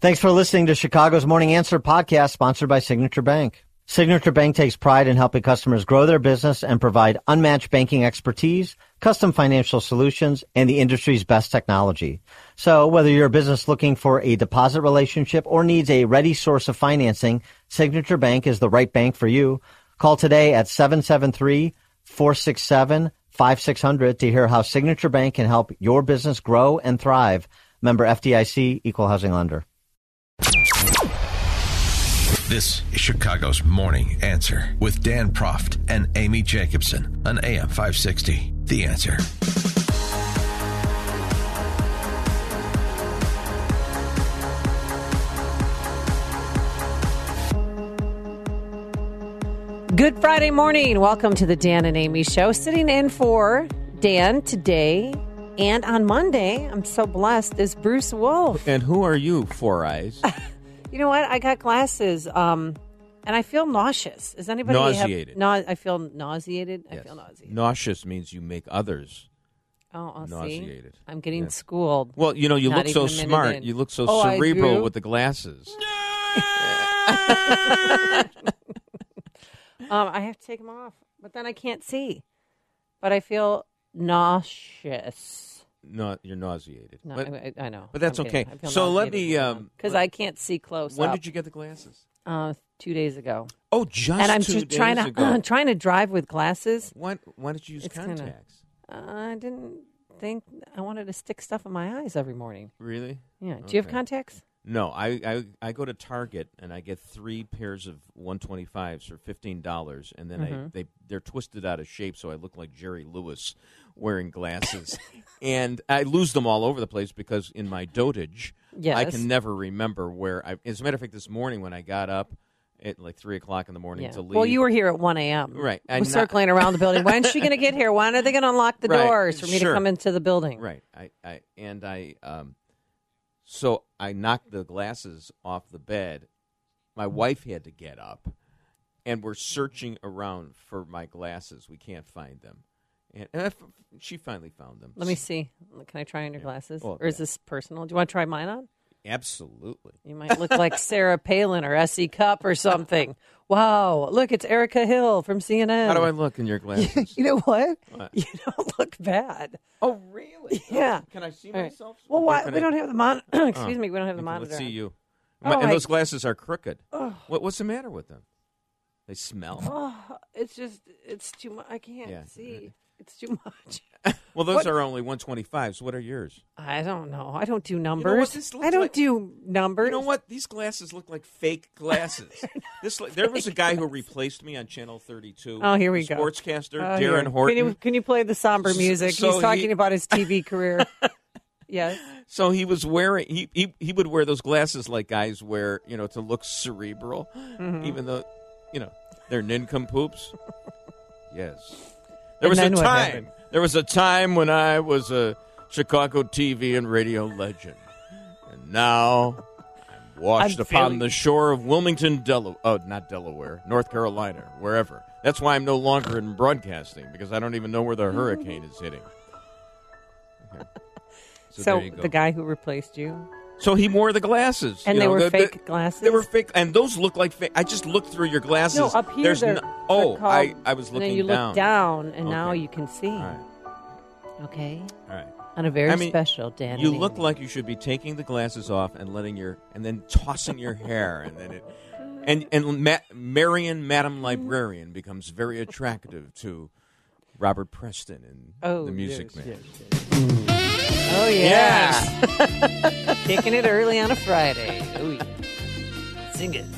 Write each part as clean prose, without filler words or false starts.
Thanks for listening to Chicago's Morning Answer podcast, sponsored by Signature Bank. Signature Bank takes pride in helping customers grow their business and provide unmatched banking expertise, custom financial solutions, and the industry's best technology. So whether you're a business looking for a deposit relationship or needs a ready source of financing, Signature Bank is the right bank for you. Call today at 773-467-5600 to hear how Signature Bank can help your business grow and thrive. Member FDIC, Equal Housing Lender. This is Chicago's Morning Answer with Dan Proft and Amy Jacobson on AM 560. The Answer. Good Friday morning. Welcome to the Dan and Amy Show. Sitting in for Dan today and on Monday, I'm so blessed, is Bruce Wolf. And who are you, Four Eyes? You know what? I got glasses, and I feel nauseous. Is anybody nauseated? I feel nauseated. Yes. I feel nauseated. Nauseous means you make others See? nauseated. I'm getting schooled. Well, you know, you Not look so even a minute smart. in. You look so Oh, I cerebral do? with the glasses. I have to take them off, but then I can't see. But I feel nauseous. No, you're nauseated. No, but, I know. but that's I'm okay. kidding. I feel So let nauseated me. because I can't see close. When up. did you get the glasses? 2 days ago. Oh, just And I'm 2 just days trying ago. to drive with glasses. Why did you use It's kinda- contacts? I didn't think I wanted to stick stuff in my eyes every morning. Really? Yeah. Do you have Okay. contacts? No, I go to Target and I get 3 pairs of 125s for $15, and then they're twisted out of shape, so I look like Jerry Lewis wearing glasses, and I lose them all over the place because in my dotage, Yes. I can never remember where. As a matter of fact, this morning when I got up at like 3:00 in the morning Yeah. to leave, Well, you were here at 1 a.m. Right. I was circling around the building. When's she going to get here? When are they going to unlock the Right. doors for me Sure. to come into the building? Right. So I knocked the glasses off the bed. My wife had to get up, and we're searching around for my glasses. We can't find them. And she finally found them. Let me see. Can I try on your glasses? Well, or is yeah. this personal? Do you want to try mine on? Absolutely. You might look like Sarah Palin or S.E. Cupp or something. Wow. Look, it's Erica Hill from CNN. How do I look in your glasses? You know what? What? You don't look bad. Oh, really? Yeah. Can I see All right. myself? Well, Or why? can We I- don't have the monitor. Excuse me. We don't have the Okay, monitor. Let's see on. you. Oh, And I- those glasses are crooked. Oh. What's the matter with them? They smell. Oh, it's too much. I can't Yeah. see. It's too much. Well, those What? are only 125s. What are yours? I don't know. I don't do what? numbers. This looks I don't like- do numbers. You know what? These glasses look like fake glasses. There was a guy who replaced me on Channel 32. Oh, here we the go. Sportscaster, Oh, Darren here. Horton. Can you play the somber music? So He's talking he- about his TV career. Yes. So he was wearing. He would wear those glasses like guys wear, to look cerebral, Mm-hmm. even though, they're nincompoops. Yes. There was And a then what time. happened? There was a time when I was a Chicago TV and radio legend, and now I'm washed I'm upon feeling- the shore of Wilmington, not Delaware, North Carolina, wherever. That's why I'm no longer in broadcasting, because I don't even know where the hurricane is hitting. Okay. So So there you go. the guy who replaced you, So he wore the glasses. and you they know, were the- fake glasses. They were fake, and those look like fake. I just looked through your glasses. No, up here. There's they're oh, called- I was and looking then you down. look down, and now Okay. you can see. All right, Okay. all right. On a very I mean, special Dan. You and look Amy. like you should be taking the glasses off and then tossing your hair, and then Marion, Madam Librarian, becomes very attractive to Robert Preston and the Music Man. Oh yeah. Kicking it early on a Friday. Oh yeah. Sing it.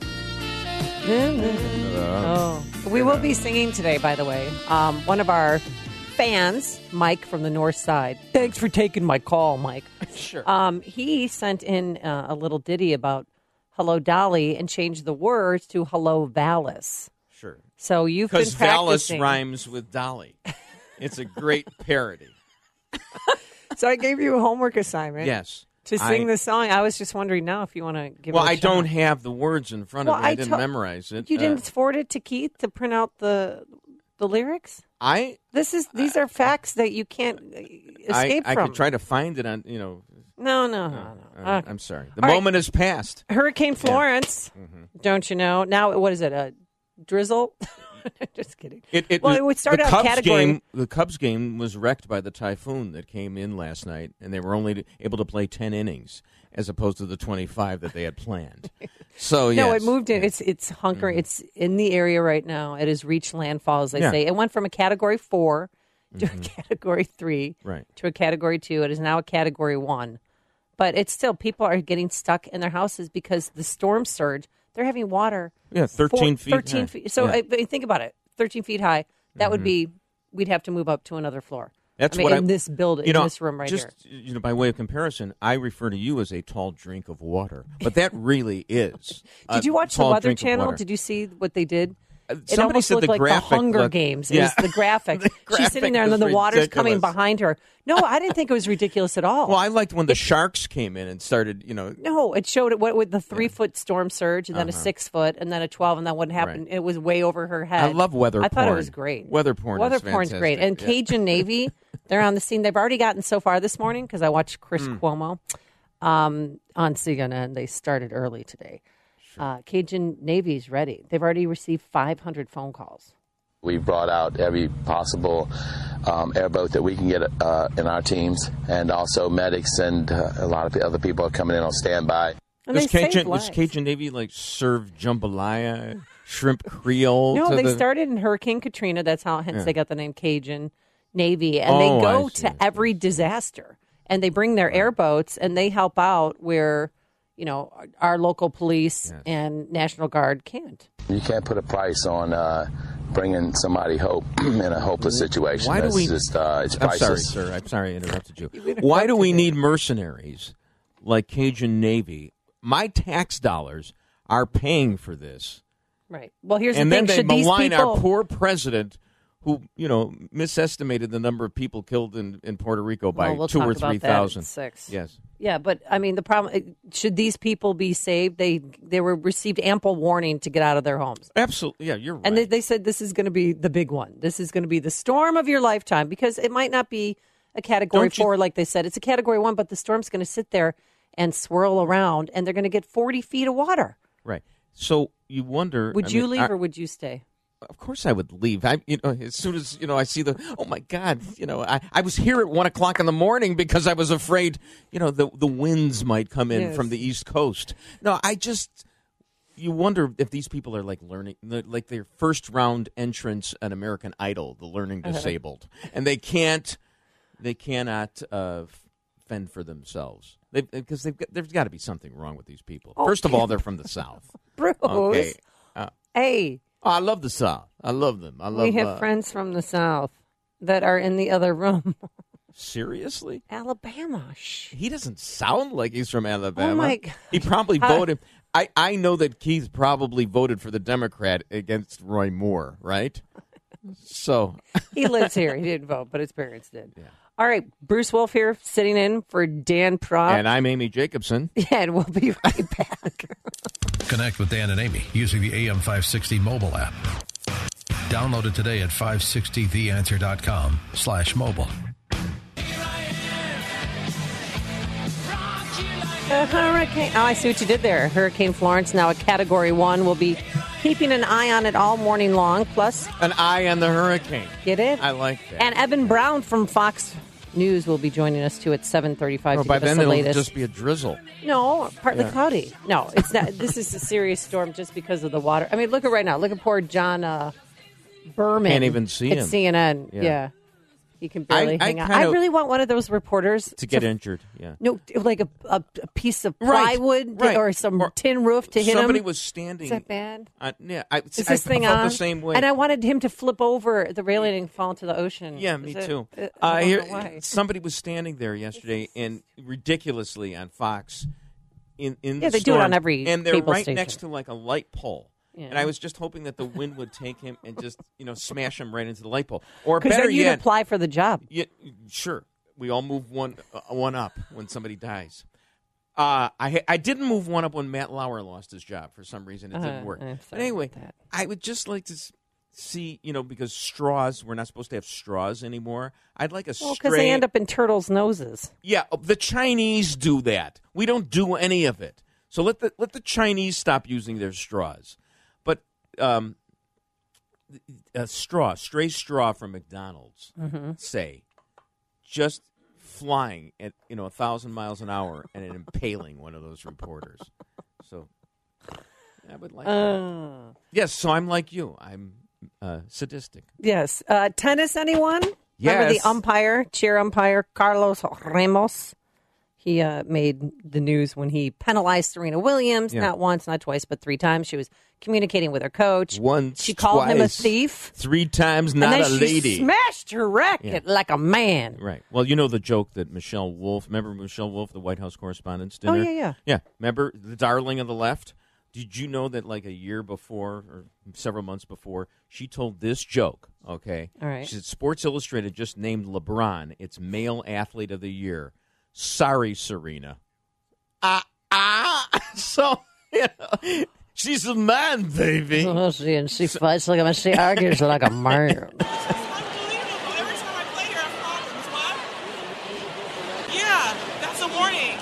Oh, we will be singing today, by the way. One of our fans, Mike from the North Side. Thanks for taking my call, Mike. Sure. He sent in a little ditty about Hello Dolly and changed the words to Hello Valis. Sure. So you've been Because Valis practicing. rhymes with Dolly. It's a great parody. So I gave you a homework assignment. Yes. To sing the song. I was just wondering now if you want to give Well, it a I shot. don't have the words in front of Well, me. I I didn't to- memorize it. You didn't forward it to Keith to print out the lyrics? These These are facts that you can't escape I from. could try to find it on, No. I'm sorry. The moment has passed. Hurricane Florence, don't you know? Now, what is it, a drizzle? Just kidding. It would start out category. The Cubs game was wrecked by the typhoon that came in last night, and they were only able to play 10 innings as opposed to the 25 that they had planned. So no, it moved in. It's hunkering. Mm-hmm. It's in the area right now. It has reached landfall, as they say. It went from a Category 4 to a Category 3 to a Category 2. It is now a Category 1. But it's still, people are getting stuck in their houses because the storm surge. They're having water. 13 feet. 13 feet. So think about it. 13 feet high. That would be, we'd have to move up to another floor. That's in this building, in this room right here. Just by way of comparison, I refer to you as a tall drink of water, but that really is. Did you watch the Weather Channel? Did you see what they did? It Somebody almost said looked the like graphic the Hunger Games. It was the graphic. She's sitting there, and then the water's coming behind her. No, I didn't think it was ridiculous at all. Well, I liked when the sharks came in and started, No, it showed it with the 3-foot storm surge, and then a 6-foot, and then a 12, and then what happened? Right. It was way over her head. I love weather porn. I thought it was great. Weather porn's great. And Cajun Navy, they're on the scene. They've already gotten so far this morning because I watched Chris Cuomo on CNN. They started early today. Cajun Navy's ready. They've already received 500 phone calls. We've brought out every possible airboat that we can get in our teams, and also medics and a lot of the other people are coming in on standby. Does Cajun Navy serve jambalaya, shrimp creole? No, they started in Hurricane Katrina. That's how, hence they got the name Cajun Navy. And they go to every disaster, and they bring their airboats, and they help out where our local police and National Guard can't. You can't put a price on bringing somebody hope in a hopeless situation. Why do we? It's priceless. I'm sorry, sir. I'm sorry I interrupted you. Why do we need mercenaries like Cajun Navy? My tax dollars are paying for this. Right. Well, here's the thing. And then they malign our poor president who, misestimated the number of people killed in Puerto Rico by 2,000 or 3,000. Yes. Yeah, but I mean, the problem, should these people be saved? They were received ample warning to get out of their homes. Absolutely. Yeah, you're right. And they said this is going to be the big one. This is going to be the storm of your lifetime, because it might not be a Category 4 like they said. It's a Category 1, but the storm's going to sit there and swirl around, and they're going to get 40 feet of water. Right. So you wonder. Would you leave or would you stay? Of course I would leave. As soon as, I see oh my God, I was here at 1 o'clock in the morning because I was afraid, the winds might come in from the East Coast. No, you wonder if these people are learning, like their first round entrance at American Idol, the learning disabled, and they cannot fend for themselves. Because there's got to be something wrong with these people. First of all, they're from the South. Bruce. Okay. Hey. I love the South. I love them. We have friends from the South that are in the other room. Seriously? Alabama. He doesn't sound like he's from Alabama. Oh, my God. He probably voted. I know that Keith probably voted for the Democrat against Roy Moore, right? So he lives here. He didn't vote, but his parents did. Yeah. All right, Bruce Wolf here, sitting in for Dan Proft. And I'm Amy Jacobson. Yeah, and we'll be right back. Connect with Dan and Amy using the AM 560 mobile app. Download it today at 560theanswer.com/mobile. Hurricane. Oh, I see what you did there. Hurricane Florence, now a Category 1. We'll be keeping an eye on it all morning long. Plus, an eye on the hurricane. Get it? I like that. And Evan Brown from Fox News will be joining us, too, at 7:35 to by give us then the latest. It'll just be a drizzle. No, partly cloudy. No, it's not. This is a serious storm just because of the water. I mean, look at right now. Look at poor John Berman. Can't even see him. At CNN. Yeah. He can barely hang out. I really want one of those reporters to get injured. Yeah. No, like a piece of plywood or some tin roof to hit him. Somebody was standing. Is that bad? Yeah. Is this thing on? The same way. And I wanted him to flip over the railing and fall into the ocean. Yeah, me too. I don't know why. Somebody was standing there yesterday, and ridiculously on Fox in the they storm, do it on every and they're cable right station. next to like a light pole. Yeah. And I was just hoping that the wind would take him and just, smash him right into the light pole. Or better better yet, yet, apply for the job. Yeah, sure. We all move one up when somebody dies. I didn't move one up when Matt Lauer lost his job for some reason. It didn't work. But anyway, I would just like to see, because straws, we're not supposed to have straws anymore. I'd like a because they end up in turtles' noses. Yeah, the Chinese do that. We don't do any of it. So let the Chinese stop using their straws. But a stray straw from McDonald's, say, just flying at 1,000 miles an hour and impaling one of those reporters. So I would like that. Yes, so I'm like you. I'm sadistic. Yes. Tennis, anyone? Yes. Remember the chair umpire, Carlos Ramos? He made the news when he penalized Serena Williams, not once, not twice, but 3 times. She was communicating with her coach. Once, she called him a thief. 3 times, not and then a lady. She smashed her racket like a man. Right. Well, you know the joke that Michelle Wolf, remember Michelle Wolf, the White House Correspondents' dinner? Oh, yeah. Yeah. Remember the darling of the left? Did you know that like a year before or several months before, she told this joke, okay? All right. She said, Sports Illustrated just named LeBron its Male Athlete of the Year. Sorry, Serena. So, she's a man, baby. Oh, and she fights like a man. She argues like a man. It's unbelievable. Every time I play here, I have problems. What? Yeah, that's a warning.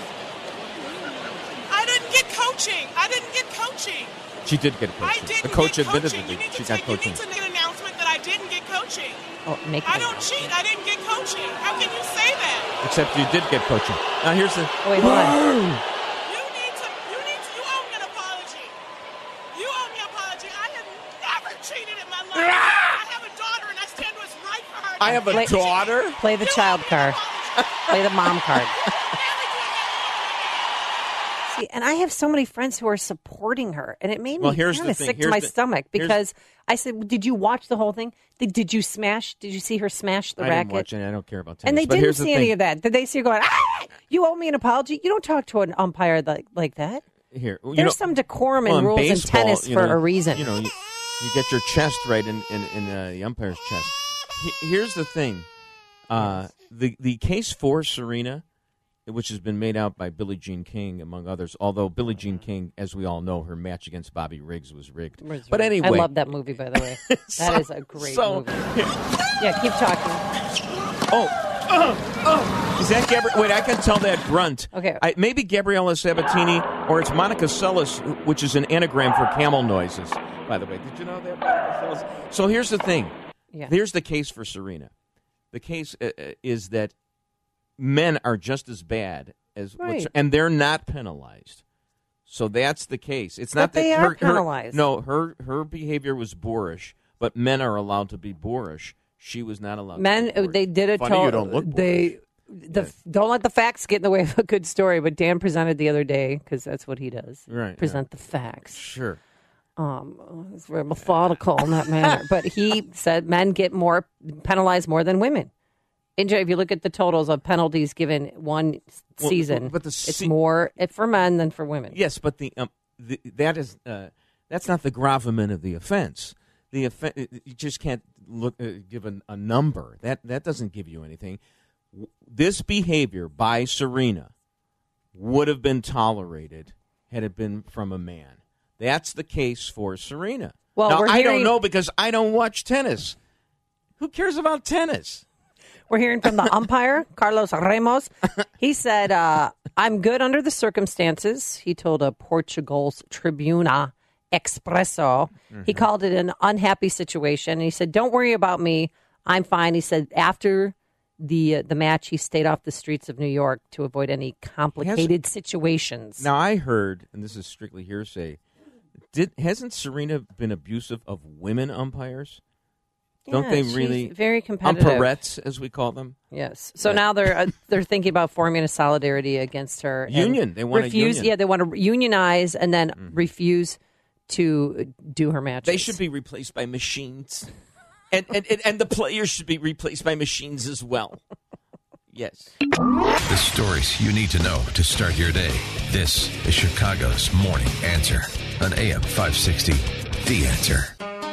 I didn't get coaching. She did get coaching. I didn't the coach get admitted coaching. that she got coaching. You need to make an announcement that I didn't get coaching. Oh, I don't cheat. I didn't get coaching. How can you say that? Except you did get coaching. Now here's the. Wait, hold on. You owe me an apology. You owe me an apology. I have never cheated in my life. I have a daughter, and I stand what's right for her. I have a daughter? Play the child card. Play the mom card. See, and I have so many friends who are supporting her, and it made me kind of sick to my stomach because I said, "Did you watch the whole thing? Did you smash? Did you see her smash the racket?" I didn't watch any. I don't care about tennis. And they didn't see any of that. Did they see her going, you owe me an apology? You don't talk to an umpire like that. Here, There's some decorum and rules in tennis for a reason. You get your chest right in the umpire's chest. Here's the thing. The case for Serena, which has been made out by Billie Jean King, among others, although Billie Jean King, as we all know, her match against Bobby Riggs was rigged. But anyway. I love that movie, by the way. That is a great movie. Yeah, keep talking. Is that Gabrielle? Wait, I can tell that grunt. Okay. Maybe Gabriella Sabatini, or it's Monica Seles, which is an anagram for camel noises, by the way. Did you know that, Monica Seles? So here's the thing. Yeah. Here's the case for Serena. The case is that men are just as bad as and they're not penalized. So that's the case. It's not that they are penalized. Her behavior was boorish, but men are allowed to be boorish. She was not allowed. Men, to be boorish. they did it. Funny, you don't look boorish. Don't let the facts get in the way of a good story. But Dan presented the other day because that's what he does. Right. Present the facts. Sure. It's very methodical in that manner. But he said men get more penalized more than women. If you look at the totals of penalties given one season, it's more for men than for women. Yes, but that's not the gravamen of the offense. The offense, you just can't give a number. That doesn't give you anything. This behavior by Serena would have been tolerated had it been from a man. That's the case for Serena. Well, now, I don't know because I don't watch tennis. Who cares about tennis? We're hearing from the umpire, Carlos Ramos. He said, I'm good under the circumstances. He told a Portugal's Tribuna Expresso. Mm-hmm. He called it an unhappy situation. And he said, don't worry about me. I'm fine. He said after the match, he stayed off the streets of New York to avoid any complicated situations. Now, I heard, and this is strictly hearsay, hasn't Serena been abusive of women umpires? Don't they really? She's very competitive. Umpirettes, as we call them. Yes. So now they're thinking about forming a solidarity against her. Union. They want to union. Yeah, they want to unionize and then refuse to do her matches. They should be replaced by machines, and the players should be replaced by machines as well. Yes. The stories you need to know to start your day. This is Chicago's Morning Answer on AM 560. The Answer.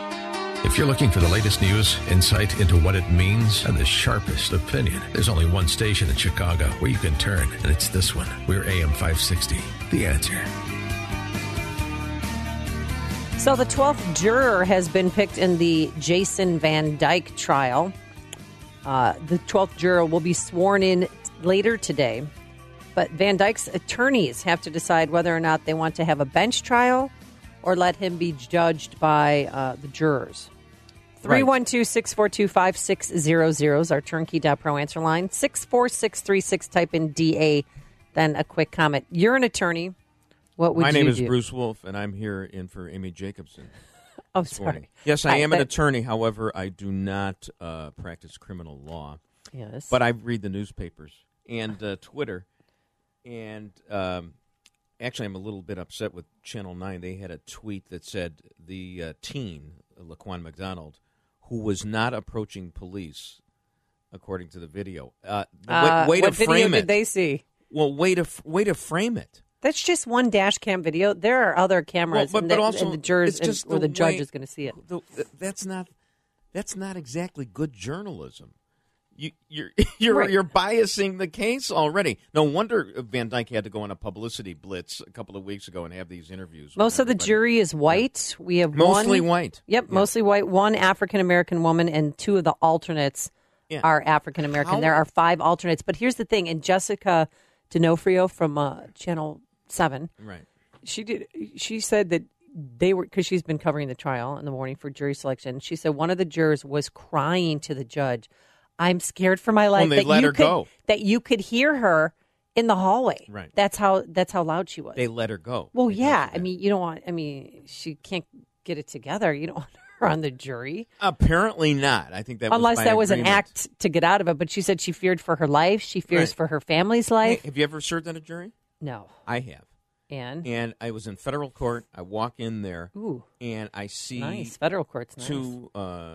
If you're looking for the latest news, insight into what it means, and the sharpest opinion, there's only one station in Chicago where you can turn, and it's this one. We're AM 560. The Answer. So the 12th juror has been picked in the Jason Van Dyke trial. The 12th juror will be sworn in later today. But Van Dyke's attorneys have to decide whether or not they want to have a bench trial or let him be judged by the jurors. 312-642-5600 is our turnkey.pro answer line. 64636, type in DA, then a quick comment. You're an attorney. What would you do? My name is Bruce Wolf, and I'm here in for Amy Jacobson. Oh, sorry. Yes, I am an attorney. However, I do not practice criminal law. Yes. But I read the newspapers and Twitter. And actually, I'm a little bit upset with Channel 9. They had a tweet that said the teen, Laquan McDonald, who was not approaching police, according to the video. Way what to frame video it. did they see? Well, way to frame it. That's just one dash cam video. There are other cameras, but also, and the jurors or the judge is going to see it. That's not exactly good journalism. You're Right. you're biasing the case already. No wonder Van Dyke had to go on a publicity blitz a couple of weeks ago and have these interviews. Most of the jury is white. We have mostly white. Yep, Yeah. mostly white. One African American woman, and two of the alternates are African American. There are 5 alternates. But here's the thing: and Jessica D'Onofrio from Channel 7, right? She said that they were, because she's been covering the trial in the morning for jury selection. She said one of the jurors was crying to the judge, "I'm scared for my life." They let her go. That you could hear her in the hallway. Right. That's how loud she was. They let her go. Well, yeah. I mean, you don't want. I mean, she can't get it together. You don't want her on the jury. Apparently not. I think that unless was that by was an agreement. act to get out of it. But she said she feared for her life. She fears for her family's life. Hey, have you ever served on a jury? No. I have. And I was in federal court. I walk in there, and I see nice federal court's nice. 2,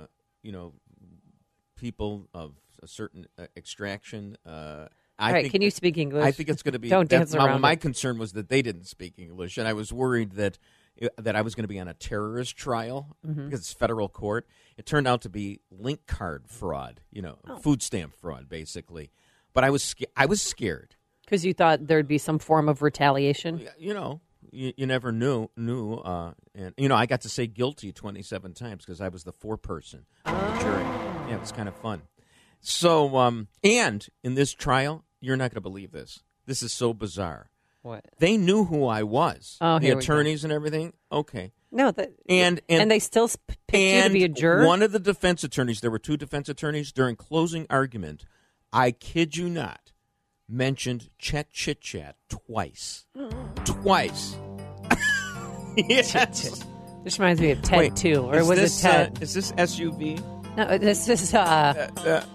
people of a certain extraction. All right, can you speak English? I think it's going to be. Don't dance around. My concern was that they didn't speak English, and I was worried that I was going to be on a terrorist trial because it's federal court. It turned out to be link card fraud, food stamp fraud, basically. But I was scared. Because you thought there'd be some form of retaliation? You never knew. And, I got to say guilty 27 times because I was the foreperson of the jury. Yeah, it was kind of fun. So, and in this trial, you're not going to believe this. This is so bizarre. What? They knew who I was. Oh, the attorneys and everything. Okay. No, and they still picked you to be a juror? One of the defense attorneys, there were 2 defense attorneys, during closing argument, I kid you not, mentioned Chet Chit Chat twice. Twice. Yes. This reminds me of Ted, too. Or was it Ted? Is this SUV? No, this is, SUV.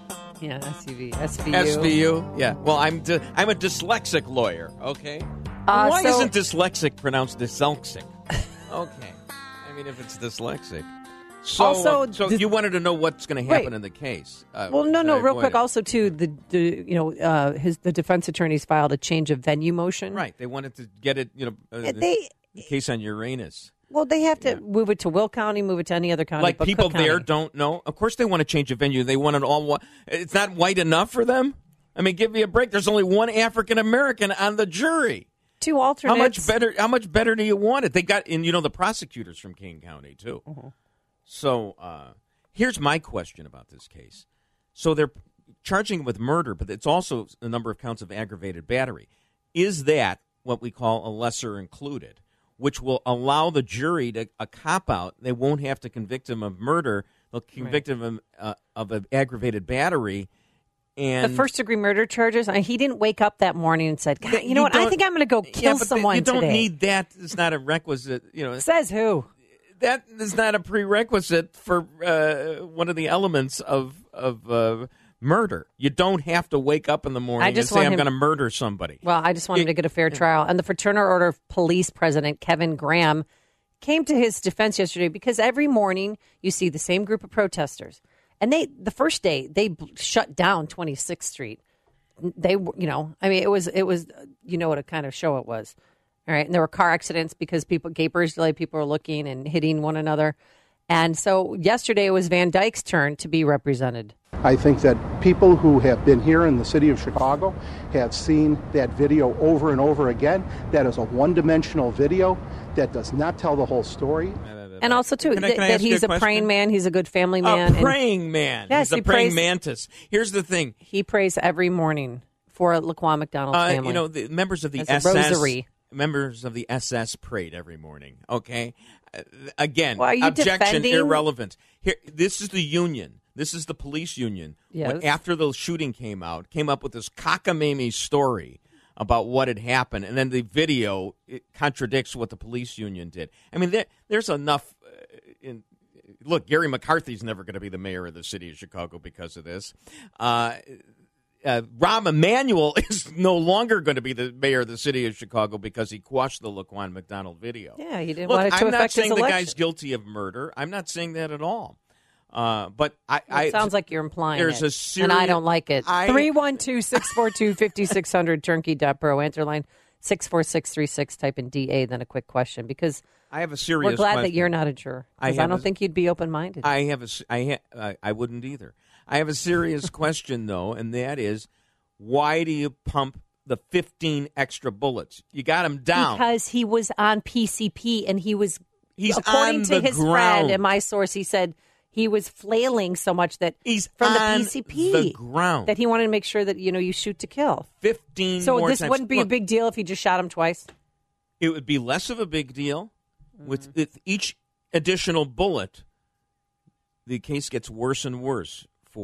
SVU? Yeah. Well, I'm a dyslexic lawyer, okay? Why isn't dyslexic pronounced dyslexic? Okay. I mean, if it's dyslexic. So you wanted to know what's going to happen in the case. Real quick. Also, too, the defense attorneys filed a change of venue motion. Right. They wanted to get it, the case on Uranus. Well, they have to move it to Will County, move it to any other county. Like but people Cook County. there don't know. Of course they want to change a venue. They want it all white. It's not white enough for them? I mean, give me a break. There's only one African-American on the jury. 2 alternates. How much better do you want it? They got, and the prosecutors from King County, too. Uh-huh. So here's my question about this case. So they're charging him with murder, but it's also a number of counts of aggravated battery. Is that what we call a lesser included, which will allow the jury to a cop-out? They won't have to convict him of murder. They'll convict him of an aggravated battery. And the first-degree murder charges, he didn't wake up that morning and said, God, you know what, I think I'm going to go kill someone today. You don't today. need that. It's not a requisite. Says who? That is not a prerequisite for one of the elements of murder. You don't have to wake up in the morning and say, I'm going to murder somebody. Well, I just want him to get a fair trial. And the Fraternal Order of Police President, Kevin Graham, came to his defense yesterday because every morning you see the same group of protesters. And the first day, they shut down 26th Street. It was what kind of show it was. All right. And there were car accidents because people were looking and hitting one another. And so yesterday it was Van Dyke's turn to be represented. I think that people who have been here in the city of Chicago have seen that video over and over again. That is a one-dimensional video that does not tell the whole story. of And that. also, too, Can I that ask you he's a question? praying man. He's a good family A man. praying man. Yes, He's he a praying prays- mantis. Here's the thing. He prays every morning for Laquan McDonald's family. You know, the members of the As a SS, rosary. members of the SS prayed every morning. Okay, again, Well, are you objection defending- irrelevant. Here, this is the union. This is the police union. Yes. When, after the shooting came up with this cockamamie story about what had happened, and then the video it contradicts what the police union did. I mean, there's enough. Look, Gary McCarthy's never going to be the mayor of the city of Chicago because of this. Rahm Emanuel is no longer going to be the mayor of the city of Chicago because he quashed the Laquan McDonald video. Yeah, he didn't Look, want it to I'm affect not his saying the election. guy's guilty of murder. I'm not saying that at all. But It sounds like you're implying there's it, a serious, and I don't like it. I- 312-642-5600, turnkey.pro, answer line 64636, type in DA, then a quick question, because I have a serious we're glad question. that you're not a juror, because I don't think you'd be open-minded. I wouldn't either. I have a serious question, though, and that is, why do you pump the 15 extra bullets? You got him down. Because he was on PCP, and he's according on to the his ground. friend and my source, he said he was flailing so much that He's from the on PCP the ground. that he wanted to make sure that you shoot to kill. 15 So more this times. wouldn't be a Look, big deal if he just shot him twice. It would be less of a big deal. With each additional bullet, the case gets worse and worse.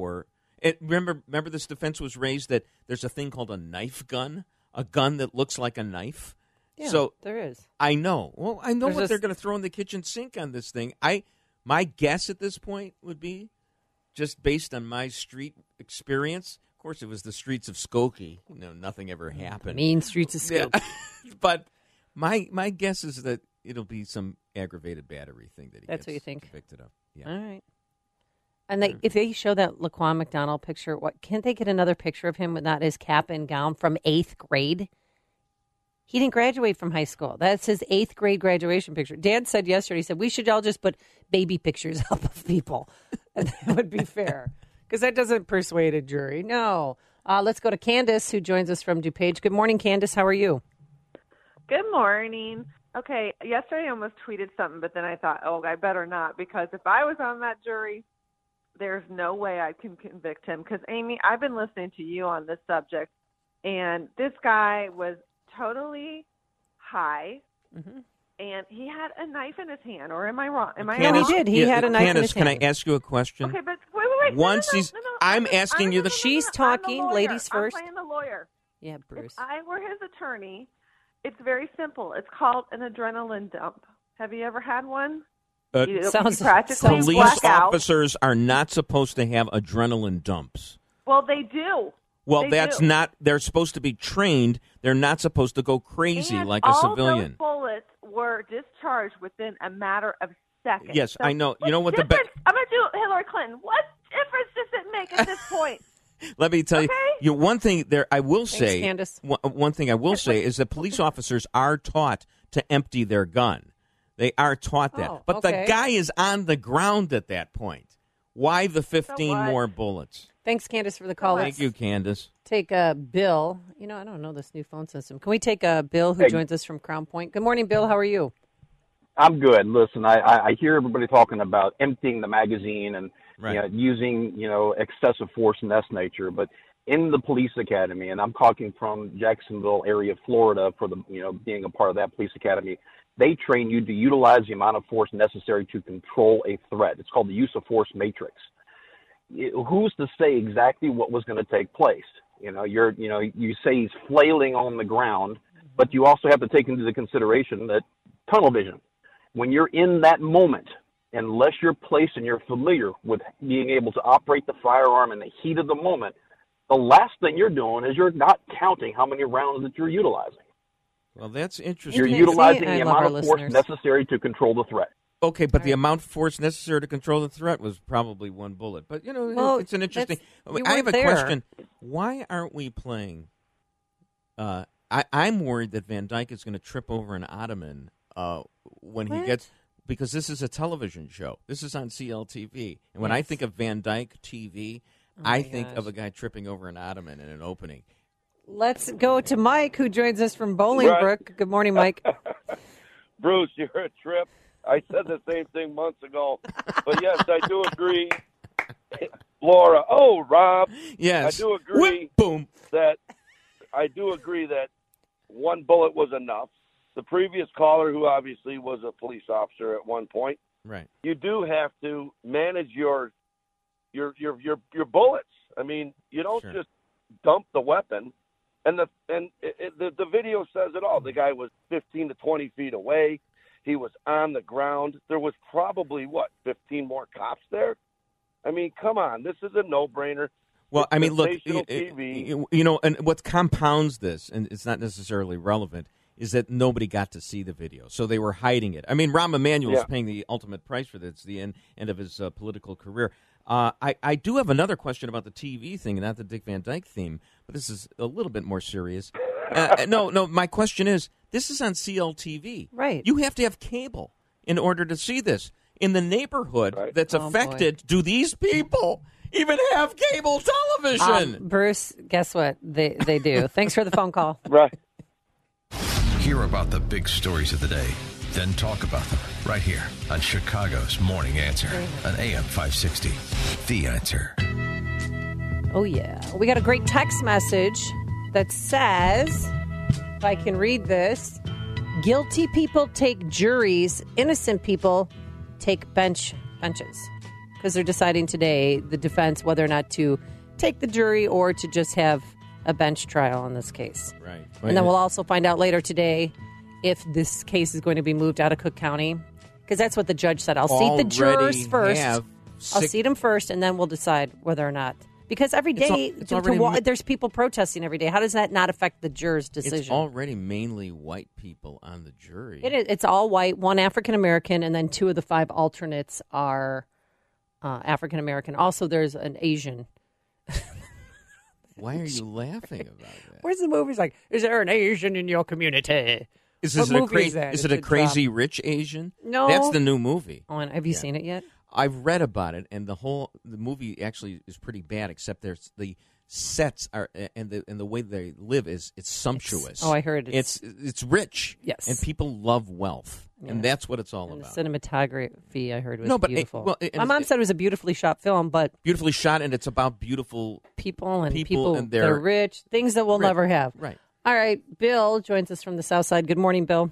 Remember this defense was raised that there's a thing called a knife gun, a gun that looks like a knife. Yeah, So there is. I know. Well, I know There's what they're this- going to throw in the kitchen sink on this thing. My guess at this point would be, just based on my street experience. Of course, it was the streets of Skokie. Nothing ever happened. Mean streets of Skokie. Yeah. But my guess is that it'll be some aggravated battery thing that he That's gets what you think? convicted of. Yeah. All right. And if they show that Laquan McDonald picture, can't they get another picture of him with not his cap and gown from 8th grade? He didn't graduate from high school. That's his 8th grade graduation picture. Dan said yesterday, he said, we should all just put baby pictures up of people. And that would be fair. Because that doesn't persuade a jury. No. Let's go to Candace, who joins us from DuPage. Good morning, Candace. How are you? Good morning. Okay, yesterday I almost tweeted something, but then I thought, I better not, because if I was on that jury, there's no way I can convict him. Because, Amy, I've been listening to you on this subject, and this guy was totally high, and he had a knife in his hand. Or am I wrong? Am I Candace, wrong? He did. He had a knife in Candace, his can hand. I ask you a question? Okay, but wait. Once no. I'm asking you the- She's I'm the talking. lawyer. Ladies first. I'm playing the lawyer. Yeah, Bruce. If I were his attorney, it's very simple. It's called an adrenaline dump. Have you ever had one? You sounds- practically sounds Police black out. officers are not supposed to have adrenaline dumps. Well, they do. Well, They that's do. not. They're supposed to be trained. They're not supposed to go crazy And like a all civilian. those bullets were discharged within a matter of seconds. Yes, So I know. You know what the difference? I'm going to do Hillary Clinton. What difference does it make at this point? Let me tell you, one thing there I will say. Candace. One thing I will say is that police officers are taught to empty their gun. They are taught that. Oh, But okay. the guy is on the ground at that point. Why the 15 what? more bullets? Thanks, Candace, for the call. Thank you, Candace. Take Bill. I don't know this new phone system. Can we take Bill, who joins us from Crown Point? Good morning, Bill. How are you? I'm good. Listen, I hear everybody talking about emptying the magazine and Right. using excessive force and that nature. But in the police academy, and I'm talking from Jacksonville area, Florida, for the being a part of that police academy, they train you to utilize the amount of force necessary to control a threat. It's called the use of force matrix. Who's to say exactly what was going to take place? You say he's flailing on the ground, but you also have to take into the consideration that tunnel vision. When you're in that moment, unless you're placed and you're familiar with being able to operate the firearm in the heat of the moment, the last thing you're doing is you're not counting how many rounds that you're utilizing. Well, that's interesting. You're See, utilizing I the love amount our of force listeners. necessary to control the threat. Okay, but the amount of force necessary to control the threat was probably one bullet. But, Well, it's an interesting... you I have weren't a there. question. Why aren't we playing... I'm worried that Van Dyke is going to trip over an ottoman when he gets... Because this is a television show. This is on CLTV. And when I think of Van Dyke TV, I think of a guy tripping over an ottoman in an opening. Let's go to Mike, who joins us from Bolingbrook. Good morning, Mike. Bruce, you're a trip. I said the same thing months ago. But, yes, I do agree. Laura. Oh, Rob. Yes. I do agree. Boom. I do agree that one bullet was enough. The previous caller, who obviously was a police officer at one point, right? You do have to manage your bullets. I mean, you don't just dump the weapon. And the video says it all. The guy was 15 to 20 feet away. He was on the ground. There was probably 15 more cops there. I mean, come on, this is a no-brainer. Well, I mean, look, TV. And what compounds this, and it's not necessarily relevant, is that nobody got to see the video, so they were hiding it. I mean, Rahm Emanuel is paying the ultimate price for this. It's the end of his political career. I do have another question about the TV thing, not the Dick Van Dyke theme, but this is a little bit more serious. No, my question is, this is on CLTV. Right. You have to have cable in order to see this. In the neighborhood that's affected, do these people even have cable television? Bruce, guess what? They do. Thanks for the phone call. Right. Hear about the big stories of the day, then talk about them right here on Chicago's Morning Answer on AM 560. The Answer. Oh, yeah. We got a great text message that says, if I can read this, guilty people take juries, innocent people take benches. Because they're deciding today, the defense, whether or not to take the jury or to just have a bench trial in this case. Right. And then we'll also find out later today if this case is going to be moved out of Cook County. Because that's what the judge said. I'll seat the jurors first. I'll seat them first, and then we'll decide whether or not. Because every day, there's people protesting every day. How does that not affect the jurors' decision? It's already mainly white people on the jury. It is. It's all white, one African-American, and then 2 of the 5 alternates are African-American. Also, there's an Asian. Why are you laughing about that? Where's the movie's like, is there an Asian in your community? Is it a crazy rich Asian? No. That's the new movie. Oh, and have you seen it yet? I've read about it, and the movie actually is pretty bad. Except there's the sets are and the way they live it's sumptuous. I heard it's rich. Yes, and people love wealth, and that's what it's all about. The cinematography I heard was beautiful. My mom said it was a beautifully shot film, but beautifully shot, and it's about beautiful people and they're rich, things that we'll never have. Right. All right, Bill joins us from the South Side. Good morning, Bill.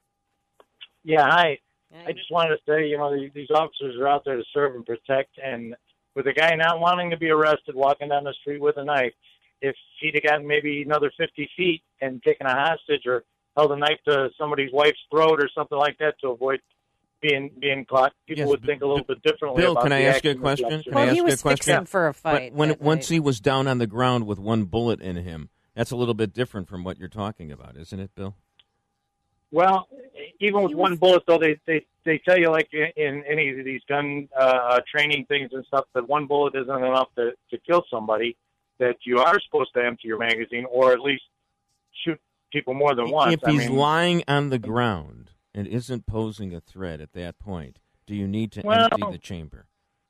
Yeah, hi. I just wanted to say, these officers are out there to serve and protect, and with a guy not wanting to be arrested walking down the street with a knife, if he'd have gotten maybe another 50 feet and taken a hostage or held a knife to somebody's wife's throat or something like that to avoid being caught, people would think a little bit differently Bill, about can I the ask you a action question? He was fixing for a fight. Once he was down on the ground with one bullet in him, that's a little bit different from what you're talking about, isn't it, Bill? Well, even with one bullet, though, they tell you, like in any of these gun training things and stuff, that one bullet isn't enough to kill somebody, that you are supposed to empty your magazine or at least shoot people more than once. If he's lying on the ground and isn't posing a threat at that point, do you need to empty the chamber?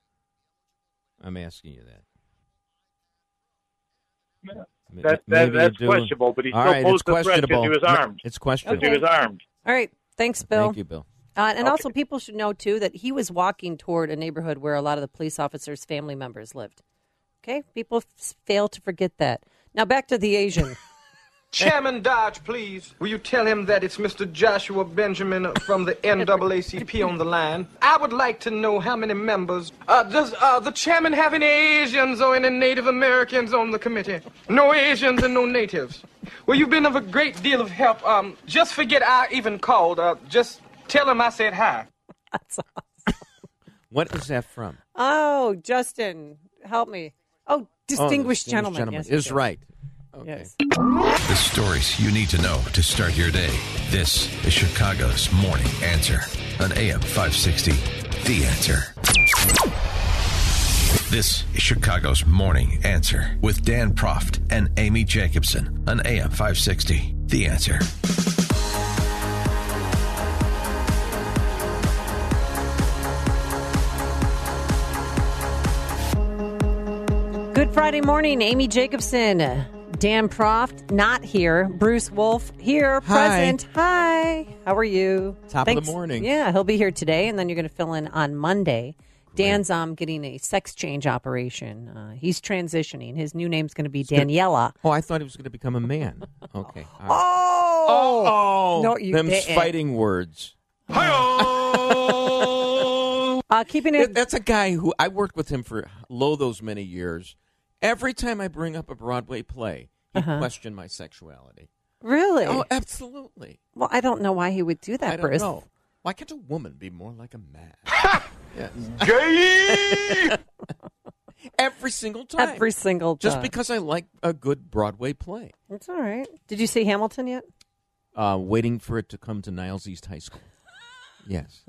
I'm asking you that. That's questionable, but he still posed the threat because he was armed. It's questionable. Because he was armed. All right. Thanks, Bill. Thank you, Bill. Also, people should know, too, that he was walking toward a neighborhood where a lot of the police officers' family members lived. Okay? People fail to forget that. Now, back to the Asian. Chairman Dodge, please. Will you tell him that it's Mr. Joshua Benjamin from the NAACP on the line? I would like to know how many members. Does the chairman have any Asians or any Native Americans on the committee? No Asians and no natives. Well, you've been of a great deal of help. Just forget I even called. Just tell him I said hi. That's awesome. What is that from? Oh, Justin, help me. Oh, distinguished gentleman. Yes, is right. Okay. Yes. The stories you need to know to start your day. This is Chicago's Morning Answer on AM 560. The Answer. This is Chicago's Morning Answer with Dan Proft and Amy Jacobson on AM 560. The Answer. Good Friday morning, Amy Jacobson. Dan Proft, not here. Bruce Wolf, here, present. Hi. How are you? Top of the morning. Yeah, he'll be here today, and then you're going to fill in on Monday. Dan's getting a sex change operation. He's transitioning. His new name's going to be Daniela. I thought he was going to become a man. Okay. All right. Oh! No, you Them's didn't. fighting words. Keeping it. That's a guy who I worked with him for those many years. Every time I bring up a Broadway play, he questioned my sexuality. Really? Oh, absolutely. Well, I don't know why he would do that, I don't Bruce. know. Why can't a woman be more like a man? Yes. Gay! Every single time. Every single time. Just because I like a good Broadway play. That's all right. Did you see Hamilton yet? Waiting for it to come to Niles East High School. Yes.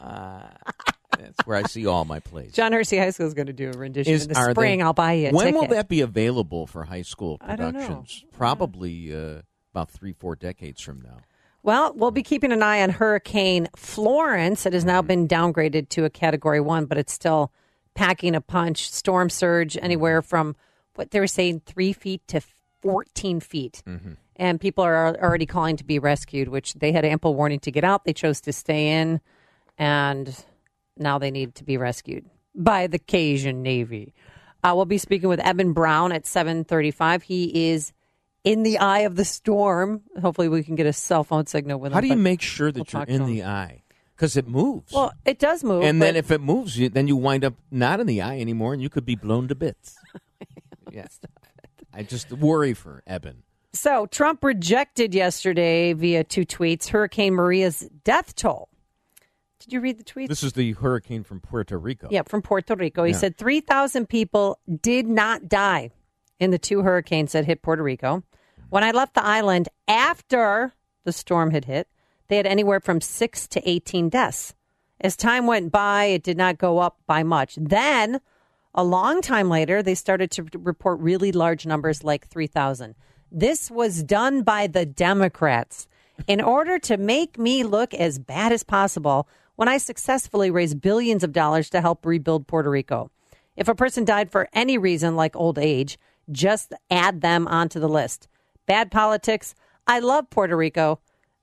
That's where I see all my plays. John Hersey High School is going to do a rendition in the spring. I'll buy you a When ticket. will that be available for high school productions? I don't know. Probably about 3-4 decades from now. Well, we'll be keeping an eye on Hurricane Florence. It has now been downgraded to a Category 1, but it's still packing a punch. Storm surge anywhere from what they were saying 3 feet to 14 feet. Mm-hmm. And people are already calling to be rescued, which they had ample warning to get out. They chose to stay in, and now they need to be rescued by the Cajun Navy. We'll be speaking with Eben Brown at 7:35. He is in the eye of the storm. Hopefully we can get a cell phone signal with him. How do you make sure that you're in the eye? Because it moves. Well, it does move. And then if it moves, then you wind up not in the eye anymore, and you could be blown to bits. Yes. I just worry for Eben. So Trump rejected yesterday via 2 tweets Hurricane Maria's death toll. Did you read the tweets? This is the hurricane from Puerto Rico. Yeah, from Puerto Rico. He said 3,000 people did not die in the 2 hurricanes that hit Puerto Rico. When I left the island after the storm had hit, they had anywhere from 6 to 18 deaths. As time went by, it did not go up by much. Then, a long time later, they started to report really large numbers like 3,000. This was done by the Democrats in order to make me look as bad as possible when I successfully raised billions of dollars to help rebuild Puerto Rico. If a person died for any reason like old age, just add them onto the list. Bad politics. I love Puerto Rico! !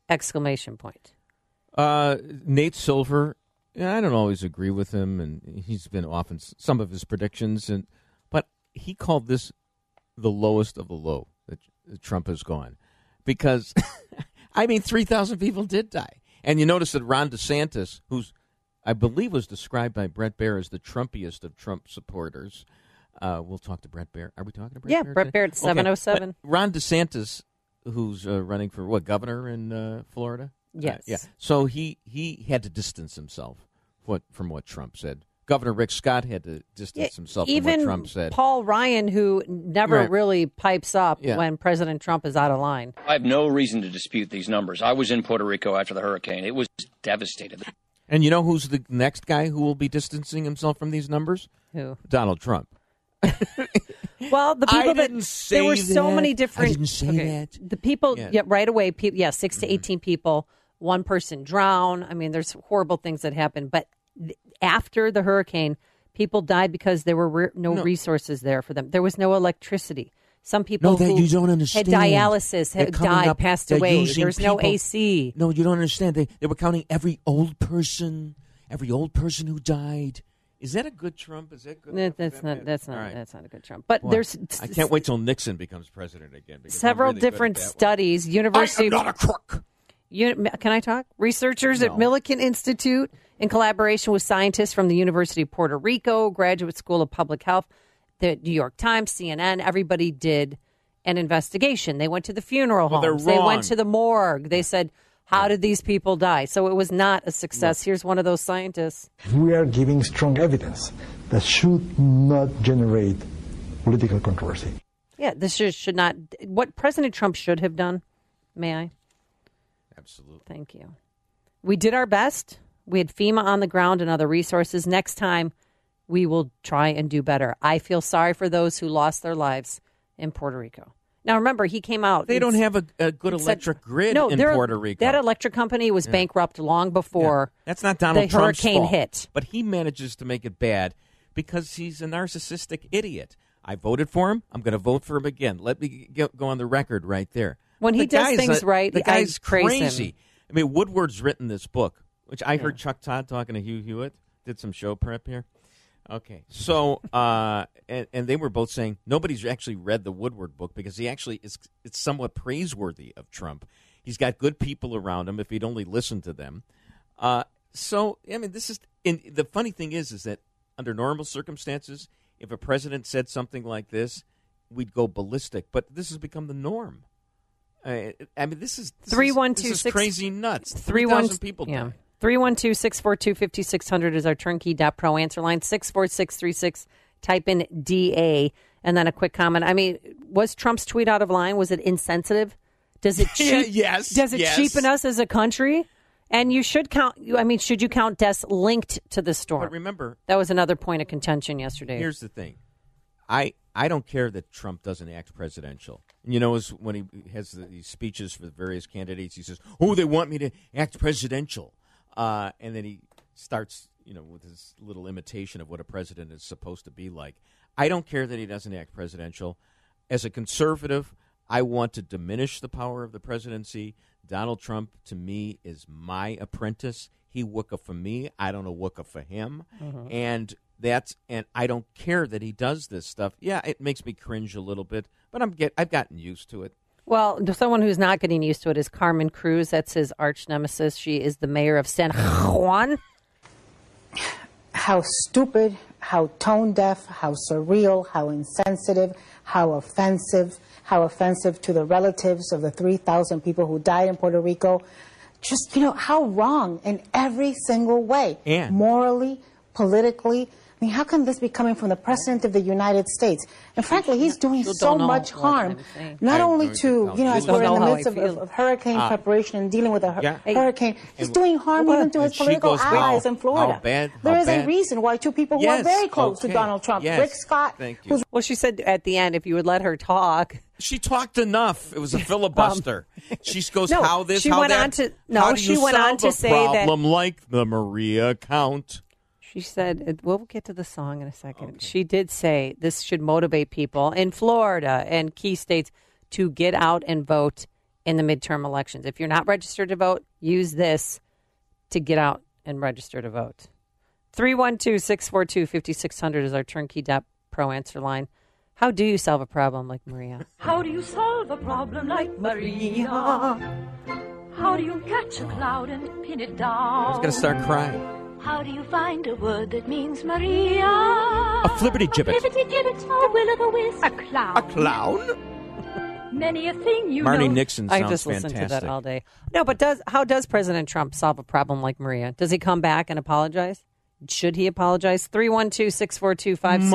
Nate Silver, I don't always agree with him, and he's been off in some of his predictions, but he called this the lowest of the low that Trump has gone. Because, 3,000 people did die. And you notice that Ron DeSantis, who's, I believe, was described by Brett Baer as the Trumpiest of Trump supporters. We'll talk to Brett Baer. Are we talking to Brett Baer? Yeah, Brett Baer at 7:07. But Ron DeSantis, who's running for, governor in Florida? Yes. Yeah. So he had to distance himself from what Trump said. Governor Rick Scott had to distance himself from what Trump said. Even Paul Ryan, who never really pipes up when President Trump is out of line. I have no reason to dispute these numbers. I was in Puerto Rico after the hurricane. It was devastating. And you know who's the next guy who will be distancing himself from these numbers? Who? Donald Trump. Well, the people there were so many different. I didn't say that. The people, right away, 6 to 18 people, one person drowned. There's horrible things that happen. But after the hurricane, people died because there were no resources there for them. There was no electricity. Some people who you don't understand. had dialysis had died, passed away. There's no AC. No, you don't understand. They were counting every old person who died. Is that a good Trump? Is that good? That's not a good Trump. But I can't wait till Nixon becomes president again. Several different studies. University. I'm not a crook. Can I talk? Researchers at Millikan Institute, in collaboration with scientists from the University of Puerto Rico, Graduate School of Public Health, the New York Times, CNN, everybody did an investigation. They went to the funeral homes. They went to the morgue. They said, how did these people die? So it was not a success. Here's one of those scientists. We are giving strong evidence that should not generate political controversy. Yeah, this should not. What President Trump should have done, may I? Absolutely. Thank you. We did our best. We had FEMA on the ground and other resources. Next time, we will try and do better. I feel sorry for those who lost their lives in Puerto Rico. Now, remember, he came out. They don't have a good electric grid in Puerto Rico. That electric company was bankrupt long before That's not Donald Trump's hurricane fault, hit. But he manages to make it bad because he's a narcissistic idiot. I voted for him. I'm going to vote for him again. Let me go on the record right there. When he does things right, the guy's crazy. Him. I mean, Woodward's written this book, which I heard Chuck Todd talking to Hugh Hewitt. Did some show prep here. Okay, so and they were both saying nobody's actually read the Woodward book because he actually it's somewhat praiseworthy of Trump. He's got good people around him if he'd only listen to them. So I mean, this is the funny thing is that under normal circumstances, if a president said something like this, we'd go ballistic. But this has become the norm. I mean, this is crazy nuts. 3,000 people died. 312-642-5600 is our turnkey.pro answer line. 64636. Type in DA. And then a quick comment. I mean, was Trump's tweet out of line? Was it insensitive? Does it cheapen us as a country? And you should count. I mean, should you count deaths linked to the storm? But remember, that was another point of contention yesterday. Here's the thing. I don't care that Trump doesn't act presidential. You know, when he has these speeches for the various candidates, he says, "Oh, they want me to act presidential." And then he starts, with his little imitation of what a president is supposed to be like. I don't care that he doesn't act presidential. As a conservative, I want to diminish the power of the presidency. Donald Trump, to me, is my apprentice. He wooka for me. I don't know wooka for him. Mm-hmm. And I don't care that he does this stuff. Yeah, it makes me cringe a little bit, but I've gotten used to it. Well, someone who's not getting used to it is Carmen Cruz. That's his arch nemesis. She is the mayor of San Juan. How stupid, how tone deaf, how surreal, how insensitive, how offensive to the relatives of the 3,000 people who died in Puerto Rico. Just, how wrong in every single way. And morally, politically. I mean, how can this be coming from the President of the United States? And frankly, he's doing so much harm, not only to, as we're in the midst of hurricane preparation and dealing with a hurricane, he's doing harm even to his political allies in Florida. There is a reason why two people who are very close to Donald Trump, Rick Scott. Well, she said at the end, if you would let her talk. She talked enough. It was a filibuster. She goes, how this, she how went that. On to, no, how do she you went solve on to a say problem that, like the Maria count? She said, we'll get to the song in a second. Okay. She did say this should motivate people in Florida and key states to get out and vote in the midterm elections. If you're not registered to vote, use this to get out and register to vote. 312-642-5600 is our turnkey.pro answer line. How do you solve a problem like Maria? How do you solve a problem like Maria? How do you catch a cloud and pin it down? I was going to start crying. How do you find a word that means Maria? A flibberty-gibbet. A flibberty-gibbet, a will-o'-the-wisp, a clown. A clown? Many a thing you Marty know. Nixon sounds I just fantastic. listened to that all day. No, but how does President Trump solve a problem like Maria? Does he come back and apologize? Should he apologize? 312-642-5600.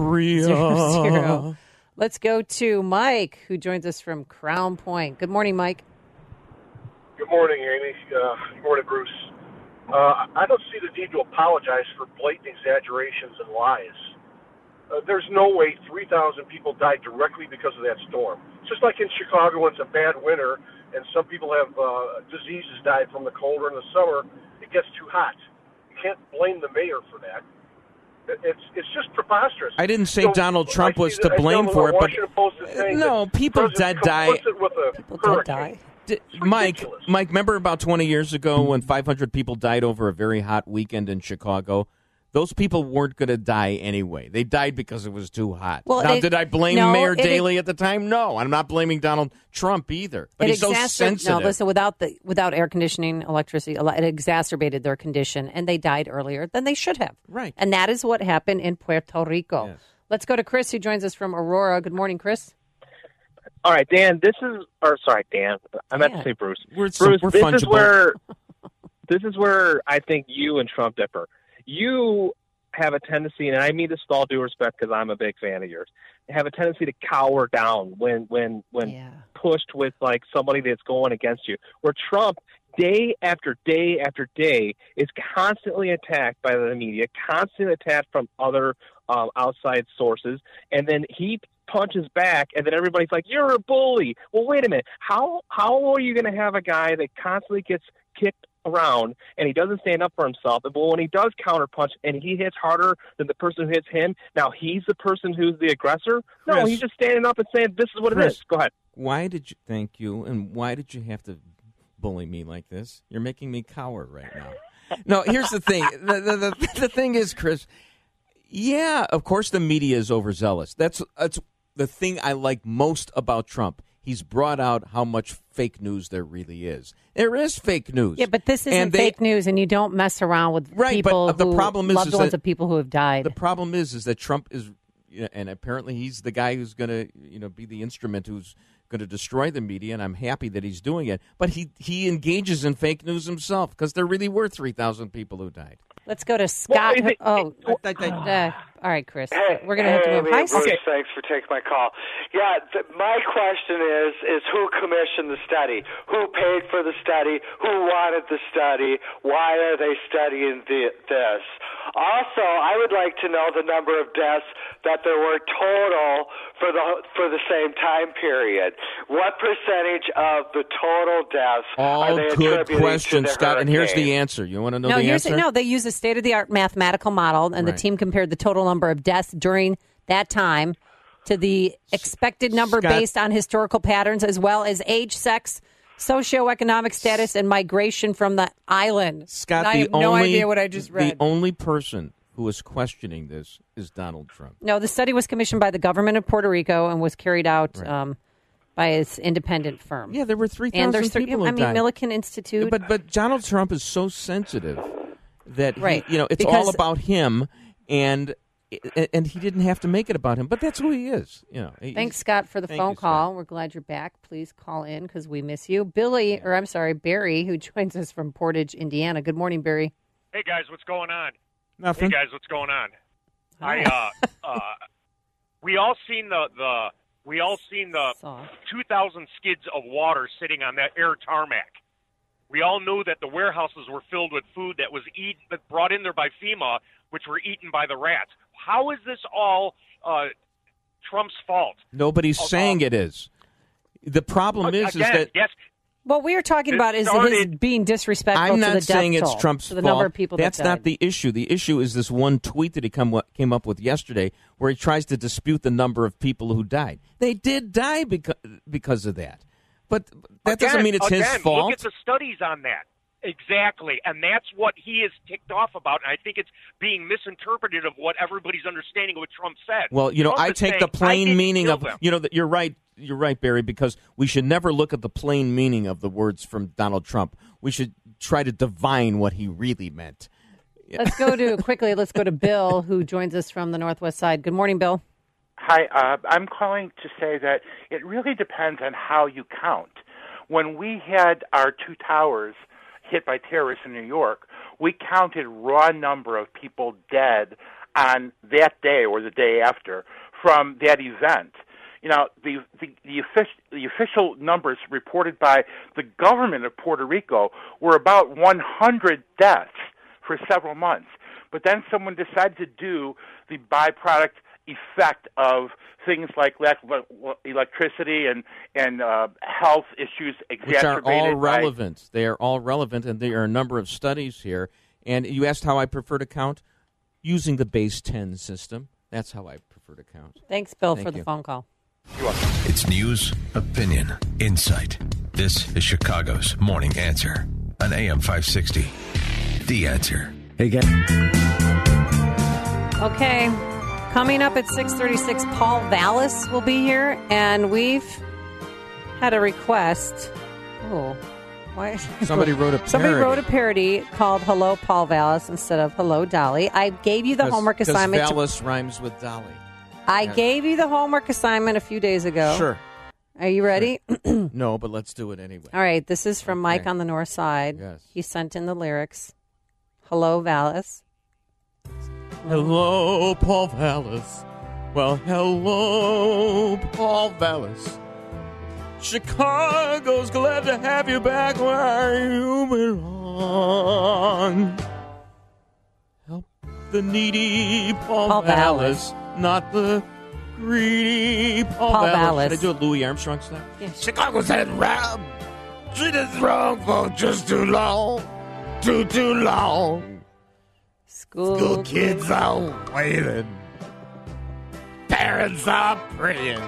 Maria. Let's go to Mike, who joins us from Crown Point. Good morning, Mike. Good morning, Amy. Good morning, Bruce. I don't see the need to apologize for blatant exaggerations and lies. There's no way 3,000 people died directly because of that storm. It's just like in Chicago when it's a bad winter and some people have diseases died from the cold, or in the summer it gets too hot. You can't blame the mayor for that. It's just preposterous. I didn't say Donald Trump was to blame for it, but no, people did die. People did die. Mike, remember about 20 years ago when 500 people died over a very hot weekend in Chicago? Those people weren't going to die anyway. They died because it was too hot. Well, now, did I blame Mayor Daley at the time? No, I'm not blaming Donald Trump either. But he's so sensitive. No, listen, without air conditioning, electricity, it exacerbated their condition, and they died earlier than they should have. Right. And that is what happened in Puerto Rico. Yes. Let's go to Chris, who joins us from Aurora. Good morning, Chris. All right, Dan. Dan. I meant to say Bruce. We're Bruce, fungible. This is where I think you and Trump differ. You have a tendency, and I mean this with all due respect because I'm a big fan of yours, have a tendency to cower down when pushed with like somebody that's going against you. Where Trump, day after day after day, is constantly attacked by the media, constantly attacked from other outside sources, and then he punches back, and then everybody's like, "You're a bully." Well, wait a minute. How are you going to have a guy that constantly gets kicked around and he doesn't stand up for himself, but when he does counterpunch and he hits harder than the person who hits him, now he's the person who's the aggressor? No, Chris, he's just standing up and saying, this is what it is. Go ahead. Thank you, and why did you have to bully me like this? You're making me cower right now. No, here's the thing. The thing is, Chris, yeah, of course the media is overzealous. That's the thing I like most about Trump. He's brought out how much fake news there really is. There is fake news. Yeah, but this isn't fake news, and you don't mess around with people but the problem is loved ones of people who have died. The problem is that Trump is, and apparently he's the guy who's going to, be the instrument who's going to destroy the media, and I'm happy that he's doing it. But he engages in fake news himself because there really were 3,000 people who died. Let's go to Scott. All right, Chris. We're going to have to move. Hi, Bruce, thanks for taking my call. Yeah, my question is who commissioned the study? Who paid for the study? Who wanted the study? Why are they studying this? Also, I would like to know the number of deaths that there were total for the same time period. What percentage of the total deaths are they good attributing question, to the Scott. And here's hurricane? the answer. You want to know the answer? No, they used a state-of-the-art mathematical model, and the team compared the total number of deaths during that time to the expected number based on historical patterns, as well as age, sex, socioeconomic status, and migration from the island. Scott, I have no idea what I just read. The only person who is questioning this is Donald Trump. No, the study was commissioned by the government of Puerto Rico and was carried out by its independent firm. Yeah, there were 3,000 people who died. Millikan Institute. But Donald Trump is so sensitive that it's all about him, and he didn't have to make it about him. But that's who he is. Thanks, Scott, for the phone call. We're glad you're back. Please call in because we miss you. Barry, who joins us from Portage, Indiana. Good morning, Barry. Hey guys, what's going on? Nothing. Hey guys, what's going on? We all seen the 2,000 skids of water sitting on that air tarmac. We all knew that the warehouses were filled with food that was brought in there by FEMA, which were eaten by the rats. How is this all Trump's fault? Nobody's saying it is. The problem is that... Yes. What we are talking about is his being disrespectful I'm to not the death saying it's toll, Trump's to the fault. number of people That's that died. not the issue. The issue is this one tweet that he came up with yesterday where he tries to dispute the number of people who died. They did die because of that. But that doesn't mean it's his fault. Look at the studies on that. Exactly. And that's what he is ticked off about. And I think it's being misinterpreted of what everybody's understanding of what Trump said. Well, I take the plain meaning of, them. You're right, Barry, because we should never look at the plain meaning of the words from Donald Trump. We should try to divine what he really meant. Let's go to Bill, who joins us from the Northwest Side. Good morning, Bill. Hi, I'm calling to say that it really depends on how you count. When we had our two towers hit by terrorists in New York, we counted raw number of people dead on that day or the day after from that event. The official numbers reported by the government of Puerto Rico were about 100 deaths for several months. But then someone decided to do the byproduct effect of things like electricity and health issues exacerbated. Which are all relevant. They are all relevant, and there are a number of studies here. And you asked how I prefer to count? Using the base 10 system. That's how I prefer to count. Thanks, Bill, for the phone call. It's news, opinion, insight. This is Chicago's Morning Answer on AM 560. The Answer. Hey, guys. Okay. Coming up at 6:36, Paul Vallis will be here, and we've had a request. Oh, why? Somebody wrote a parody. Somebody wrote a parody called "Hello, Paul Vallis" instead of "Hello, Dolly." I gave you the homework assignment. Vallis rhymes with Dolly. I gave you the homework assignment a few days ago. Sure. Are you ready? Sure. No, but let's do it anyway. All right. This is from Mike on the North Side. Yes. He sent in the lyrics. Hello, Vallis. Hello, Paul Vallis. Well, hello, Paul Vallis. Chicago's glad to have you back where you belong. Help the needy Paul Vallis, not the greedy Paul Vallis. Should I do a Louis Armstrong style? Yes. Chicago's had robbed. Treated wrong for just too long. too long. School kids are waiting. Parents are praying.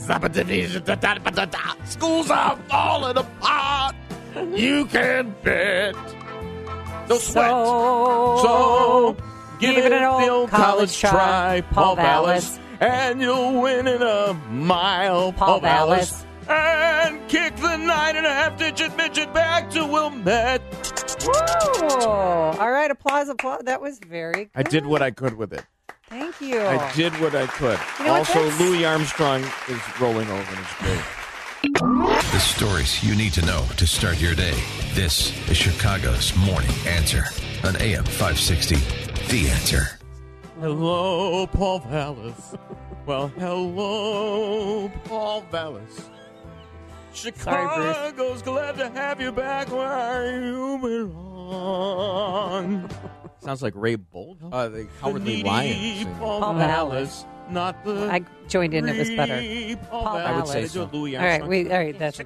Schools are falling apart. You can bet. No sweat. So give it an old college try, Paul Vallis, and you'll win in a mile, Paul Vallis. And kick the 9.5 digit midget back to Wilmette. Whoa! All right, applause. That was very good. I did what I could with it. Thank you. I did what I could. You know also, what, Louis Armstrong is rolling over, and it's great. The stories you need to know to start your day. This is Chicago's Morning Answer on AM 560. The Answer. Hello, Paul Vallis. Well, hello, Paul Vallis. Chicago's glad to have you back where you belong. Sounds like Ray Bolton. The Cowardly Lion. Paul Vallis. Not the I joined in. It was better. Paul I would say Vallis. so. Louis All right, Armstrong. all right. That's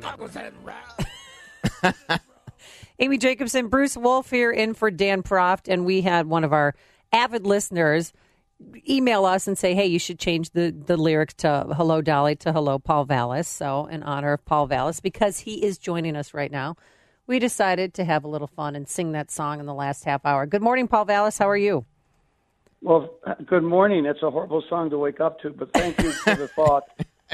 Amy Jacobson, Bruce Wolf here in for Dan Proft, and we had one of our avid listeners email us and say, hey, you should change the lyrics to Hello Dolly to Hello Paul Vallis. So in honor of Paul Vallis, because he is joining us right now, we decided to have a little fun and sing that song in the last half hour. Good morning, Paul Vallis. How are you? Well, good morning. It's a horrible song to wake up to, but thank you for the thought.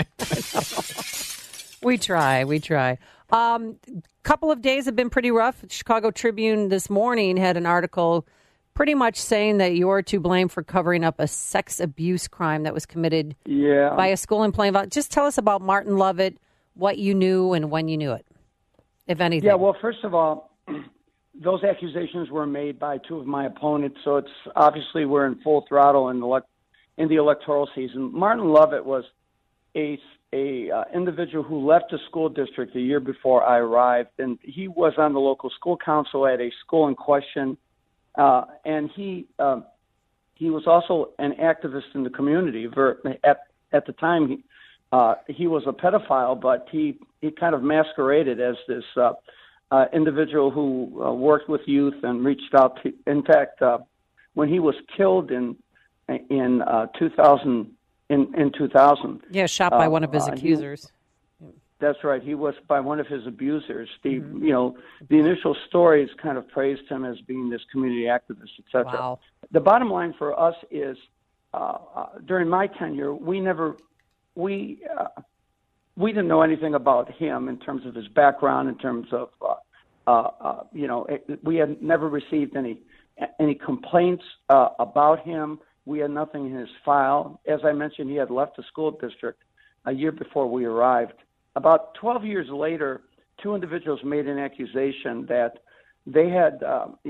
We try. Couple of days have been pretty rough. Chicago Tribune this morning had an article pretty much saying that you're to blame for covering up a sex abuse crime that was committed by a school in Plainville. Just tell us about Martin Lovett, what you knew and when you knew it, if anything. Yeah, well, first of all, those accusations were made by two of my opponents, so it's obviously we're in full throttle in the electoral season. Martin Lovett was a individual who left the school district a year before I arrived, and he was on the local school council at a school in question, and he was also an activist in the community. At the time, he was a pedophile, but he kind of masqueraded as this individual who worked with youth and reached out to. In fact, when he was killed in 2000. In 2000. Yeah, shot by one of his accusers. That's right. He was by one of his abusers. The initial stories kind of praised him as being this community activist, etc. Wow. The bottom line for us is, during my tenure, we didn't know anything about him in terms of his background, in terms of, we had never received any complaints about him. We had nothing in his file. As I mentioned, he had left the school district a year before we arrived. About 12 years later, two individuals made an accusation that they had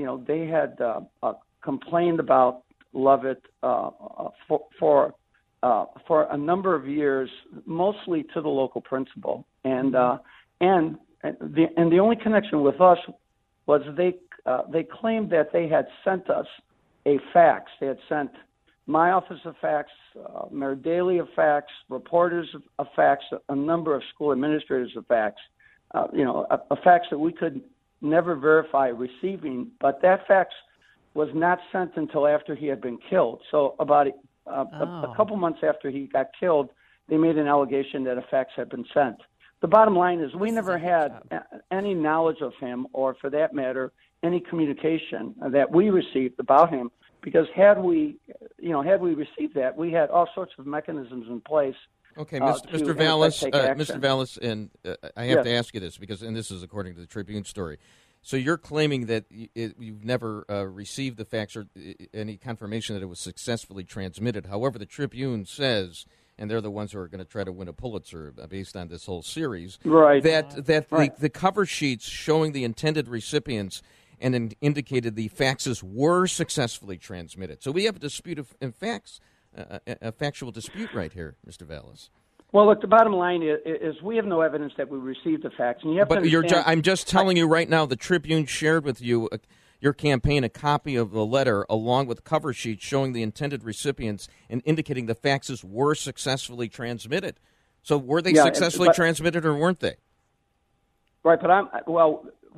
complained about Lovett for a number of years, mostly to the local principal, and the only connection with us was they claimed that they had sent us a fax. They had sent my office of fax, Mayor Daley of fax, reporters of fax, a number of school administrators of fax, a fax that we could never verify receiving, but that fax was not sent until after he had been killed. So about a couple months after he got killed, they made an allegation that a fax had been sent. The bottom line is we never had any knowledge of him, or for that matter, any communication that we received about him. Because had we received that, we had all sorts of mechanisms in place. Okay, Mr. Vallis, Mr. Vallis, and I have to ask you this and this is according to the Tribune story. So you're claiming that you've never received the fax or any confirmation that it was successfully transmitted. However, the Tribune says, and they're the ones who are going to try to win a Pulitzer based on this whole series, right? The cover sheets showing the intended recipients and indicated the faxes were successfully transmitted. So we have a dispute a factual dispute right here, Mr. Vallis. Well, look, the bottom line is we have no evidence that we received a fax. And you have I'm just telling you right now, the Tribune shared with you, your campaign, a copy of the letter along with cover sheets showing the intended recipients and indicating the faxes were successfully transmitted. So were they successfully transmitted or weren't they? Right, but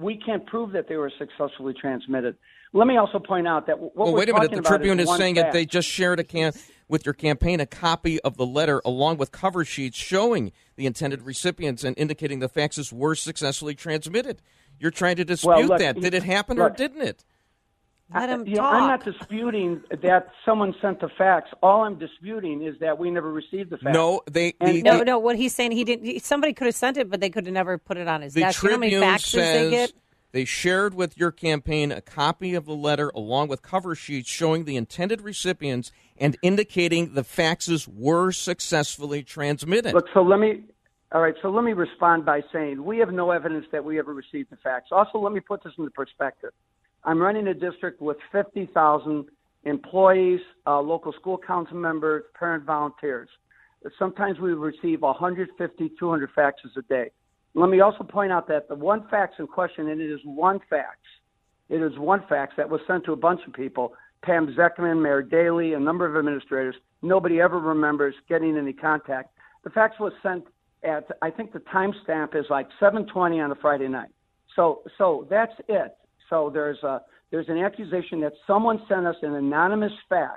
we can't prove that they were successfully transmitted. Let me also point out that wait a minute. The Tribune is saying that they just shared with your campaign a copy of the letter along with cover sheets showing the intended recipients and indicating the faxes were successfully transmitted. You're trying to dispute that. Did it happen or didn't it? Let him talk. I'm not disputing that someone sent the fax. All I'm disputing is that we never received the fax. No, no. What he's saying, he didn't. Somebody could have sent it, but they could have never put it on his desk. You know how many faxes they get? They shared with your campaign a copy of the letter along with cover sheets showing the intended recipients and indicating the faxes were successfully transmitted. Look, so let me respond by saying we have no evidence that we ever received the fax. Also, let me put this into perspective. I'm running a district with 50,000 employees, local school council members, parent volunteers. Sometimes we receive 150, 200 faxes a day. Let me also point out that the one fax in question, and it is one fax that was sent to a bunch of people, Pam Zeckman, Mayor Daley, a number of administrators. Nobody ever remembers getting any contact. The fax was sent at, I think the timestamp is like 7:20 on a Friday night. So that's it. So there's an accusation that someone sent us an anonymous fax,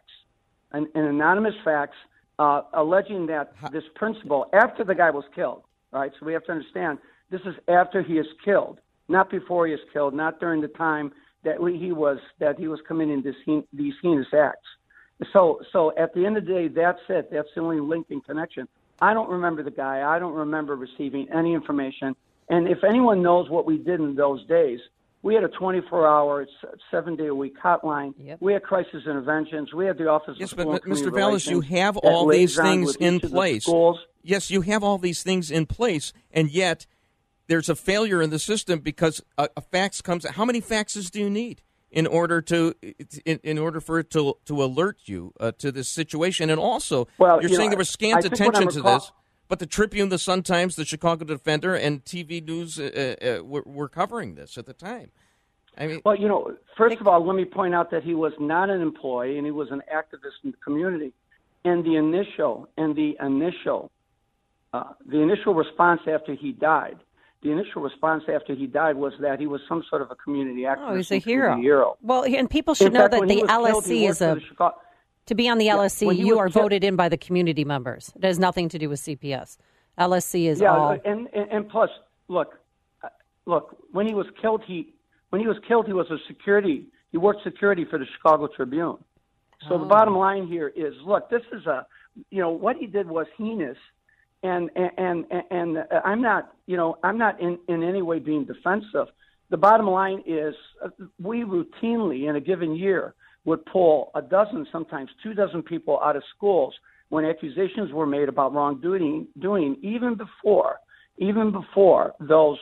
alleging that this principal, after the guy was killed, right? So we have to understand this is after he is killed, not before he is killed, not during the time that he was committing these heinous acts. So at the end of the day, that's it. That's the only link in connection. I don't remember the guy. I don't remember receiving any information. And if anyone knows what we did in those days, we had a 24-hour, 7-day-a-week hotline. Yep. We had crisis interventions. We had the Office of School and Community Mr. Vallis, you have all these things in place. Yes, you have all these things in place, and yet there's a failure in the system because a fax comes. How many faxes do you need in order for it to alert you to this situation? And also, you're saying there was scant attention to this. But the Tribune, the Sun-Times, the Chicago Defender, and TV News were covering this at the time. I mean, well, first of all, let me point out that he was not an employee and he was an activist in the community. And the initial response after he died, was that he was some sort of a community activist. Oh, he's a hero. Well, and people should know that the LSC is to be on the LSC, you are voted in by the community members. It has nothing to do with CPS. LSC is all. And plus, look. When he was killed, he was a security. He worked security for the Chicago Tribune. So the bottom line here is, look, this is what he did was heinous, and I'm not in any way being defensive. The bottom line is, we routinely in a given year would pull a dozen, sometimes 24 people out of schools when accusations were made about wrongdoing, even before those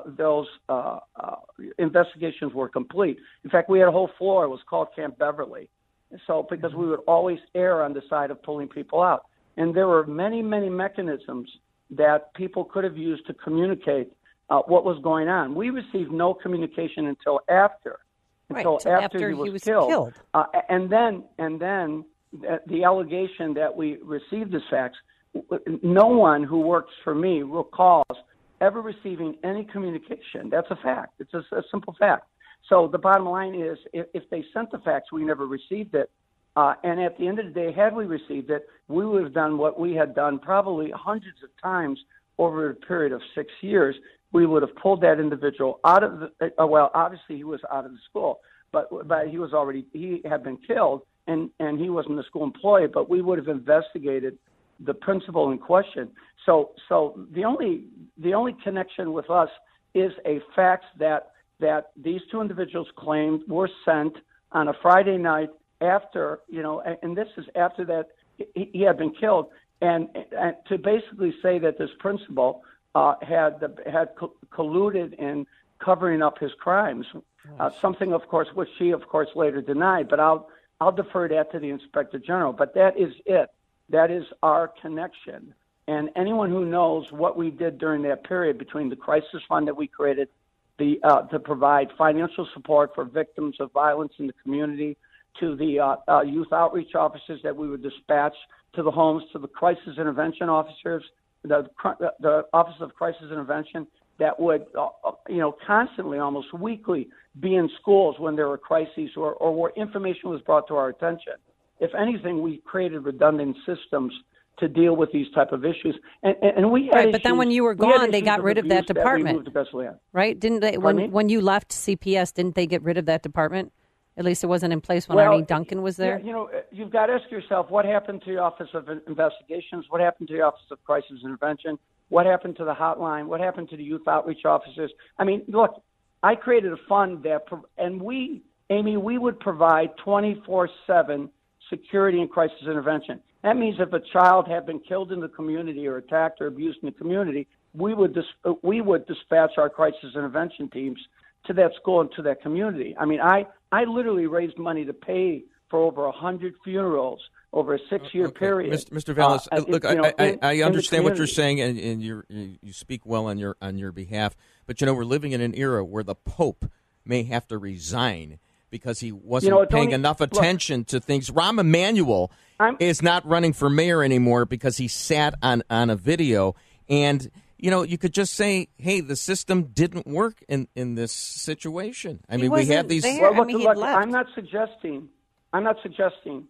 investigations were complete. In fact, we had a whole floor. It was called Camp Beverly. So because we would always err on the side of pulling people out. And there were many, many mechanisms that people could have used to communicate what was going on. We received no communication until after he was killed. And then the allegation that we received this fax, no one who works for me recalls ever receiving any communication. That's a fact. It's a simple fact. So the bottom line is, if they sent the fax, we never received it. And at the end of the day, had we received it, we would have done what we had done probably hundreds of times over a period of 6 years. We would have pulled that individual out of obviously he was out of the school, but he had been killed and he wasn't a school employee, but we would have investigated the principal in question. So the only connection with us is a fax that these two individuals claimed were sent on a Friday night after, and this is after that he had been killed, and to basically say that this principal had colluded in covering up his crimes, something, of course, which she, of course, later denied. But I'll defer that to the Inspector General. But that is it. That is our connection. And anyone who knows what we did during that period between the crisis fund that we created to provide financial support for victims of violence in the community, to the youth outreach officers that we would dispatch to the homes, to the crisis intervention officers, the Office of Crisis Intervention, that would, constantly, almost weekly, be in schools when there were crises or where information was brought to our attention. If anything, we created redundant systems to deal with these type of issues. And we had issues, but then when you were gone, they got rid of that department, right? Didn't they? When you left CPS, didn't they get rid of that department? At least it wasn't in place when Arnie Duncan was there. Yeah, you've got to ask yourself, what happened to the Office of Investigations? What happened to the Office of Crisis Intervention? What happened to the hotline? What happened to the youth outreach officers? I mean, look, I created a fund and we would provide 24/7 security and crisis intervention. That means if a child had been killed in the community or attacked or abused in the community, we would dispatch our crisis intervention teams to that school and to that community. I mean, I literally raised money to pay for over 100 funerals over a 6-year period. Mr. Vallis, look, I understand what you're saying, and you speak well on your behalf. But we're living in an era where the Pope may have to resign because he wasn't paying enough attention to things. Rahm Emanuel is not running for mayor anymore because he sat on a video. And, you could just say, hey, the system didn't work in this situation. I mean, we have these. Look, I'm not suggesting, I'm not suggesting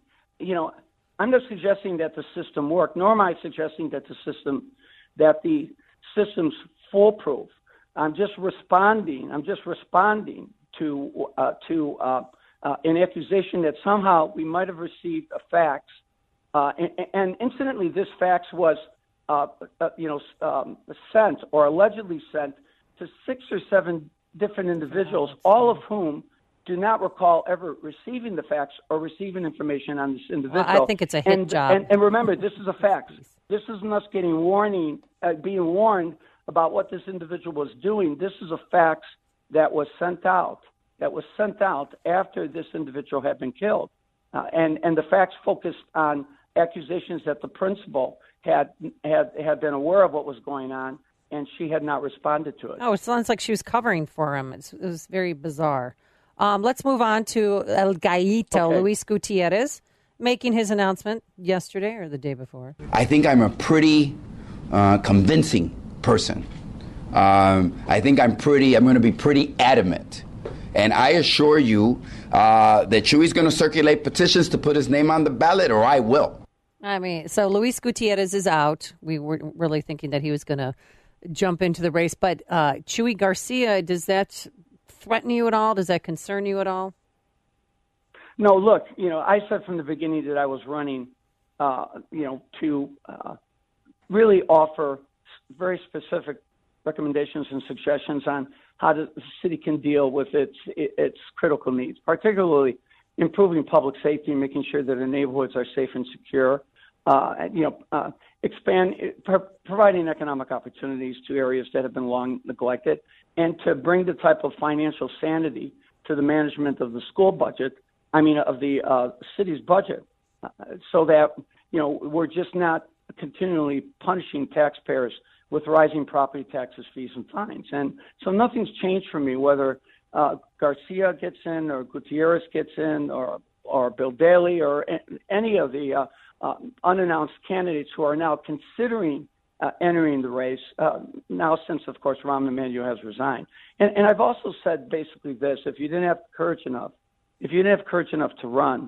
that the system worked, nor am I suggesting that the system's foolproof. I'm just responding to an accusation that somehow we might have received a fax, and incidentally, this fax was sent or allegedly sent to 6 or 7 different individuals, all of whom do not recall ever receiving the fax or receiving information on this individual. Well, I think it's a hit job. And remember, this is a fax. This isn't us being warned about what this individual was doing. This is a fax that was sent out. After this individual had been killed. And the fax focused on accusations that the principal had been aware of what was going on, and she had not responded to it. Oh, it sounds like she was covering for him. It was very bizarre. Let's move on to El Gallito, Luis Gutierrez, making his announcement yesterday or the day before. I think I'm a pretty convincing person. I think I'm going to be pretty adamant. And I assure you that Chewy's going to circulate petitions to put his name on the ballot, or I will. I mean, so Luis Gutierrez is out. We were really thinking that he was going to jump into the race. But Chuy Garcia, does that threaten you at all? Does that concern you at all? No, look, I said from the beginning that I was running, to really offer very specific recommendations and suggestions on how the city can deal with its critical needs, particularly improving public safety and making sure that our neighborhoods are safe and secure, providing economic opportunities to areas that have been long neglected, and to bring the type of financial sanity to the management of the school budget, of the city's budget, so that, we're just not continually punishing taxpayers with rising property taxes, fees, and fines. And so nothing's changed for me, whether Garcia gets in or Gutierrez gets in or Bill Daley or any of the unannounced candidates who are now considering entering the race, now since, of course, Rahm Emanuel has resigned. And I've also said basically this: if you didn't have courage enough to run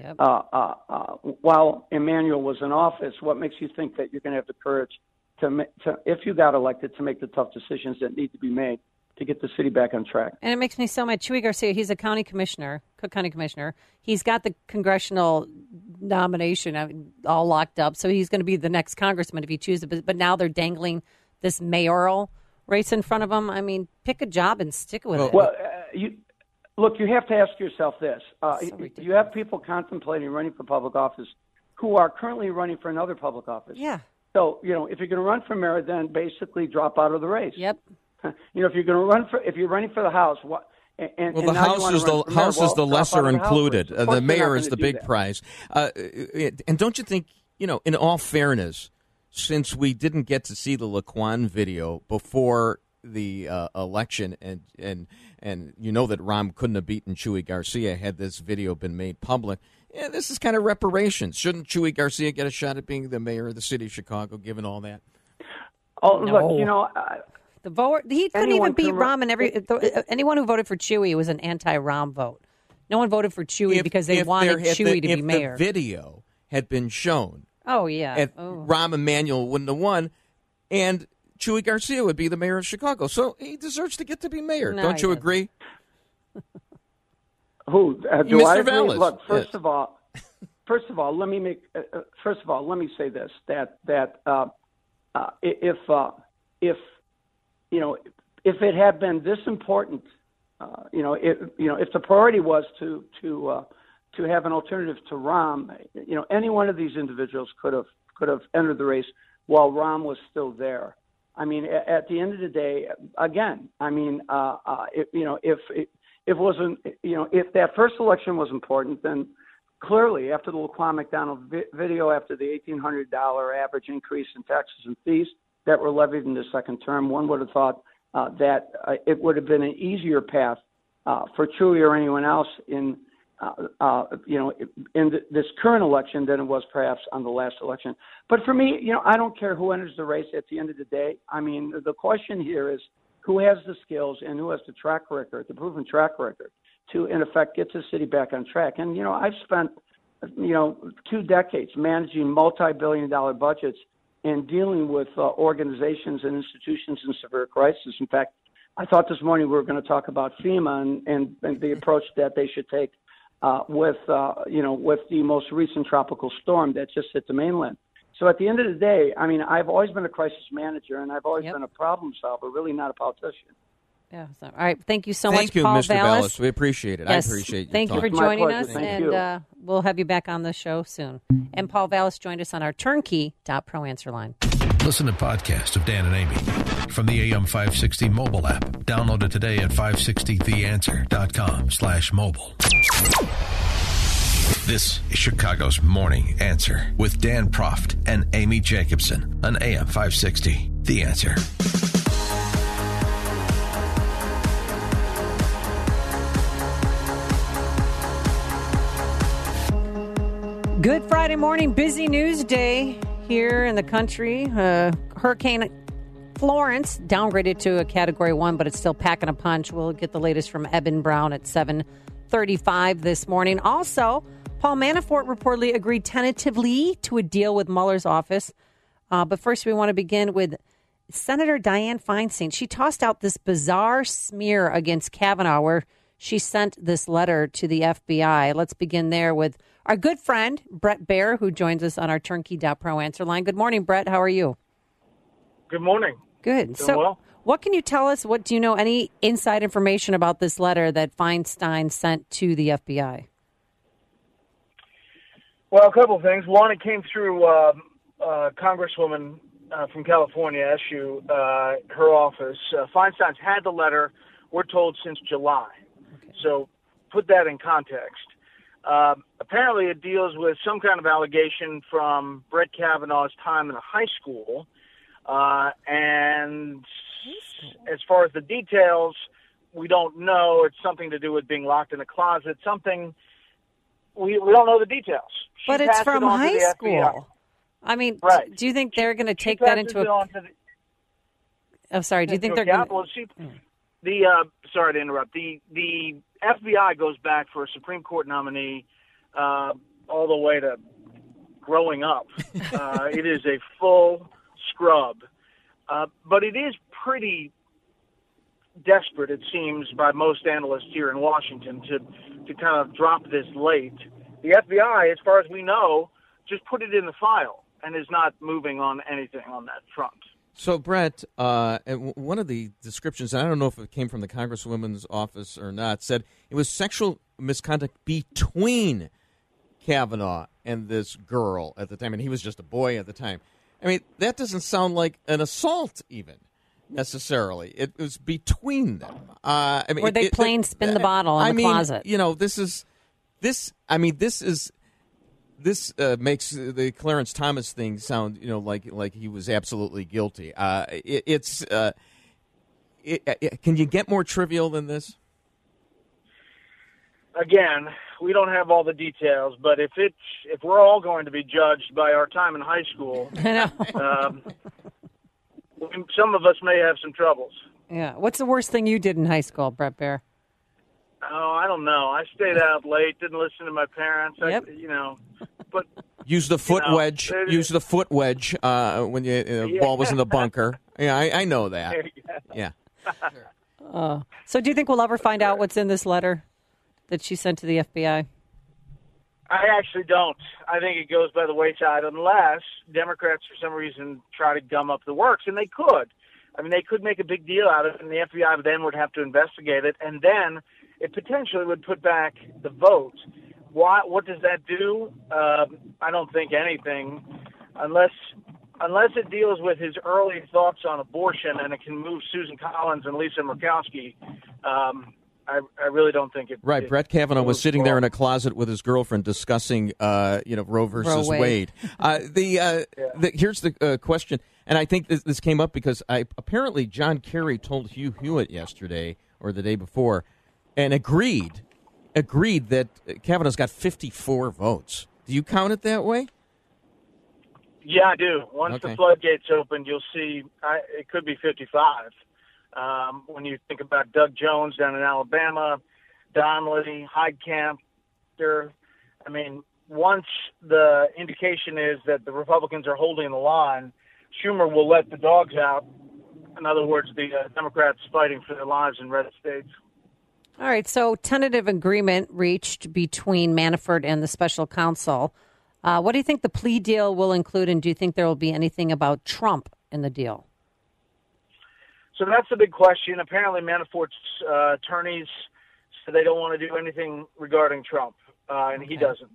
while Emanuel was in office, what makes you think that you're going to have the courage to, if you got elected, to make the tough decisions that need to be made to get the city back on track? And it makes me so mad. Chuy Garcia, he's a county commissioner, Cook County commissioner. He's got the congressional nomination all locked up, so he's going to be the next congressman if he chooses. But now they're dangling this mayoral race in front of him. I mean, pick a job and stick with it. Well, you have to ask yourself this. You have people contemplating running for public office who are currently running for another public office. Yeah. So, if you're going to run for mayor, then basically drop out of the race. Yep. If you're running for the House, the House is the lesser included. The mayor is the big prize. And don't you think, in all fairness, since we didn't get to see the Laquan video before the election, and that Rahm couldn't have beaten Chuy Garcia had this video been made public. Yeah, this is kind of reparations. Shouldn't Chuy Garcia get a shot at being the mayor of the city of Chicago, given all that? Oh, no. Look, The vote, he couldn't even beat Rahm, and anyone who voted for Chewy was an anti-Rahm vote. No one voted for Chewy because they wanted Chewy to be mayor. If the video had been shown, Rahm Emanuel wouldn't have won, and Chewy Garcia would be the mayor of Chicago. So he deserves to get to be mayor. No, Don't you agree? Who? Do Mr. I agree? Vallis. Look, first of all, let me say this: if it had been this important, if the priority was to have an alternative to Rahm, any one of these individuals could have entered the race while Rahm was still there. I mean, at the end of the day, again, I mean, if that first election was important, then clearly after the Laquan McDonald video, after the $1,800 average increase in taxes and fees that were levied in the second term, one would have thought that it would have been an easier path for Chewy or anyone else in this current election than it was perhaps on the last election. But for me, I don't care who enters the race at the end of the day. I mean, the question here is who has the skills and who has the track record, the proven track record, to, in effect, get the city back on track. And, I've spent, 2 decades managing multi-billion-dollar budgets and dealing with organizations and institutions in severe crisis. In fact, I thought this morning we were going to talk about FEMA and the approach that they should take with the most recent tropical storm that just hit the mainland. So at the end of the day, I mean, I've always been a crisis manager, and I've always been a problem solver, really not a politician. Yeah. So, all right. Thank you so much, Thank you, Paul Mr. Vallis. Vallis. We appreciate it. Yes. I appreciate you. Thank you for joining us, and we'll have you back on the show soon. And Paul Vallis joined us on our turnkey.pro answer line. Listen to podcasts of Dan and Amy from the AM 560 mobile app. Download it today at 560theanswer.com/mobile. This is Chicago's Morning Answer with Dan Proft and Amy Jacobson on AM 560. The Answer. Good Friday morning, busy news day here in the country. Hurricane Florence downgraded to a Category 1, but it's still packing a punch. We'll get the latest from Eben Brown at 7:35 this morning. Also, Paul Manafort reportedly agreed tentatively to a deal with Mueller's office. But first, we want to begin with Senator Dianne Feinstein. She tossed out this bizarre smear against Kavanaugh where she sent this letter to the FBI. Let's begin there with our good friend, Brett Baer, who joins us on our turnkey.pro answer line. Good morning, Brett. How are you? Good morning. Good. Doing well. What can you tell us? What do you know? Any inside information about this letter that Feinstein sent to the FBI? Well, a couple of things. One, it came through Congresswoman from California, SU, her office. Feinstein's had the letter, we're told, since July. Okay. So put that in context. Apparently it deals with some kind of allegation from Brett Kavanaugh's time in a high school. And as far as the details, we don't know. It's something to do with being locked in a closet, something we don't know the details. But it's from high school. I mean, right. Do you think they're going to take that into account? I'm sorry. Do you think they're going to? Sorry to interrupt. The FBI goes back for a Supreme Court nominee all the way to growing up. It is a full scrub. But it is pretty desperate, it seems, by most analysts here in Washington to kind of drop this late. The FBI, as far as we know, just put it in the file and is not moving on anything on that front. So, Brett, one of the descriptions, and I don't know if it came from the Congresswoman's office or not, said it was sexual misconduct between Kavanaugh and this girl at the time, and he was just a boy at the time. I mean, that doesn't sound like an assault even, necessarily. It was between them. Were they playing spin the bottle in the closet? This makes the Clarence Thomas thing sound, like he was absolutely guilty. Can you get more trivial than this? Again, we don't have all the details, but if we're all going to be judged by our time in high school, some of us may have some troubles. Yeah. What's the worst thing you did in high school, Bret Baier? Oh, I don't know. I stayed out late, didn't listen to my parents. Yep. But use the foot wedge. Use the foot wedge when the ball was in the bunker. Yeah, I know that. Yeah. So do you think we'll ever find out what's in this letter that she sent to the FBI? I actually don't. I think it goes by the wayside unless Democrats, for some reason, try to gum up the works, and they could. I mean, they could make a big deal out of it, and the FBI then would have to investigate it, and then it potentially would put back the vote. What does that do? I don't think anything, unless it deals with his early thoughts on abortion and it can move Susan Collins and Lisa Murkowski. I really don't think it. Right, Brett Kavanaugh was sitting there in a closet with his girlfriend discussing, Roe versus Wade. Here's the question, and I think this came up because apparently John Kerry told Hugh Hewitt yesterday or the day before, and agreed that Kavanaugh's got 54 votes. Do you count it that way? Yeah, I do. Once the floodgates opened, you'll see it could be 55. When you think about Doug Jones down in Alabama, Donnelly, Heitkamp, once the indication is that the Republicans are holding the line, Schumer will let the dogs out. In other words, the Democrats fighting for their lives in red states. All right, so tentative agreement reached between Manafort and the special counsel. What do you think the plea deal will include, and do you think there will be anything about Trump in the deal? So that's the big question. Apparently, Manafort's attorneys said they don't want to do anything regarding Trump, and he doesn't.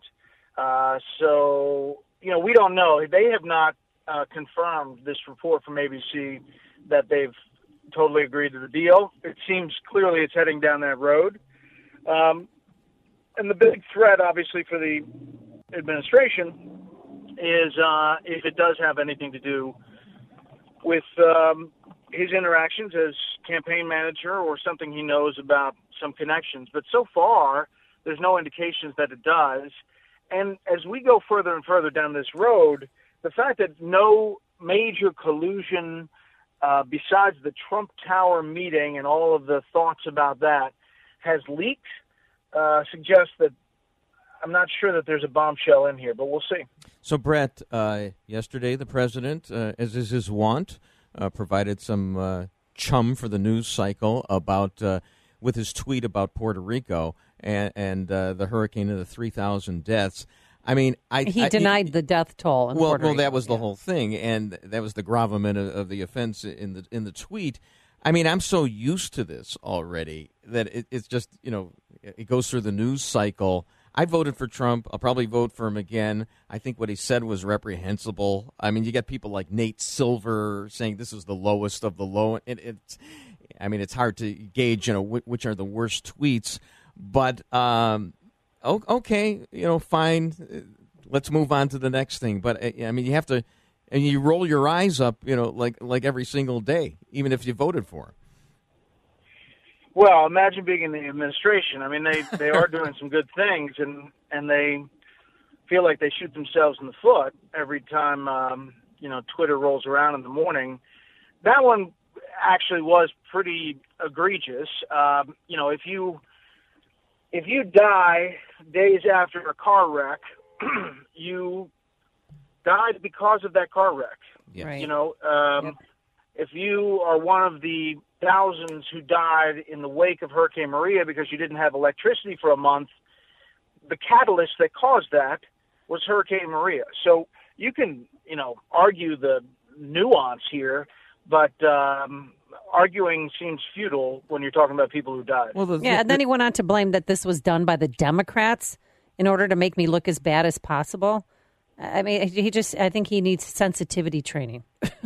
We don't know. They have not confirmed this report from ABC that they've totally agreed to the deal. It seems clearly it's heading down that road. And the big threat, obviously, for the administration is if it does have anything to do with his interactions as campaign manager or something he knows about some connections. But so far, there's no indications that it does. And as we go further and further down this road, the fact that no major collusion besides the Trump Tower meeting and all of the thoughts about that has leaked suggests that I'm not sure that there's a bombshell in here, but we'll see. So, Brett, yesterday the president, as is his wont, provided some chum for the news cycle about with his tweet about Puerto Rico and the hurricane and the 3,000 deaths. I mean, he denied the death toll in Puerto Rico. Well, that was the whole thing, and that was the gravamen of the offense in the tweet. I mean, I'm so used to this already that it's just, it goes through the news cycle. I voted for Trump. I'll probably vote for him again. I think what he said was reprehensible. I mean, you got people like Nate Silver saying this is the lowest of the low. It's hard to gauge, which are the worst tweets. But okay, fine. Let's move on to the next thing. But you have to, and you roll your eyes up, like every single day, even if you voted for him. Well, imagine being in the administration. I mean, they are doing some good things, and they feel like they shoot themselves in the foot every time Twitter rolls around in the morning. That one actually was pretty egregious. If you die days after a car wreck, you died because of that car wreck. Yes. Right. If you are one of the thousands who died in the wake of Hurricane Maria because you didn't have electricity for a month, the catalyst that caused that was Hurricane Maria. So you can, argue the nuance here, but arguing seems futile when you're talking about people who died. And then he went on to blame that this was done by the Democrats in order to make me look as bad as possible. I mean, I think he needs sensitivity training.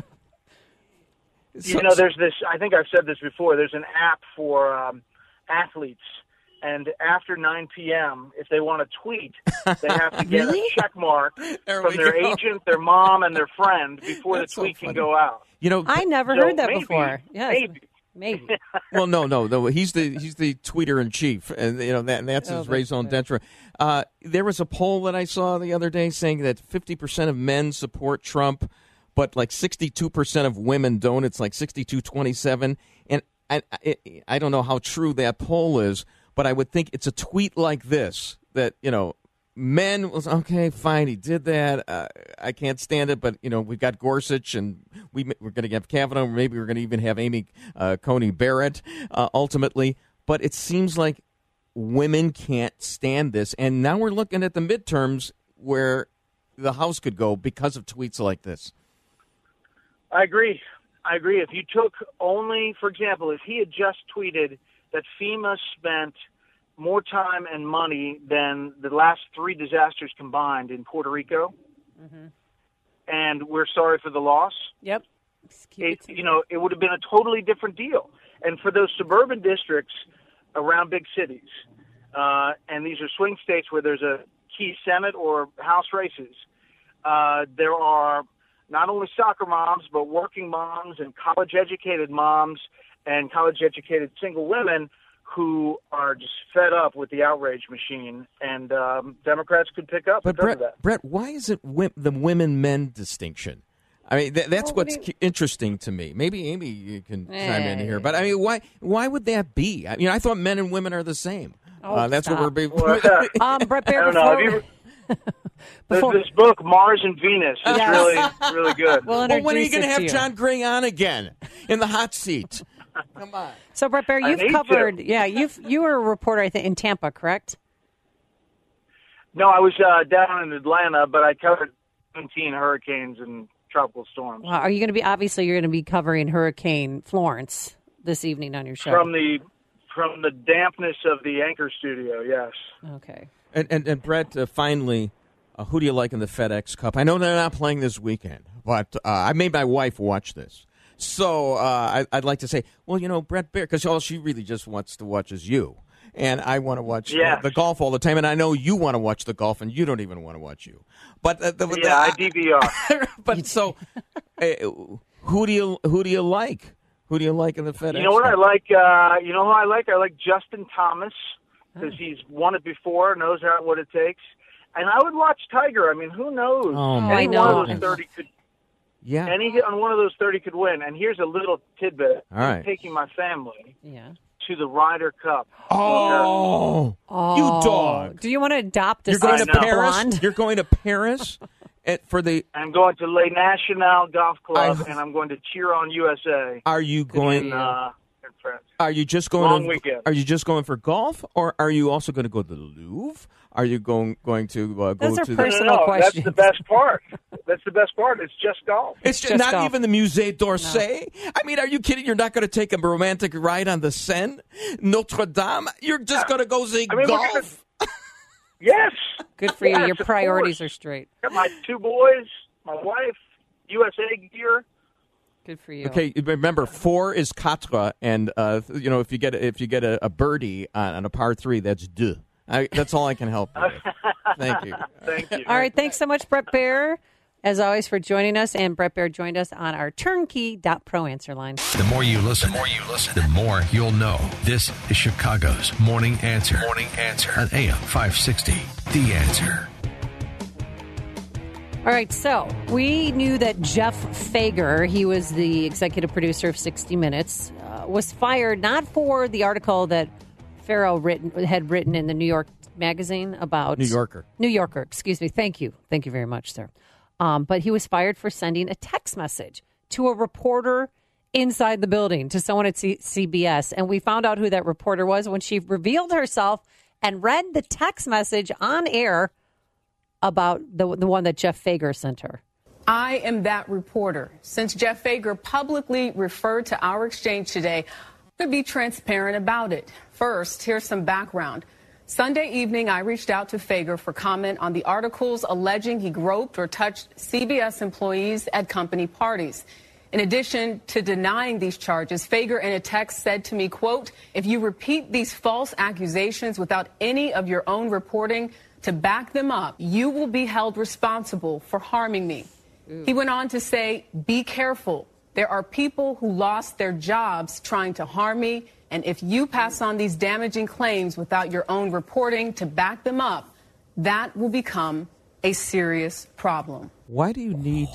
There's this, I think I've said this before, there's an app for athletes, and after 9 p.m., if they want to tweet, they have to get a check mark from their agent, their mom, and their friend before the tweet can go out. I never heard that before. Yes. Maybe. Well, no. He's the tweeter in chief, and that's his raison d'etre. There was a poll that I saw the other day saying that 50% of men support Trump, but like 62% of women don't. It's like 62-27. And I don't know how true that poll is, but I would think it's a tweet like this that, men was, okay, fine, he did that. I can't stand it, but, we've got Gorsuch, and we're going to have Kavanaugh. Maybe we're going to even have Amy Coney Barrett ultimately. But it seems like women can't stand this. And now we're looking at the midterms where the House could go because of tweets like this. I agree. If you took only, for example, if he had just tweeted that FEMA spent more time and money than the last 3 disasters combined in Puerto Rico, and we're sorry for the loss. Yep. It would have been a totally different deal. And for those suburban districts around big cities, and these are swing states where there's a key Senate or House races, there are not only soccer moms, but working moms and college-educated moms and college-educated single women who are just fed up with the outrage machine, and Democrats could pick up. But Brett, why is it the women-men distinction? I mean, that's what's interesting to me. Maybe Amy, you can chime in here. But I mean, why would that be? I mean, I thought men and women are the same. That's what we're being. Brett Baer, I don't know. There's this book, Mars and Venus. It's really good. Well, when are you going to have John Gray on again in the hot seat? Come on. So, Brett Baer, you've covered. Yeah, you were a reporter, I think, in Tampa, correct? No, I was down in Atlanta, but I covered 17 hurricanes and tropical storms. Well, are you going to be? Obviously, you're going to be covering Hurricane Florence this evening on your show. From the dampness of the anchor studio, yes. Okay. And Brett, finally, who do you like in the FedEx Cup? I know they're not playing this weekend, but I made my wife watch this. So I'd like to say, well, Brett Baer, because all she really just wants to watch is you. And I want to watch the golf all the time. And I know you want to watch the golf, and you don't even want to watch you. But I DVR. But so, who do you like? Who do you like in the FedEx? You know what I like? Who I like? I like Justin Thomas because he's won it before, knows what it takes. And I would watch Tiger. I mean, who knows? I know. One of those 30 could. Yeah. Any hit on one of those 30 could win. And here's a little tidbit. All right. I'm taking my family to the Ryder Cup. Oh, you dog. Do you want to adopt a You're going to Paris? blonde? You're going to Paris for the... I'm going to Le National Golf Club, and I'm going to cheer on USA. Are you going... in France. Are you just going Long weekend. Are you just going for golf, or are you also going to go to the Louvre? Are you going to go to personal questions. That's the best part. That's the best part. It's just golf. It's just not golf. Even the Musée d'Orsay? No. I mean, are you kidding? You're not going to take a romantic ride on the Seine? Notre Dame? You're just going to go see golf? Yes. Good for you. Your priorities are straight. Got my 2 boys, my wife, USA gear. Good for you. Okay, remember 4 is 4, and if you get a birdie on a par 3, that's 2. That's all I can help you with. Thank you. Thank you. All right, thanks so much, Brett Baer, as always, for joining us. And Brett Baer joined us on our turnkey.pro answer line. The more you listen, the more you'll know. This is Chicago's Morning Answer. Morning Answer on AM 560. The Answer. All right, so we knew that Jeff Fager, he was the executive producer of 60 Minutes, was fired not for the article that Farrow had written in the New York Magazine about... New Yorker, excuse me. Thank you. Thank you very much, sir. But he was fired for sending a text message to a reporter inside the building, to someone at CBS. And we found out who that reporter was when she revealed herself and read the text message on air about the one that Jeff Fager sent her. I am that reporter. Since Jeff Fager publicly referred to our exchange today, I'm going to be transparent about it. First, here's some background. Sunday evening, I reached out to Fager for comment on the articles alleging he groped or touched CBS employees at company parties. In addition to denying these charges, Fager in a text said to me, quote, "If you repeat these false accusations without any of your own reporting to back them up, you will be held responsible for harming me." He went on to say, "Be careful. There are people who lost their jobs trying to harm me, and if you pass on these damaging claims without your own reporting to back them up, that will become a serious problem." Why do you need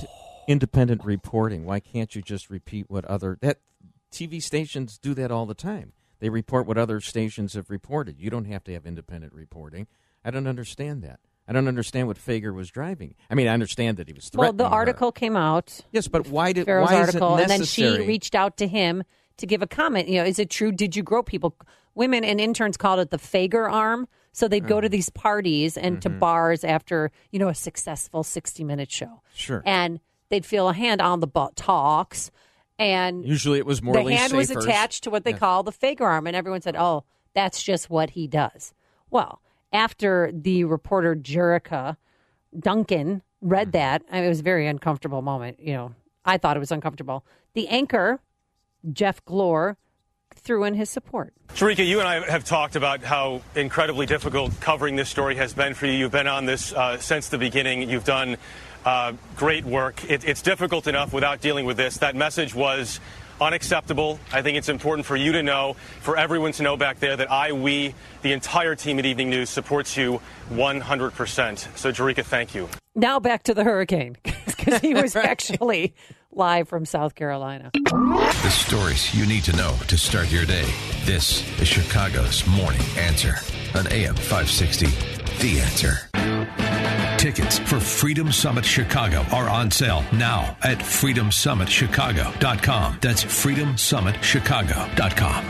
independent reporting. Why can't you just repeat what that TV stations do that all the time? They report what other stations have reported. You don't have to have independent reporting. I don't understand that. I don't understand what Fager was driving. I mean, I understand that he was threatening Well, the article came out. Yes, but why is article, it necessary? And then she reached out to him to give a comment. Is it true? Did you grow people? Women and interns called it the Fager arm. So they'd go to these parties and to bars after, a successful 60-minute show. Sure. And they'd feel a hand on the butt talks. And usually it was morally the hand was attached to what they call the Fager arm. And everyone said, oh, that's just what he does. Well, after the reporter Jerica Duncan read that, it was a very uncomfortable moment. I thought it was uncomfortable. The anchor, Jeff Glor, threw in his support. Jericka, you and I have talked about how incredibly difficult covering this story has been for you. You've been on this since the beginning. You've done great work. It's difficult enough without dealing with this. That message was unacceptable. I think it's important for you to know, for everyone to know back there, that the entire team at Evening News supports you 100%. So, Jericka, thank you. Now back to the hurricane, because he was actually live from South Carolina. The stories you need to know to start your day. This is Chicago's Morning Answer on AM 560. The Answer. Tickets for Freedom Summit Chicago are on sale now at freedomsummitchicago.com. That's freedomsummitchicago.com.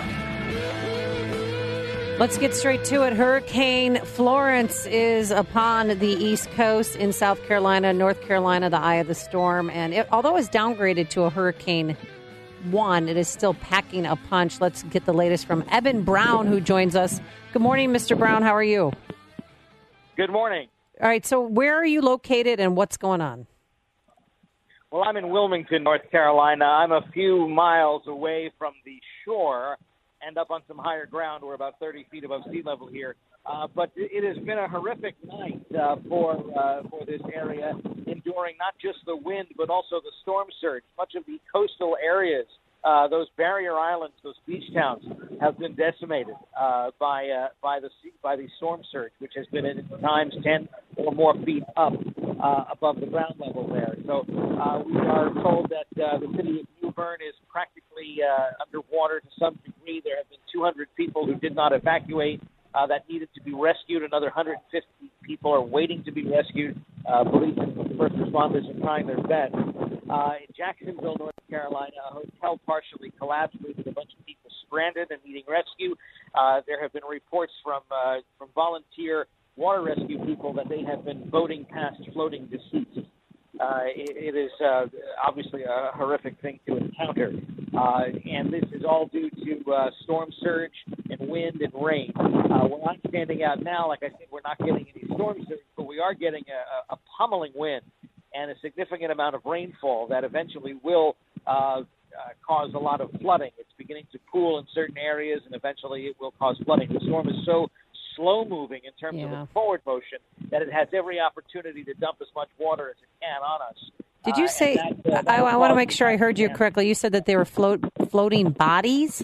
Let's get straight to it. Hurricane Florence is upon the East Coast in South Carolina, North Carolina, the eye of the storm. And although it's downgraded to a Hurricane 1, it is still packing a punch. Let's get the latest from Eben Brown, who joins us. Good morning, Mr. Brown. How are you? Good morning. All right, so where are you located and what's going on? Well, I'm in Wilmington, North Carolina. I'm a few miles away from the shore and up on some higher ground. We're about 30 feet above sea level here. But it has been a horrific night for this area, enduring not just the wind but also the storm surge. Much of the coastal areas, those barrier islands, those beach towns, have been decimated by the storm surge, which has been at times 10 or more feet up above the ground level there. So we are told that the city of New Bern is practically underwater to some degree. There have been 200 people who did not evacuate that needed to be rescued. Another 150 people are waiting to be rescued. Police and first responders are trying their best. In Jacksonville, North Carolina, a hotel partially collapsed with a bunch of people stranded and needing rescue. There have been reports from volunteer water rescue people that they have been boating past floating deceased. It is obviously a horrific thing to encounter. And this is all due to storm surge and wind and rain. Where I'm standing out now, like I said, we're not getting any storm surge, but we are getting a pummeling wind and a significant amount of rainfall that eventually will cause a lot of flooding. It's beginning to pool in certain areas, and eventually it will cause flooding. The storm is so slow-moving in terms of its forward motion that it has every opportunity to dump as much water as it can on us. Did you say, I want to make sure I heard you correctly, you said that they were floating bodies?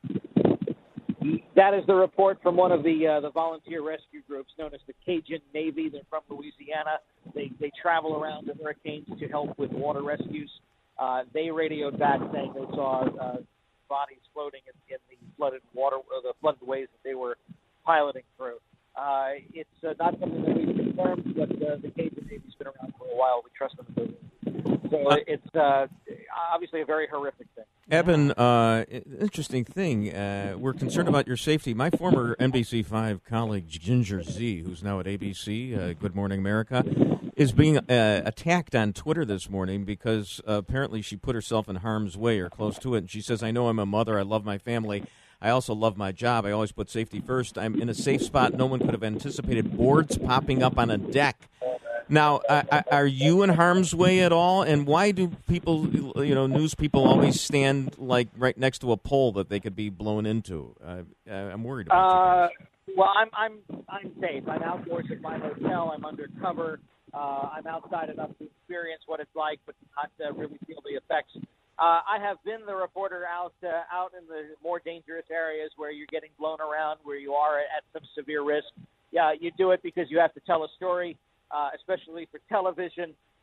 That is the report from one of the volunteer rescue groups known as the Cajun Navy. They're from Louisiana. They travel around the hurricanes to help with water rescues. They radioed back saying they saw bodies floating in the flooded water, the flooded ways that they were piloting through. It's not something that we've confirmed, but the Cajun Navy's been around for a while. We trust them to do it. So it's obviously a very horrific thing. Eben, interesting thing. We're concerned about your safety. My former NBC5 colleague, Ginger Z, who's now at ABC, Good Morning America, is being attacked on Twitter this morning because apparently she put herself in harm's way or close to it. And she says, I know I'm a mother. I love my family. I also love my job. I always put safety first. I'm in a safe spot. No one could have anticipated boards popping up on a deck. Now, are you in harm's way at all? And why do people, news people always stand like right next to a pole that they could be blown into? I'm worried about you. Well, I'm safe. I'm outdoors at my hotel. I'm undercover. I'm outside enough to experience what it's like, but not really feel the effects. I have been the reporter out in the more dangerous areas where you're getting blown around, where you are at some severe risk. Yeah, you do it because you have to tell a story, especially for television.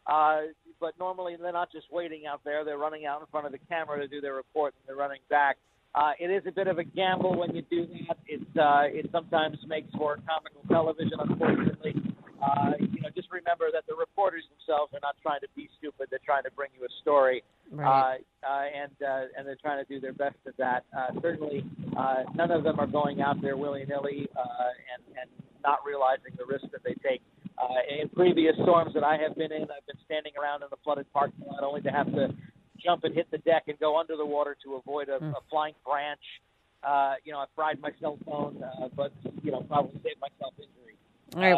But normally they're not just waiting out there. They're running out in front of the camera to do their report, and they're running back. It is a bit of a gamble when you do that. It sometimes makes for comical television, unfortunately. Just remember that the reporters themselves are not trying to be stupid. They're trying to bring you a story, right. And they're trying to do their best at that. Certainly, none of them are going out there willy-nilly and not realizing the risk that they take. In previous storms that I have been in, I've been standing around in the flooded parking lot only to have to jump and hit the deck and go under the water to avoid a flying branch. I fried my cell phone, but probably saved myself injury. Right.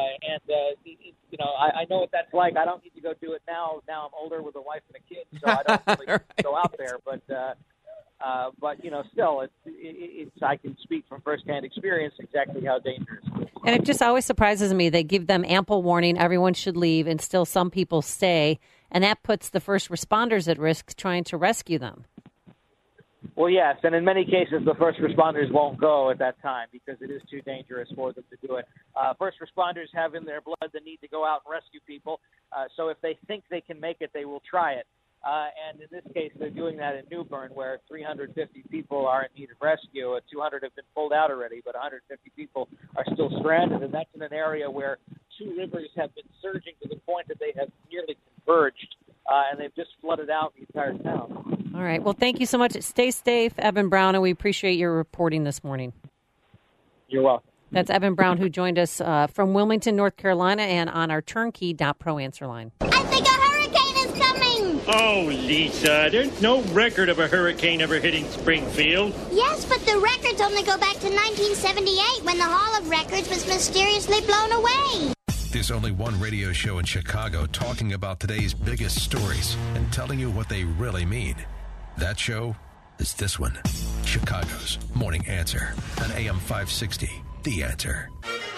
I know what that's like. I don't need to go do it now. Now I'm older with a wife and a kid, so I don't really go out there. But still, it's I can speak from firsthand experience exactly how dangerous it is. And it just always surprises me. They give them ample warning. Everyone should leave, and still some people stay. And that puts the first responders at risk trying to rescue them. Well, yes, and in many cases, the first responders won't go at that time because it is too dangerous for them to do it. First responders have in their blood the need to go out and rescue people. So if they think they can make it, they will try it. And in this case, they're doing that in New Bern, where 350 people are in need of rescue. 200 have been pulled out already, but 150 people are still stranded. And that's in an area where two rivers have been surging to the point that they have nearly converged, and they've just flooded out the entire town. All right. Well, thank you so much. Stay safe, Evan Brown, and we appreciate your reporting this morning. You're welcome. That's Evan Brown, who joined us from Wilmington, North Carolina, and on our turnkey.pro answer line. I think a hurricane is coming! Oh, Lisa, there's no record of a hurricane ever hitting Springfield. Yes, but the records only go back to 1978 when the Hall of Records was mysteriously blown away. There's only one radio show in Chicago talking about today's biggest stories and telling you what they really mean. That show is this one, Chicago's Morning Answer on AM 560, The Answer.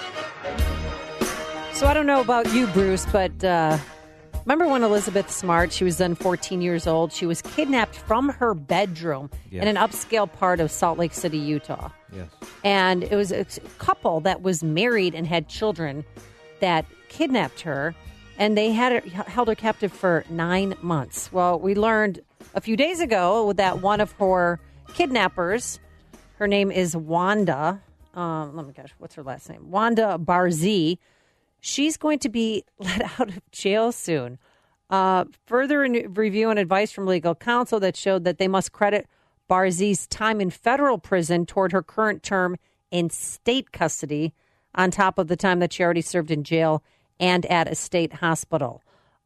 So I don't know about you, Bruce, but remember when Elizabeth Smart, she was then 14 years old, she was kidnapped from her bedroom in an upscale part of Salt Lake City, Utah. Yes. And it was a couple that was married and had children that kidnapped her, and they held her captive for 9 months. Well, we learned a few days ago that one of her kidnappers, her name is Wanda, what's her last name? Wanda Barzee. She's going to be let out of jail soon. Further review and advice from legal counsel that showed that they must credit Barzee's time in federal prison toward her current term in state custody, on top of the time that she already served in jail and at a state hospital.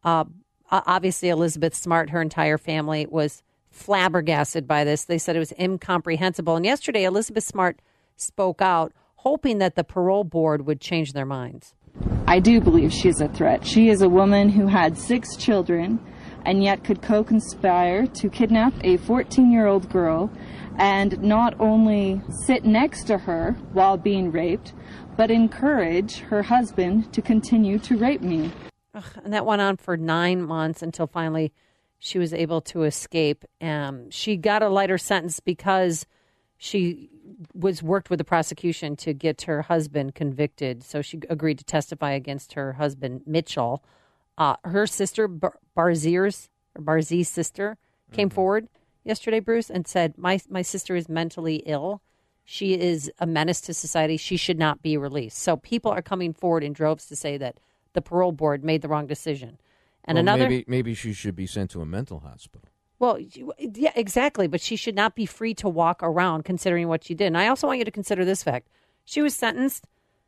Obviously, Elizabeth Smart, her entire family was flabbergasted by this. They said it was incomprehensible. And yesterday, Elizabeth Smart spoke out, hoping that the parole board would change their minds. I do believe she's a threat. She is a woman who had 6 children and yet could co-conspire to kidnap a 14-year-old girl and not only sit next to her while being raped, but encourage her husband to continue to rape me. And that went on for 9 months until finally she was able to escape. She got a lighter sentence because she worked with the prosecution to get her husband convicted. So she agreed to testify against her husband, Mitchell. Her sister, Barzee's sister, came forward yesterday, Bruce, and said, my sister is mentally ill. She is a menace to society. She should not be released. So people are coming forward in droves to say that the parole board made the wrong decision. And maybe she should be sent to a mental hospital. Well, yeah, exactly. But she should not be free to walk around considering what she did. And I also want you to consider this fact. She was sentenced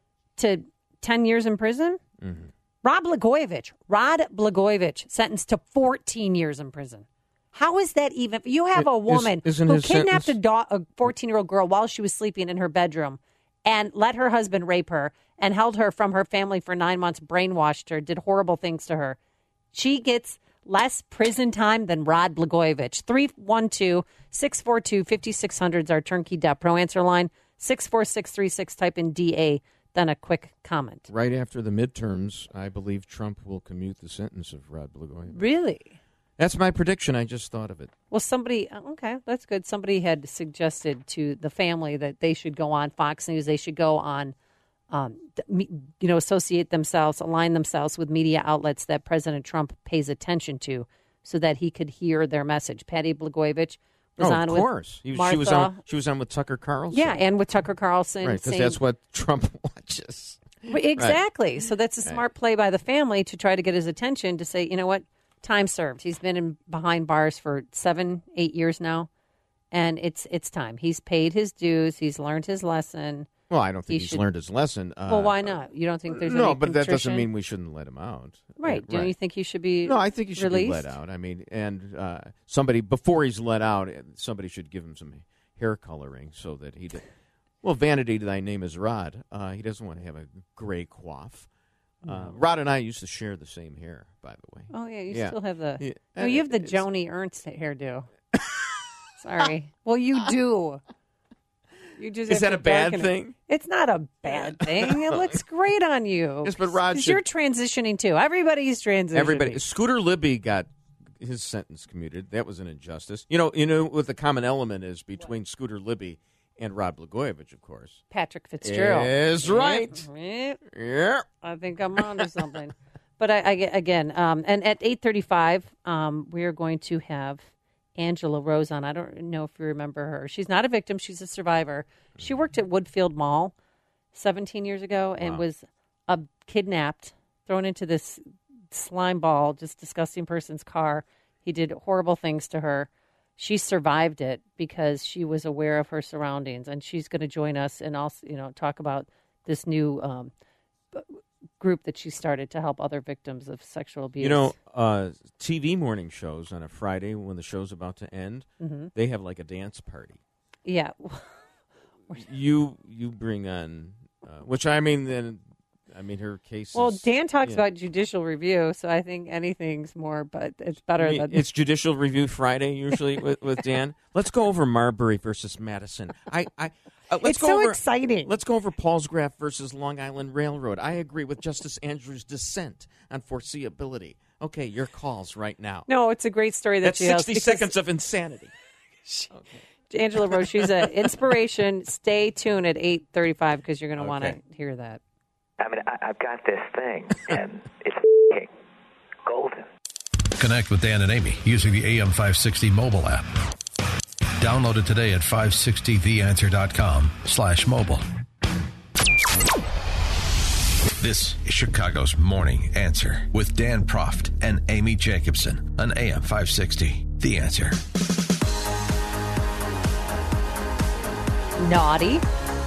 to 10 years in prison. Mm-hmm. Rod Blagojevich, sentenced to 14 years in prison. How is that even? You have a woman who kidnapped a 14-year-old girl while she was sleeping in her bedroom and let her husband rape her and held her from her family for 9 months, brainwashed her, did horrible things to her. She gets less prison time than Rod Blagojevich. 312-642-5600 is our turnkey.pro answer line. 64636, type in DA, then a quick comment. Right after the midterms, I believe Trump will commute the sentence of Rod Blagojevich. Really? That's my prediction. I just thought of it. Well, okay, that's good. Somebody had suggested to the family that they should go on Fox News. They should go on associate themselves, align themselves with media outlets that President Trump pays attention to so that he could hear their message. Patty Blagojevich was on with Martha. She was on with Tucker Carlson. Yeah, and with Tucker Carlson. Right, because that's what Trump watches. Exactly. Right. So that's a smart play by the family to try to get his attention to say, you know what, time served. He's been behind bars for 7-8 years now, and it's time. He's paid his dues. He's learned his lesson. Well, I don't think he's learned his lesson. Well, why not? You don't think there's any but that contrition? doesn't mean we shouldn't let him out. Right. Don't you think he should be No, I think he should released? be let out. I mean, and somebody, before he's let out, somebody should give him some hair coloring so that he... Well, vanity, thy name is Rod. He doesn't want to have a gray coif. Rod and I used to share the same hair, by the way. Oh, yeah, you still have the... Yeah. No, you have the Joni Ernst hairdo. Sorry. Well, you do. You just Is that a bad thing? It's not a bad thing. It looks great on you. Yes, but Rod you're transitioning too. Everybody's transitioning. Scooter Libby got his sentence commuted. That was an injustice. You know what the common element is between Scooter Libby and Rod Blagojevich, of course. Patrick Fitzgerald is right. Yeah. I think I'm on to something. But again, and at 8:35, we are going to have Angela Rose on. I don't know if you remember her. She's not a victim. She's a survivor. She worked at Woodfield Mall 17 years ago and was kidnapped, thrown into this slime ball, just disgusting person's car. He did horrible things to her. She survived it because she was aware of her surroundings, and she's going to join us and also, talk about this new group that she started to help other victims of sexual abuse. TV morning shows on a Friday when the show's about to end, they have like a dance party. Yeah. you bring on, her case. Well, Dan talks about judicial review, so I think anything's more, but it's better than it's Judicial Review Friday usually with Dan. Let's go over Marbury versus Madison. It's so exciting. Let's go over Paulsgraf versus Long Island Railroad. I agree with Justice Andrews' dissent on foreseeability. Okay, your calls right now. No, it's a great story that That's she 60 has seconds of insanity. Okay. Angela Rose, she's an inspiration. Stay tuned at 8:35 because you're going to want to hear that. I mean, I've got this thing, and it's golden. Connect with Dan and Amy using the AM 560 mobile app. Download it today at 560theanswer.com/mobile. This is Chicago's Morning Answer with Dan Proft and Amy Jacobson on AM 560. The Answer. Naughty.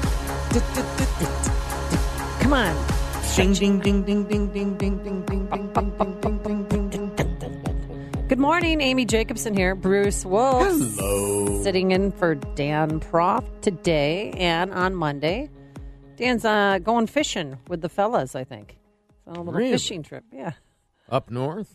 Come on. Ding, ding, ding, ding, ding, ding, ding, ding, ding, ding, ding, ding, ding. Good morning, Amy Jacobson here. Bruce Wolf. Hello. Sitting in for Dan Proft today and on Monday. Dan's going fishing with the fellas, I think. So a little fishing trip, yeah. Up north?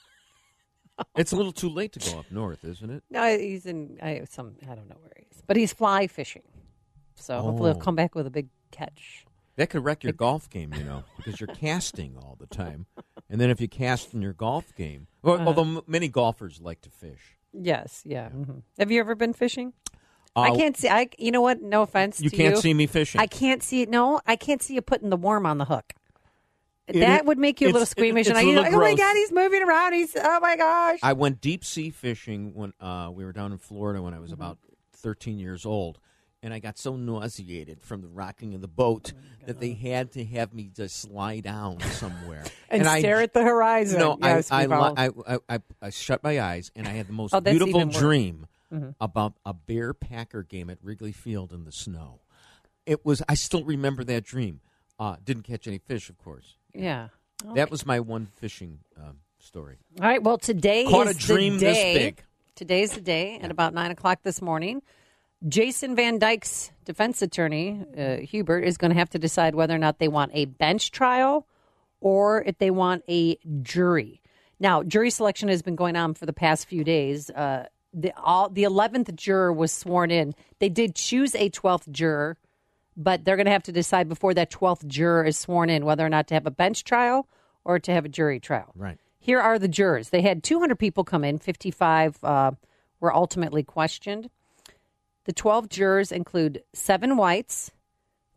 It's a little too late to go up north, isn't it? No, he's in I don't know where he is. But he's fly fishing. So hopefully he'll come back with a big catch. That could wreck your golf game, because you're casting all the time. And then if you cast in your golf game, although many golfers like to fish. Yes, yeah. Mm-hmm. Have you ever been fishing? I can't see. You know what? No offense to you. You can't see me fishing. I can't see it. No, I can't see you putting the worm on the hook. That would make you a little squeamish. And oh my God, he's moving around. Oh my gosh. I went deep sea fishing when we were down in Florida when I was about 13 years old. And I got so nauseated from the rocking of the boat that they had to have me just slide down somewhere and stare at the horizon. No, yes, I shut my eyes and I had the most beautiful dream about a bear packer game at Wrigley Field in the snow. I still remember that dream. Didn't catch any fish, of course. Yeah, okay. That was my one fishing story. All right. Well, today Caught is a dream the day. This big. Today's the day at about 9:00 this morning. Jason Van Dyke's defense attorney, Hubert, is going to have to decide whether or not they want a bench trial or if they want a jury. Now, jury selection has been going on for the past few days. The 11th juror was sworn in. They did choose a 12th juror, but they're going to have to decide before that 12th juror is sworn in whether or not to have a bench trial or to have a jury trial. Right. Here are the jurors. They had 200 people come in. 55 were ultimately questioned. The 12 jurors include 7 whites,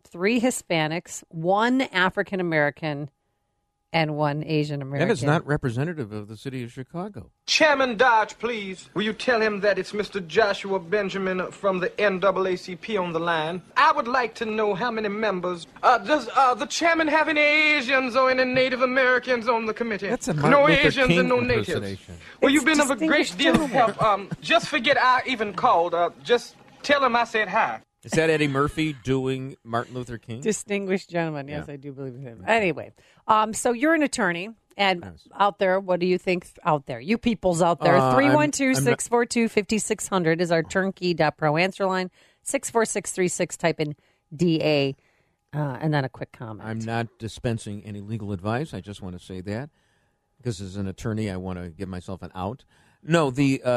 3 Hispanics, 1 African American, and 1 Asian American. That is not representative of the city of Chicago. Chairman Dodge, please. Will you tell him that it's Mr. Joshua Benjamin from the NAACP on the line? I would like to know how many members. Does the chairman have any Asians or any Native Americans on the committee? That's a Martin no Luther Asians King and no natives. impersonation. Well, you've been of a great deal of help. Just forget I even called. Just tell him I said hi. Is that Eddie Murphy doing Martin Luther King? Distinguished gentleman. Yes, Yeah. I do believe in him. Anyway, so you're an attorney, and out there, what do you think out there? You peoples out there, 312-642-5600 is our turnkey.pro answer line, 64636, type in DA, and then a quick comment. I'm not dispensing any legal advice. I just want to say that, because as an attorney, I want to give myself an out. No,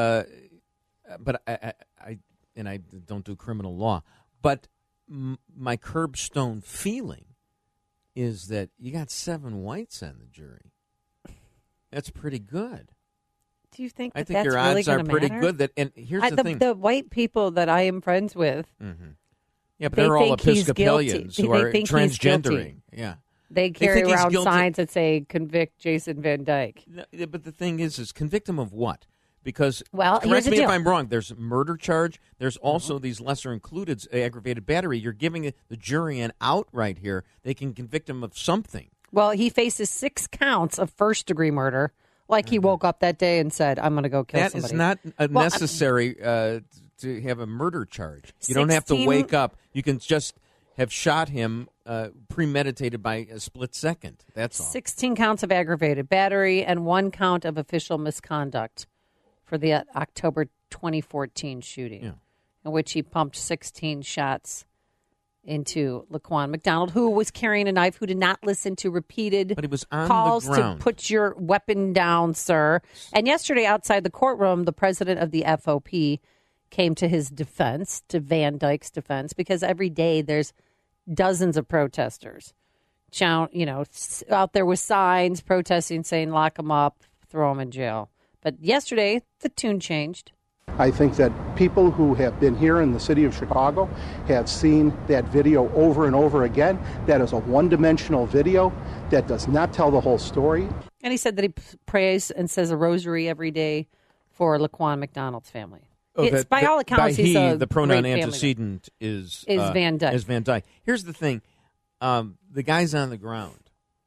but I don't do criminal law, but my curbstone feeling is that you got 7 whites on the jury. That's pretty good. Do you think I that think that's your really odds are gonna pretty matter? good. That, and here's the thing: the white people that I am friends with, yeah, but they they're all think he's Episcopalians guilty. who They are think he's guilty. transgendering. Yeah, they think carry he's around guilty. signs that say "Convict Jason Van Dyke." No, but the thing is convict him of what? Because, Well, here's correct the me if deal. I'm wrong, there's a murder charge. There's also these lesser included aggravated battery. You're giving the jury an out right here. They can convict him of something. Well, he faces 6 counts of first-degree murder. Like he woke up that day and said, "I'm going to go kill That somebody." is not necessary to have a murder charge. You don't have to 16 wake up. You can just have shot him premeditated by a split second. That's all. 16 counts of aggravated battery and 1 count of official misconduct for the October 2014 shooting, in which he pumped 16 shots into Laquan McDonald, who was carrying a knife, who did not listen to repeated But he was on calls the ground. to put your weapon down, sir. And yesterday, outside the courtroom, the president of the FOP came to his defense, to Van Dyke's defense, because every day there's dozens of protesters, out there with signs protesting, saying, "Lock him up, throw him in jail." But yesterday, the tune changed. I think that people who have been here in the city of Chicago have seen that video over and over again. That is a one-dimensional video that does not tell the whole story. And he said that he prays and says a rosary every day for Laquan McDonald's family. It's, by all accounts, he's the pronoun great antecedent is Van Dyke. Is Van Dyke. Here's the thing: the guy's on the ground,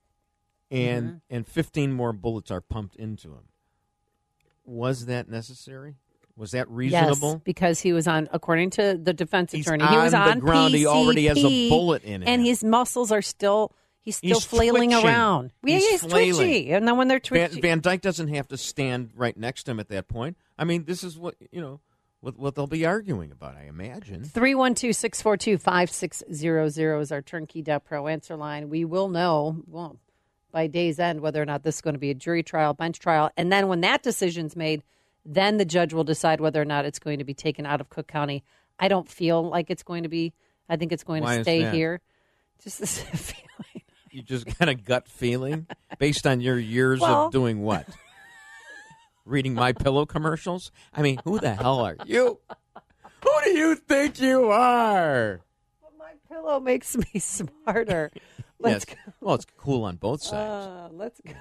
and 15 more bullets are pumped into him. Was that necessary? Was that reasonable? Yes, because he was on, according to the defense attorney, He's he was on the on ground. PCP, He already has a bullet in him. and his muscles are still. He's flailing twitching. around. He's flailing. twitchy, and then when they're twitchy, Van Dyke doesn't have to stand right next to him at that point. I mean, this is what what they'll be arguing about, I imagine. 312-642-5600 is our turnkey.pro answer line. We will know by day's end whether or not this is going to be a jury trial, bench trial, and then when that decision's made, then the judge will decide whether or not it's going to be taken out of Cook County. I don't feel like it's going to be. I think it's going Why to is stay that? here. Just this feeling. You just got a gut feeling based on your years Well- of doing what? Reading My Pillow commercials? I mean, who the hell are you? Who do you think you are? My pillow makes me smarter. Let's Yes. Well, it's cool on both sides. Let's go.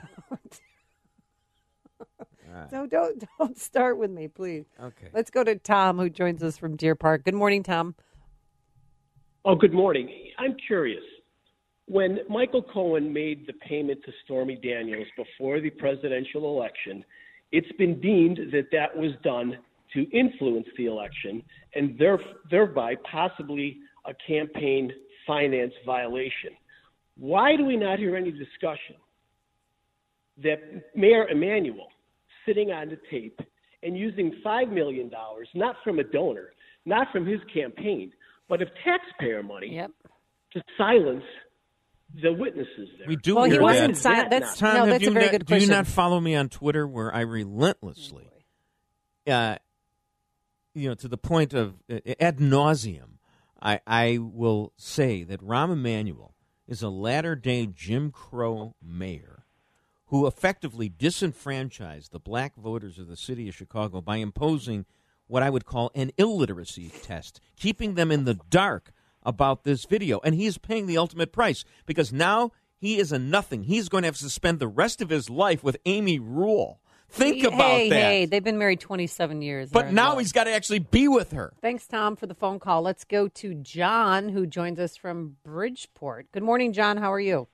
So don't start with me, please. Okay. Let's go to Tom, who joins us from Deer Park. Good morning, Tom. Oh, good morning. I'm curious. When Michael Cohen made the payment to Stormy Daniels before the presidential election, it's been deemed that that was done to influence the election and thereby possibly a campaign finance violation. Why do we not hear any discussion that Mayor Emanuel sitting on the tape and using $5 million, not from a donor, not from his campaign, but of taxpayer money to silence the witnesses there? We do. Well, he hear wasn't that. silent. That's Tom, no, have that's you a very not- good Do you question. not follow me on Twitter where I relentlessly, to the point of ad nauseum, I will say that Rahm Emanuel is a latter-day Jim Crow mayor who effectively disenfranchised the black voters of the city of Chicago by imposing what I would call an illiteracy test, keeping them in the dark about this video, and he's paying the ultimate price because now he is a nothing. He's going to have to spend the rest of his life with Amy Rule. Think about that. Hey, they've been married 27 years. But now he's got to actually be with her. Thanks, Tom, for the phone call. Let's go to John, who joins us from Bridgeport. Good morning, John. How are you?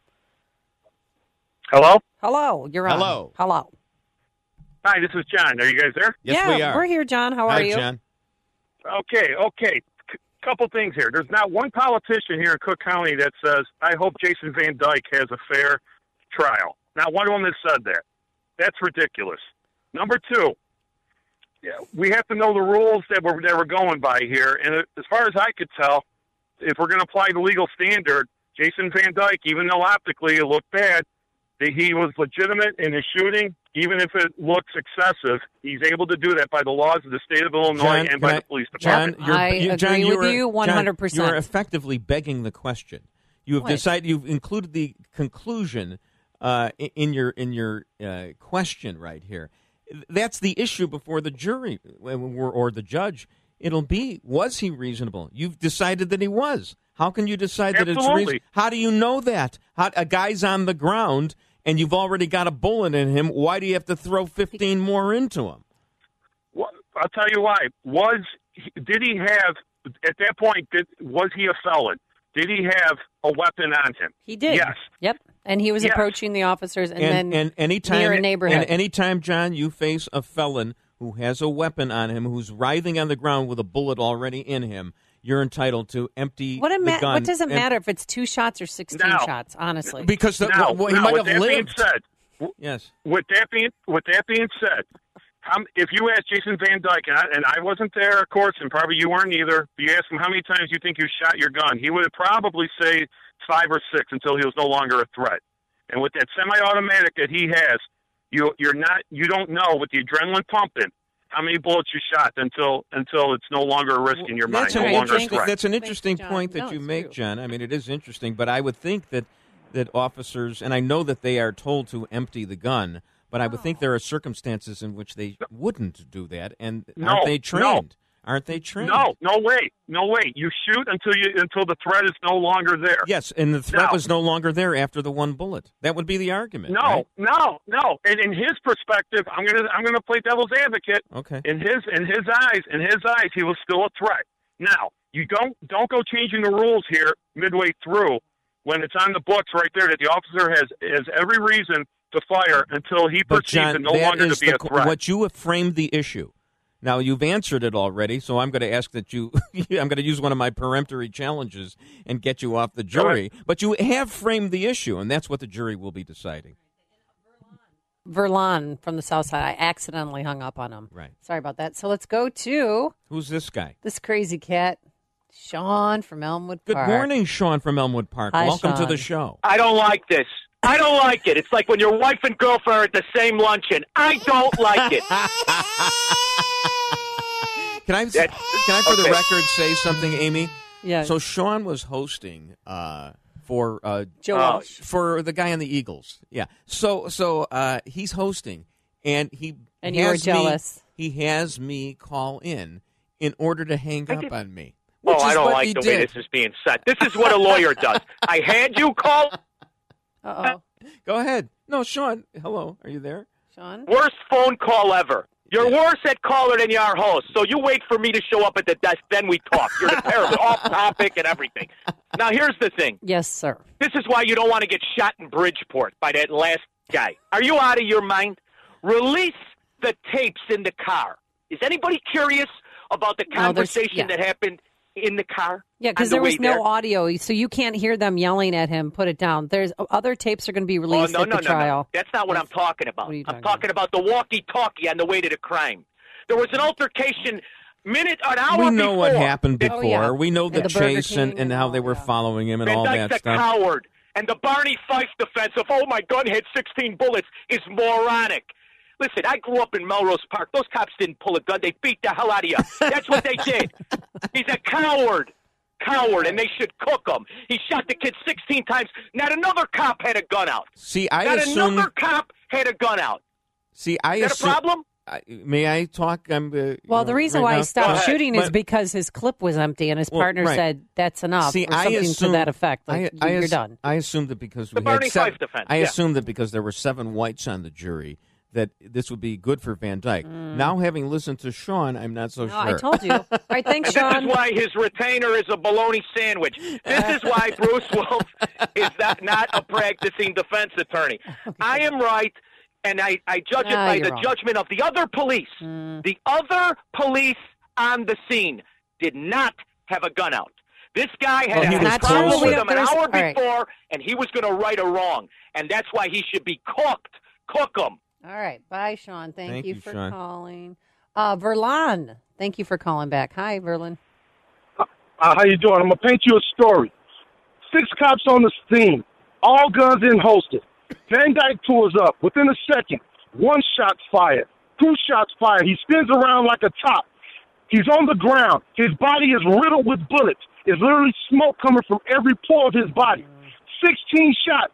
Hello? Hello. You're on. Hello. Hi, this is John. Are you guys there? Yes, we are. We're here, John. How are you? Hi, John. Okay. Couple things here. There's not one politician here in Cook County that says, I hope Jason Van Dyke has a fair trial. Not one of them has said that. That's ridiculous. Number two, we have to know the rules that we're going by here. And as far as I could tell, if we're going to apply the legal standard, Jason Van Dyke, even though optically it looked bad, that he was legitimate in his shooting, even if it looks excessive. He's able to do that by the laws of the state of Illinois and by the police department. I agree with you 100%. You're effectively begging the question. You have decided. You've included the conclusion in your question right here. That's the issue before the jury or the judge. It'll be, was he reasonable? You've decided that he was. How can you decide that it's reasonable? How do you know that? A guy's on the ground and you've already got a bullet in him. Why do you have to throw 15 more into him? Well, I'll tell you why. Did he have, at that point, was he a felon? Did he have a weapon on him? He did. Yes. Yep. And he was approaching the officers and anytime, near a neighborhood. And anytime, John, you face a felon who has a weapon on him, who's writhing on the ground with a bullet already in him, you're entitled to empty the gun. What does it matter if it's 2 shots or 16 shots, honestly? Because he might have lived. Yes. With that being said, if you ask Jason Van Dyke, and I wasn't there, of course, and probably you weren't either, but you ask him how many times you think you shot your gun, he would probably say 5 or 6 until he was no longer a threat. And with that semi-automatic that he has, you don't know with the adrenaline pumping how many bullets you shot until it's no longer a risk in your mind, no longer a threat. That's an interesting point that you make, John. I mean, it is interesting, but I would think that officers, and I know that they are told to empty the gun, but I would think there are circumstances in which they wouldn't do that, and aren't they trained? Aren't they trained? No way. You shoot until the threat is no longer there. Yes, and the threat was no longer there after the one bullet. That would be the argument. No. And in his perspective, I'm gonna play devil's advocate. Okay. In his eyes, he was still a threat. Now, you don't go changing the rules here midway through when it's on the books right there that the officer has every reason to fire until he perceives it no longer to be a threat. What you have framed the issue. Now, you've answered it already, so I'm going to ask that you – I'm going to use one of my peremptory challenges and get you off the jury. But you have framed the issue, and that's what the jury will be deciding. Verlon from the South Side. I accidentally hung up on him. Right. Sorry about that. So let's go to – who's this guy? This crazy cat, Sean from Elmwood Park. Good morning, Sean from Elmwood Park. Hi, Welcome Sean. to the show. I don't like this. I don't like it. It's like when your wife and girlfriend are at the same luncheon. I don't like it. Can I, for the record, say something, Amy? Yeah. So Sean was hosting for Joe Walsh. For the guy on the Eagles. Yeah. So he's hosting, and you were jealous. He has me call in order to hang up on me. Oh, I don't like the way this is being said. This is what a lawyer does. I had you call. Uh-oh. Go ahead. No, Sean. Hello. Are you there? Sean? Worst phone call ever. You're worse at caller than you are host. So you wait for me to show up at the desk, then we talk. You're terrible, off topic and everything. Now, here's the thing. Yes, sir. This is why you don't want to get shot in Bridgeport by that last guy. Are you out of your mind? Release the tapes in the car. Is anybody curious about the conversation that happened in the car? Yeah, because there was no audio, so you can't hear them yelling at him, put it down. There's other tapes are going to be released at the trial. No. That's not what I'm talking about. I'm talking about the walkie-talkie on the way to the crime. There was an altercation an hour before. We know what happened before. Oh, yeah. We know the chase and how they were following him and all that stuff. Van Dyke's a coward. And the Barney Fife defense of, oh, my gun had 16 bullets is moronic. Listen, I grew up in Melrose Park. Those cops didn't pull a gun. They beat the hell out of you. That's what they did. He's a coward, and they should cook him. He shot the kid 16 times. Not another cop had a gun out. See, another cop had a gun out. See, Is that a problem? may I talk? Well, the reason why he stopped shooting is because his clip was empty, and his partner said that's enough. See, or something to that effect. Like, you're done. I assumed that because The Barney Fife defense. I assumed that because there were 7 whites on the jury, that this would be good for Van Dyke. Now, having listened to Sean, I'm not so sure. I told you. All right, thanks, Sean. This is why his retainer is a bologna sandwich. This is why Bruce Wolf is not a practicing defense attorney. I am right, and I judge it by the judgment of the other police. The other police on the scene did not have a gun out. This guy had a problem with him an hour before, and he was going to right a wrong. And that's why he should be cooked. Cook him. All right. Bye, Sean. Thank you for Sean. calling. Verlon, thank you for calling back. Hi, Verlon. How you doing? I'm going to paint you a story. 6 cops on the scene, all guns in holstered. Van Dyke pulls up. Within a second, 1 shot fired, 2 shots fired. He spins around like a top. He's on the ground. His body is riddled with bullets. There's literally smoke coming from every pore of his body. 16 shots.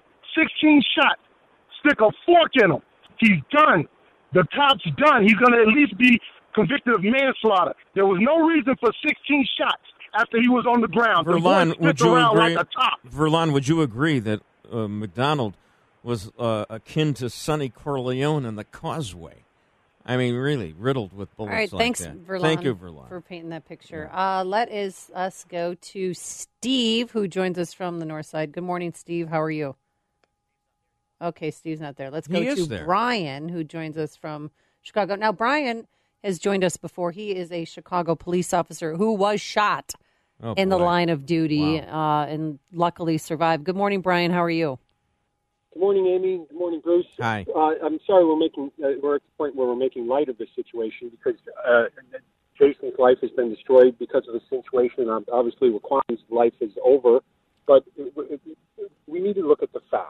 Stick a fork in him. He's done. The cop's done. He's going to at least be convicted of manslaughter. There was no reason for 16 shots after he was on the ground. Verlon, would you agree? Like a top. Verlon, would you agree that McDonald was akin to Sonny Corleone in The Causeway? I mean, really riddled with bullets. All right, like thanks, that. Verlon. Thank you, Verlon, for painting that picture. Let us go to Steve, who joins us from the north side. Good morning, Steve. How are you? Okay, Steve's not there. Let's go to Brian, who joins us from Chicago. Now, Brian has joined us before. He is a Chicago police officer who was shot in the line of duty and luckily survived. Good morning, Brian. How are you? Good morning, Amy. Good morning, Bruce. Hi. I'm sorry we're at the point where we're making light of this situation because Jason's life has been destroyed because of the situation. Obviously, Raquan's life is over, but we need to look at the facts.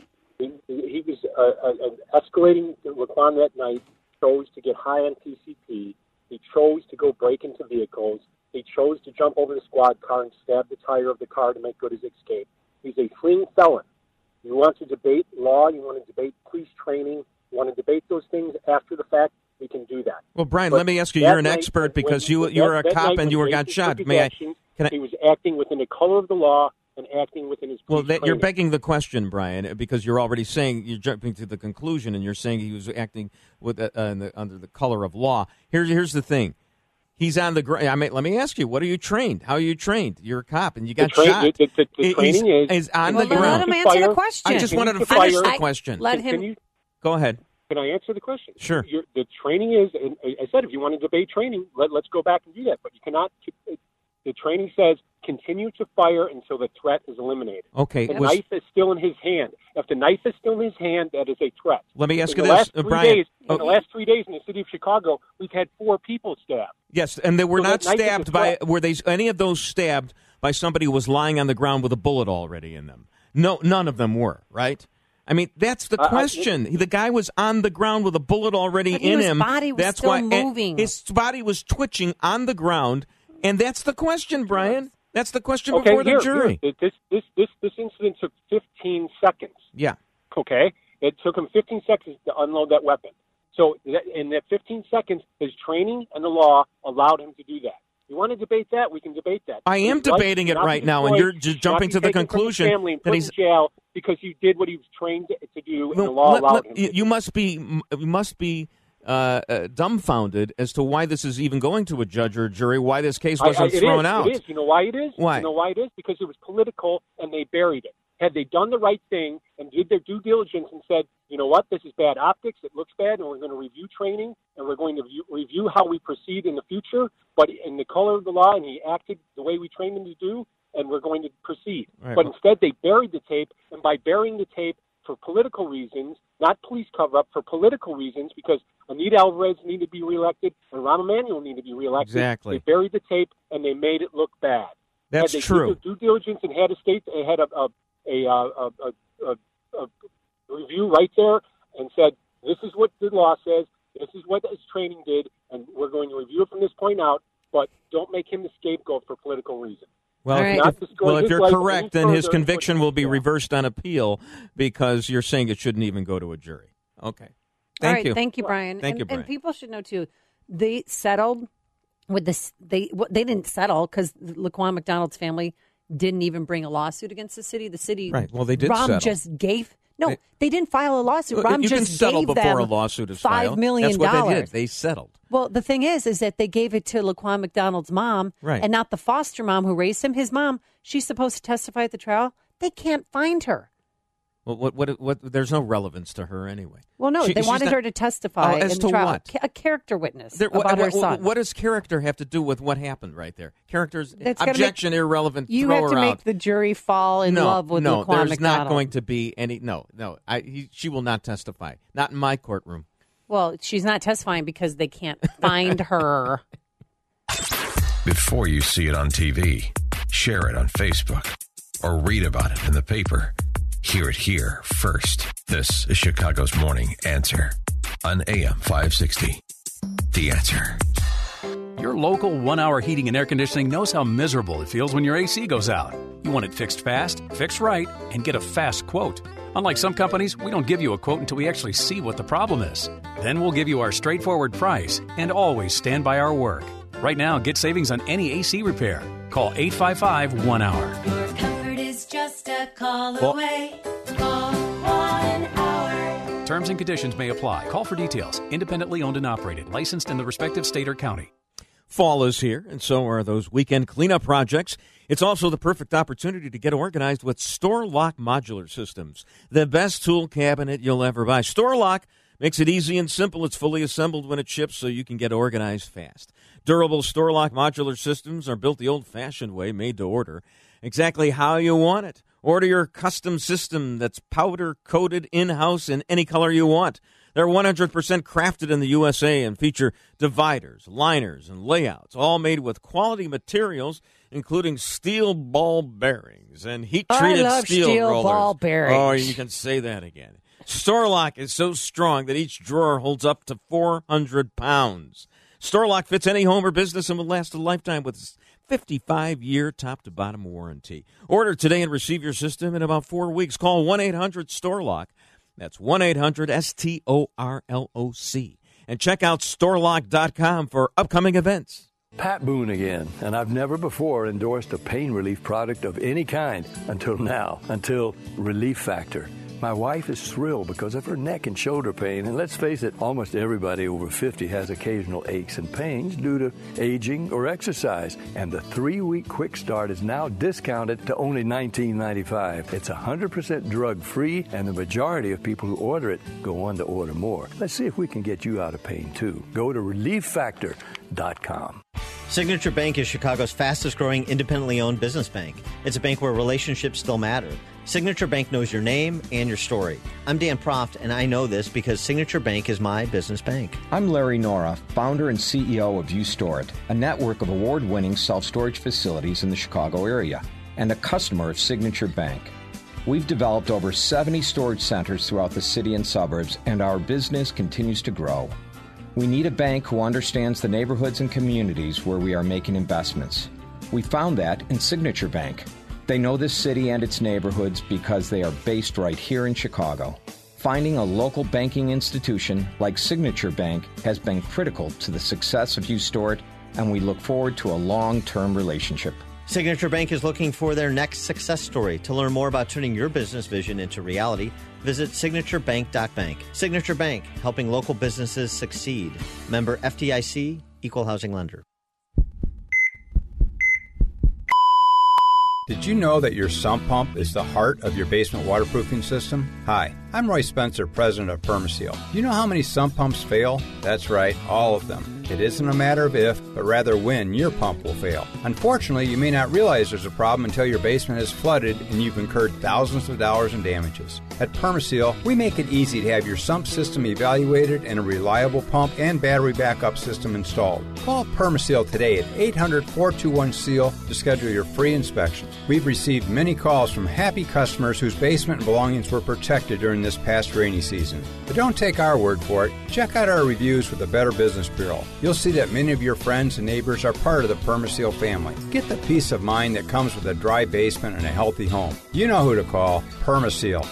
He was escalating Raquan that night, chose to get high on PCP. He chose to go break into vehicles. He chose to jump over the squad car and stab the tire of the car to make good his escape. He's a fleeing felon. You want to debate law, you want to debate police training, you want to debate those things after the fact, we can do that. Well, Brian, let me ask you, you're an expert because you were a cop and you got shot. He was acting within the color of the law and acting within his police training. You're begging the question, Brian, because you're already saying, you're jumping to the conclusion and you're saying he was acting with under the color of law. Here's the thing. He's on the ground. Let me ask you, what are you trained? How are you trained? You're a cop, and you got shot. The training is on the ground. Let him answer the question. I just wanted to finish the question. Let him. Go ahead. Can I answer the question? Sure. The training is, and I said, if you want to debate training, let's go back and do that. But you cannot. The training says continue to fire until the threat is eliminated. Okay. The knife is still in his hand. If the knife is still in his hand, that is a threat. Let me ask you this, Brian. In the last 3 days in the city of Chicago, we've had 4 people stabbed. Yes, and they were not stabbed by. Were they any of those stabbed by somebody who was lying on the ground with a bullet already in them? No, none of them were. Right. I mean, that's the question. The guy was on the ground with a bullet already in him. His body was still moving. His body was twitching on the ground, and that's the question, Brian. That's the question before the jury. This incident took 15 seconds. Yeah. Okay? It took him 15 seconds to unload that weapon. So in that 15 seconds, his training and the law allowed him to do that. You want to debate that? We can debate that. I am debating it right now, and you're just jumping to the conclusion that he's in jail because he did what he was trained to do, and the law allowed him to. You must be dumbfounded as to why this is even going to a judge or a jury, why this case wasn't thrown out. It is. You know why it is? Why? You know why it is? Because it was political, and they buried it. Had they done the right thing and did their due diligence and said, you know what, this is bad optics, it looks bad, and we're going to review training, and we're going to review how we proceed in the future, but in the color of the law, and he acted the way we trained him to do, and we're going to proceed. Right. But instead, they buried the tape, and by burying the tape for political reasons, not police cover-up, for political reasons, because Anita Alvarez needed to be reelected and Rahm Emanuel needed to be reelected. Exactly. They buried the tape, and they made it look bad. That's had they true. did their due diligence and had a state, had a review right there and said, this is what the law says, this is what his training did, and we're going to review it from this point out, but don't make him the scapegoat for political reasons. Well, if you're correct, then his conviction will be reversed on appeal because you're saying it shouldn't even go to a jury. Okay. All right, thank you, Brian. Thank you, Brian. And people should know, too, they settled with this. They didn't settle because Laquan McDonald's family didn't even bring a lawsuit against the city. The city, right? Well, they did. Rahm settle. just gave. No, they didn't file a lawsuit. Rahm you just can settle gave before them a lawsuit is $5 filed. million. That's what they did. They settled. Well, the thing is that they gave it to Laquan McDonald's mom, right, and not the foster mom who raised him. His mom, she's supposed to testify at the trial. They can't find her. Well, what? There's no relevance to her anyway. Well, no, they wanted her to testify as in to the trial. what? A character witness about her son. What does character have to do with what happened right there? Character's That's objection irrelevant. You throw have to her make out. the jury fall in love with Laquan McDonald. There's not going to be any. No. She will not testify. Not in my courtroom. Well, she's not testifying because they can't find her. Before you see it on TV, share it on Facebook, or read about it in the paper. Hear it here first. This is Chicago's Morning Answer on AM 560. The Answer. Your local 1 Hour Heating and Air Conditioning knows how miserable it feels when your AC goes out. You want it fixed fast, fixed right, and get a fast quote. Unlike some companies, we don't give you a quote until we actually see what the problem is. Then we'll give you our straightforward price and always stand by our work. Right now, get savings on any AC repair. Call 855-1-HOUR. Your comfort is just a call away. Call 1 Hour. Terms and conditions may apply. Call for details. Independently owned and operated. Licensed in the respective state or county. Fall is here, and so are those weekend cleanup projects. It's also the perfect opportunity to get organized with Store-Lock Modular Systems, the best tool cabinet you'll ever buy. Store-Lock makes it easy and simple. It's fully assembled when it ships, so you can get organized fast. Durable Store-Lock Modular Systems are built the old-fashioned way, made to order, exactly how you want it. Order your custom system that's powder-coated in-house in any color you want. They're 100% crafted in the USA and feature dividers, liners, and layouts, all made with quality materials, including steel ball bearings and heat-treated steel rollers. Ball bearings. Oh, you can say that again. Store-Lock is so strong that each drawer holds up to 400 pounds. Store-Lock fits any home or business and will last a lifetime with 55-year top-to-bottom warranty. Order today and receive your system in about 4 weeks. Call 1-800-STORE-LOCK. That's 1-800-STORLOC. And check out StoreLock.com for upcoming events. Pat Boone again, and I've never before endorsed a pain relief product of any kind until now, until Relief Factor. My wife is thrilled because of her neck and shoulder pain, and let's face it, almost everybody over 50 has occasional aches and pains due to aging or exercise, and the 3-week quick start is now discounted to only $19.95. It's 100% drug-free, and the majority of people who order it go on to order more. Let's see if we can get you out of pain, too. Go to ReliefFactor.com. Signature Bank is Chicago's fastest-growing independently owned business bank. It's a bank where relationships still matter. Signature Bank knows your name and your story. I'm Dan Proft, and I know this because Signature Bank is my business bank. I'm Larry Nora, founder and CEO of U-Store It, a network of award-winning self-storage facilities in the Chicago area, and a customer of Signature Bank. We've developed over 70 storage centers throughout the city and suburbs, and our business continues to grow. We need a bank who understands the neighborhoods and communities where we are making investments. We found that in Signature Bank. They know this city and its neighborhoods because they are based right here in Chicago. Finding a local banking institution like Signature Bank has been critical to the success of U-Store It, and we look forward to a long-term relationship. Signature Bank is looking for their next success story. To learn more about turning your business vision into reality, visit signaturebank.bank. Signature Bank, helping local businesses succeed. Member FDIC, Equal Housing Lender. Did you know that your sump pump is the heart of your basement waterproofing system? Hi, I'm Roy Spencer, president of Permaseal. Do you know how many sump pumps fail? That's right, all of them. It isn't a matter of if, but rather when your pump will fail. Unfortunately, you may not realize there's a problem until your basement is flooded and you've incurred thousands of dollars in damages. At Permaseal, we make it easy to have your sump system evaluated and a reliable pump and battery backup system installed. Call Permaseal today at 800-421-SEAL to schedule your free inspection. We've received many calls from happy customers whose basement and belongings were protected during during this past rainy season. But don't take our word for it. Check out our reviews with the Better Business Bureau. You'll see that many of your friends and neighbors are part of the Permaseal family. Get the peace of mind that comes with a dry basement and a healthy home. You know who to call. Permaseal.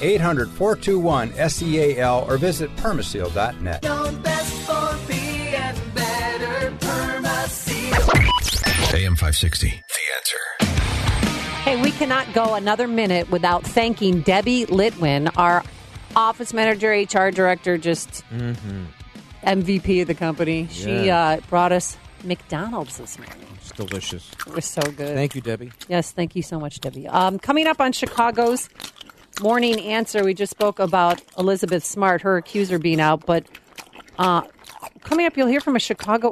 800-421-SEAL or visit permaseal.net. Known best for being better, Permaseal. AM 560, The Answer. Hey, we cannot go another minute without thanking Debbie Litwin, our office manager, HR director, just MVP of the company. She brought us McDonald's this morning. It's delicious. It was so good. Thank you, Debbie. Yes, thank you so much, Debbie. Coming up on Chicago's Morning Answer, we just spoke about Elizabeth Smart, her accuser being out, but coming up, you'll hear from a Chicago...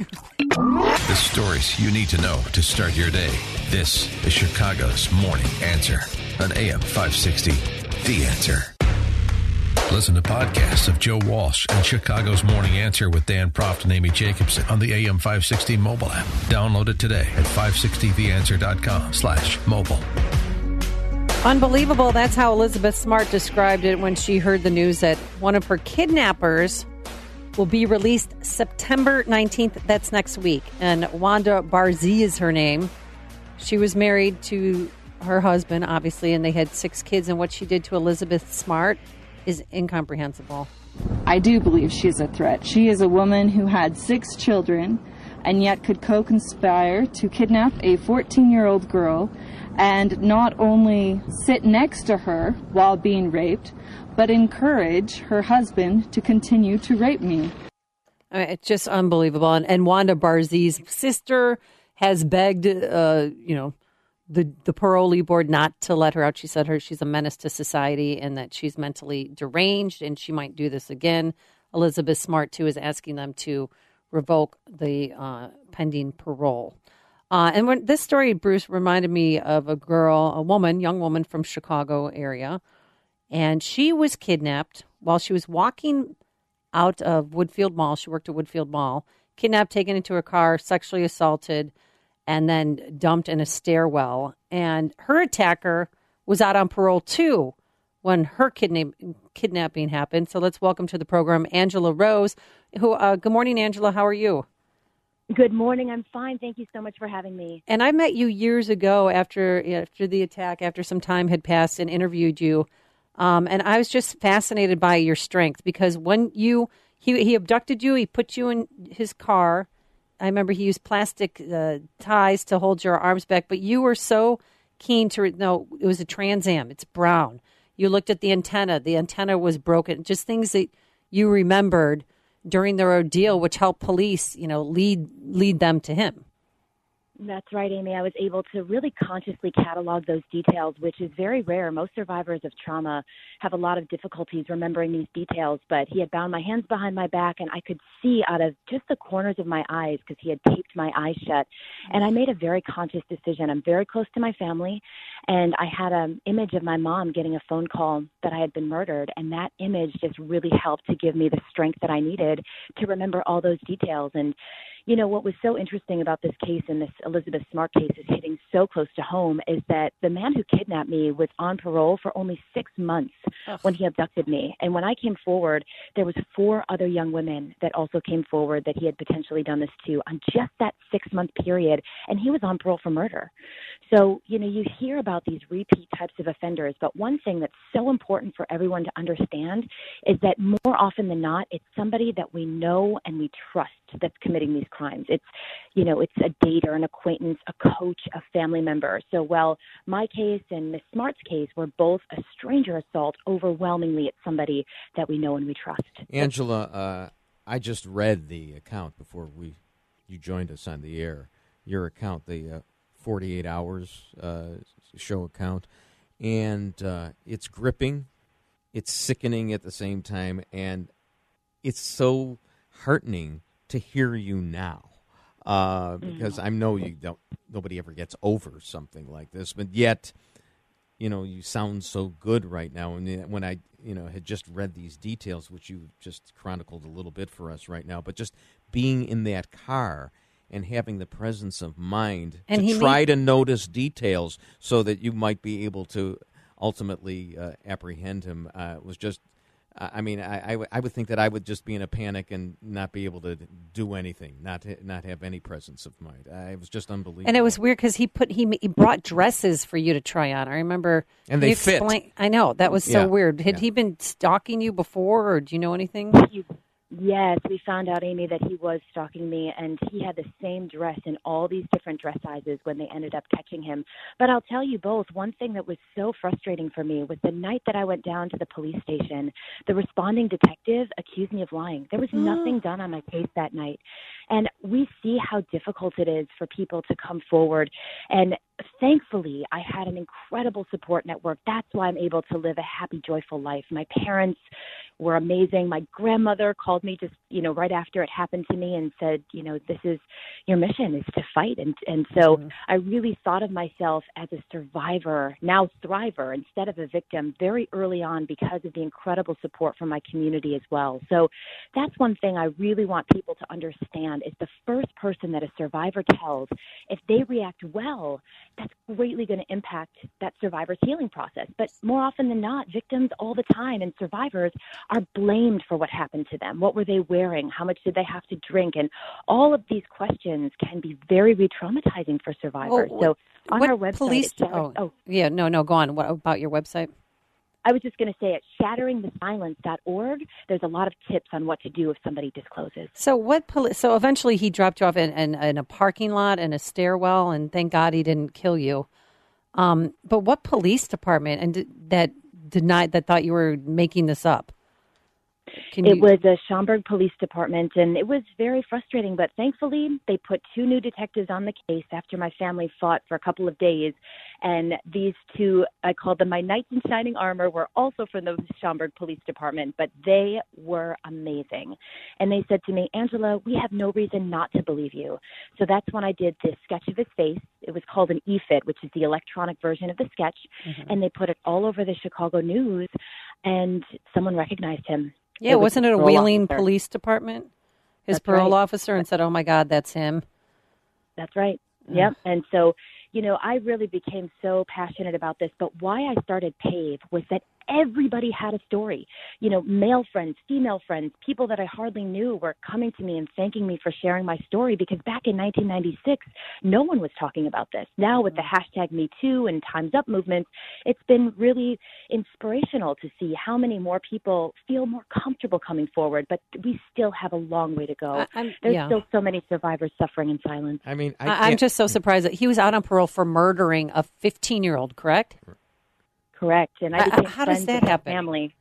The stories you need to know to start your day. This is Chicago's Morning Answer on AM 560. The Answer. Listen to podcasts of Joe Walsh and Chicago's Morning Answer with Dan Proft and Amy Jacobson on the AM 560 mobile app. Download it today at 560theanswer.com/mobile. Unbelievable. That's how Elizabeth Smart described it when she heard the news that one of her kidnappers will be released September 19th. That's next week. And Wanda Barzee is her name. She was married to her husband, obviously, and they had 6 kids. And what she did to Elizabeth Smart is incomprehensible. I do believe she is a threat. She is a woman who had 6 children and yet could co-conspire to kidnap a 14-year-old girl and not only sit next to her while being raped, but encourage her husband to continue to rape me. It's just unbelievable. And Wanda Barzee's sister has begged, the parolee board not to let her out. She said she's a menace to society and that she's mentally deranged and she might do this again. Elizabeth Smart, too, is asking them to revoke the pending parole. And when this story, Bruce, reminded me of a young woman from Chicago area. And she was kidnapped while she was walking out of Woodfield Mall. She worked at Woodfield Mall. Kidnapped, taken into her car, sexually assaulted, and then dumped in a stairwell. And her attacker was out on parole, too, when her kidnapping happened. So let's welcome to the program Angela Rose. Good morning, Angela. How are you? Good morning. I'm fine. Thank you so much for having me. And I met you years ago after the attack, after some time had passed, and interviewed you. And I was just fascinated by your strength because when he abducted you, he put you in his car. I remember he used plastic ties to hold your arms back, but you were so keen no, it was a Trans Am. It's brown. You looked at the antenna. The antenna was broken. Just things that you remembered during the ordeal, which helped police, lead them to him. That's right, Amy. I was able to really consciously catalog those details, which is very rare. Most survivors of trauma have a lot of difficulties remembering these details, but he had bound my hands behind my back, and I could see out of just the corners of my eyes because he had taped my eyes shut. And I made a very conscious decision. I'm very close to my family, and I had an image of my mom getting a phone call that I had been murdered, and that image just really helped to give me the strength that I needed to remember all those details. And what was so interesting about this case and this Elizabeth Smart case is hitting so close to home is that the man who kidnapped me was on parole for only 6 months when he abducted me. And when I came forward, there was 4 other young women that also came forward that he had potentially done this to on just that 6-month period. And he was on parole for murder. So, you hear about these repeat types of offenders, but one thing that's so important for everyone to understand is that more often than not, it's somebody that we know and we trust that's committing these crimes. It's, it's a date or an acquaintance, a coach, a family member. So while my case and Ms. Smart's case were both a stranger assault, overwhelmingly it's somebody that we know and we trust. Angela, I just read the account before you joined us on the air. Your account, the 48 Hours show account, and it's gripping, it's sickening at the same time, and it's so heartening to hear you now, because I know nobody ever gets over something like this, but yet, you sound so good right now. And when I, had just read these details, which you just chronicled a little bit for us right now, but just being in that car and having the presence of mind and to try to notice details so that you might be able to ultimately apprehend him was just. I mean, I would think that I would just be in a panic and not be able to do anything, not have any presence of mind. It was just unbelievable. And it was weird because he brought dresses for you to try on. I remember, and they fit. I know that was so weird. Had he been stalking you before, or do you know anything? Yes, we found out, Amy, that he was stalking me, and he had the same dress in all these different dress sizes when they ended up catching him. But I'll tell you both, one thing that was so frustrating for me was the night that I went down to the police station, the responding detective accused me of lying. There was nothing done on my case that night. And we see how difficult it is for people to come forward. And thankfully, I had an incredible support network. That's why I'm able to live a happy, joyful life. My parents were amazing. My grandmother called me just, right after it happened to me and said, this is your mission, is to fight. And so I really thought of myself as a survivor, now thriver, instead of a victim very early on because of the incredible support from my community as well. So that's one thing I really want people to understand is the first person that a survivor tells, if they react well, that's greatly going to impact that survivor's healing process. But more often than not, victims all the time and survivors are blamed for what happened to them. What were they wearing? How much did they have to drink? And all of these questions can be very re-traumatizing for survivors. So on our website, go on. What about your website? I was just going to say at shatteringthesilence.org, there's a lot of tips on what to do if somebody discloses. So so eventually he dropped you off in a parking lot and a stairwell, and thank God he didn't kill you. But what police department that thought you were making this up? It was the Schaumburg Police Department, and it was very frustrating, but thankfully they put 2 new detectives on the case after my family fought for a couple of days, and these 2, I called them my knights in shining armor, were also from the Schaumburg Police Department, but they were amazing. And they said to me, Angela, we have no reason not to believe you. So that's when I did this sketch of his face. It was called an EFIT, which is the electronic version of the sketch, and they put it all over the Chicago News, and someone recognized him. Yeah, wasn't it a Wheeling officer. Police Department? His That's parole right. officer, and said, oh, my God, that's him. That's right. Yep. And so, I really became so passionate about this. But why I started PAVE was that everybody had a story. Male friends, female friends, people that I hardly knew were coming to me and thanking me for sharing my story because back in 1996, no one was talking about this. Now with the hashtag #MeToo and Time's Up movements, it's been really inspirational to see how many more people feel more comfortable coming forward, but we still have a long way to go. There's still so many survivors suffering in silence. I mean, I'm just so surprised that he was out on parole for murdering a 15-year-old, correct? Correct. And I became how does friends that with happen? his family.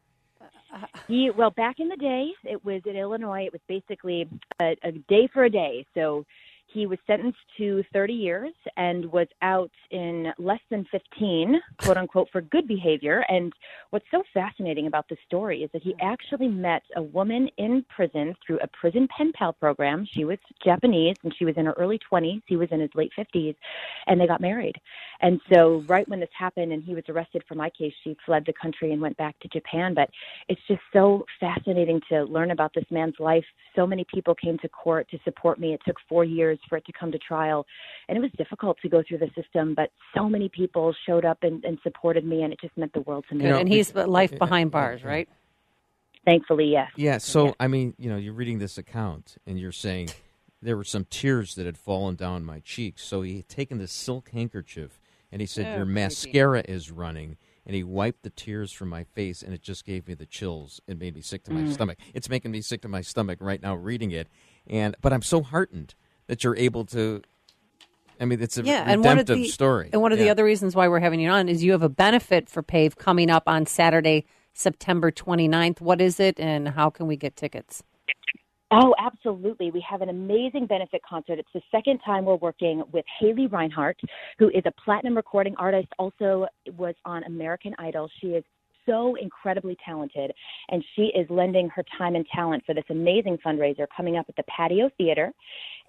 Back in the day, it was in Illinois. It was basically a day for a day. So he was sentenced to 30 years and was out in less than 15, quote unquote, for good behavior. And what's so fascinating about this story is that he actually met a woman in prison through a prison pen pal program. She was Japanese and she was in her early 20s. He was in his late 50s, and they got married. And so right when this happened and he was arrested for my case, she fled the country and went back to Japan. But it's just so fascinating to learn about this man's life. So many people came to court to support me. It took 4 years for it to come to trial, and it was difficult to go through the system, but so many people showed up and supported me, and it just meant the world to me. And he's life behind bars, right? Thankfully, yes. Yeah, so, I mean, you're reading this account, and you're saying there were some tears that had fallen down my cheeks, so he had taken this silk handkerchief, and he said, your mascara is running, and he wiped the tears from my face, and it just gave me the chills. It made me sick to my stomach. It's making me sick to my stomach right now reading it, but I'm so heartened that you're able to, I mean, it's a redemptive story. And one of the other reasons why we're having you on is you have a benefit for PAVE coming up on Saturday, September 29th. What is it, and how can we get tickets? Oh, absolutely. We have an amazing benefit concert. It's the second time we're working with Haley Reinhart, who is a platinum recording artist, also was on American Idol. She is so incredibly talented, and she is lending her time and talent for this amazing fundraiser coming up at the Patio Theater. And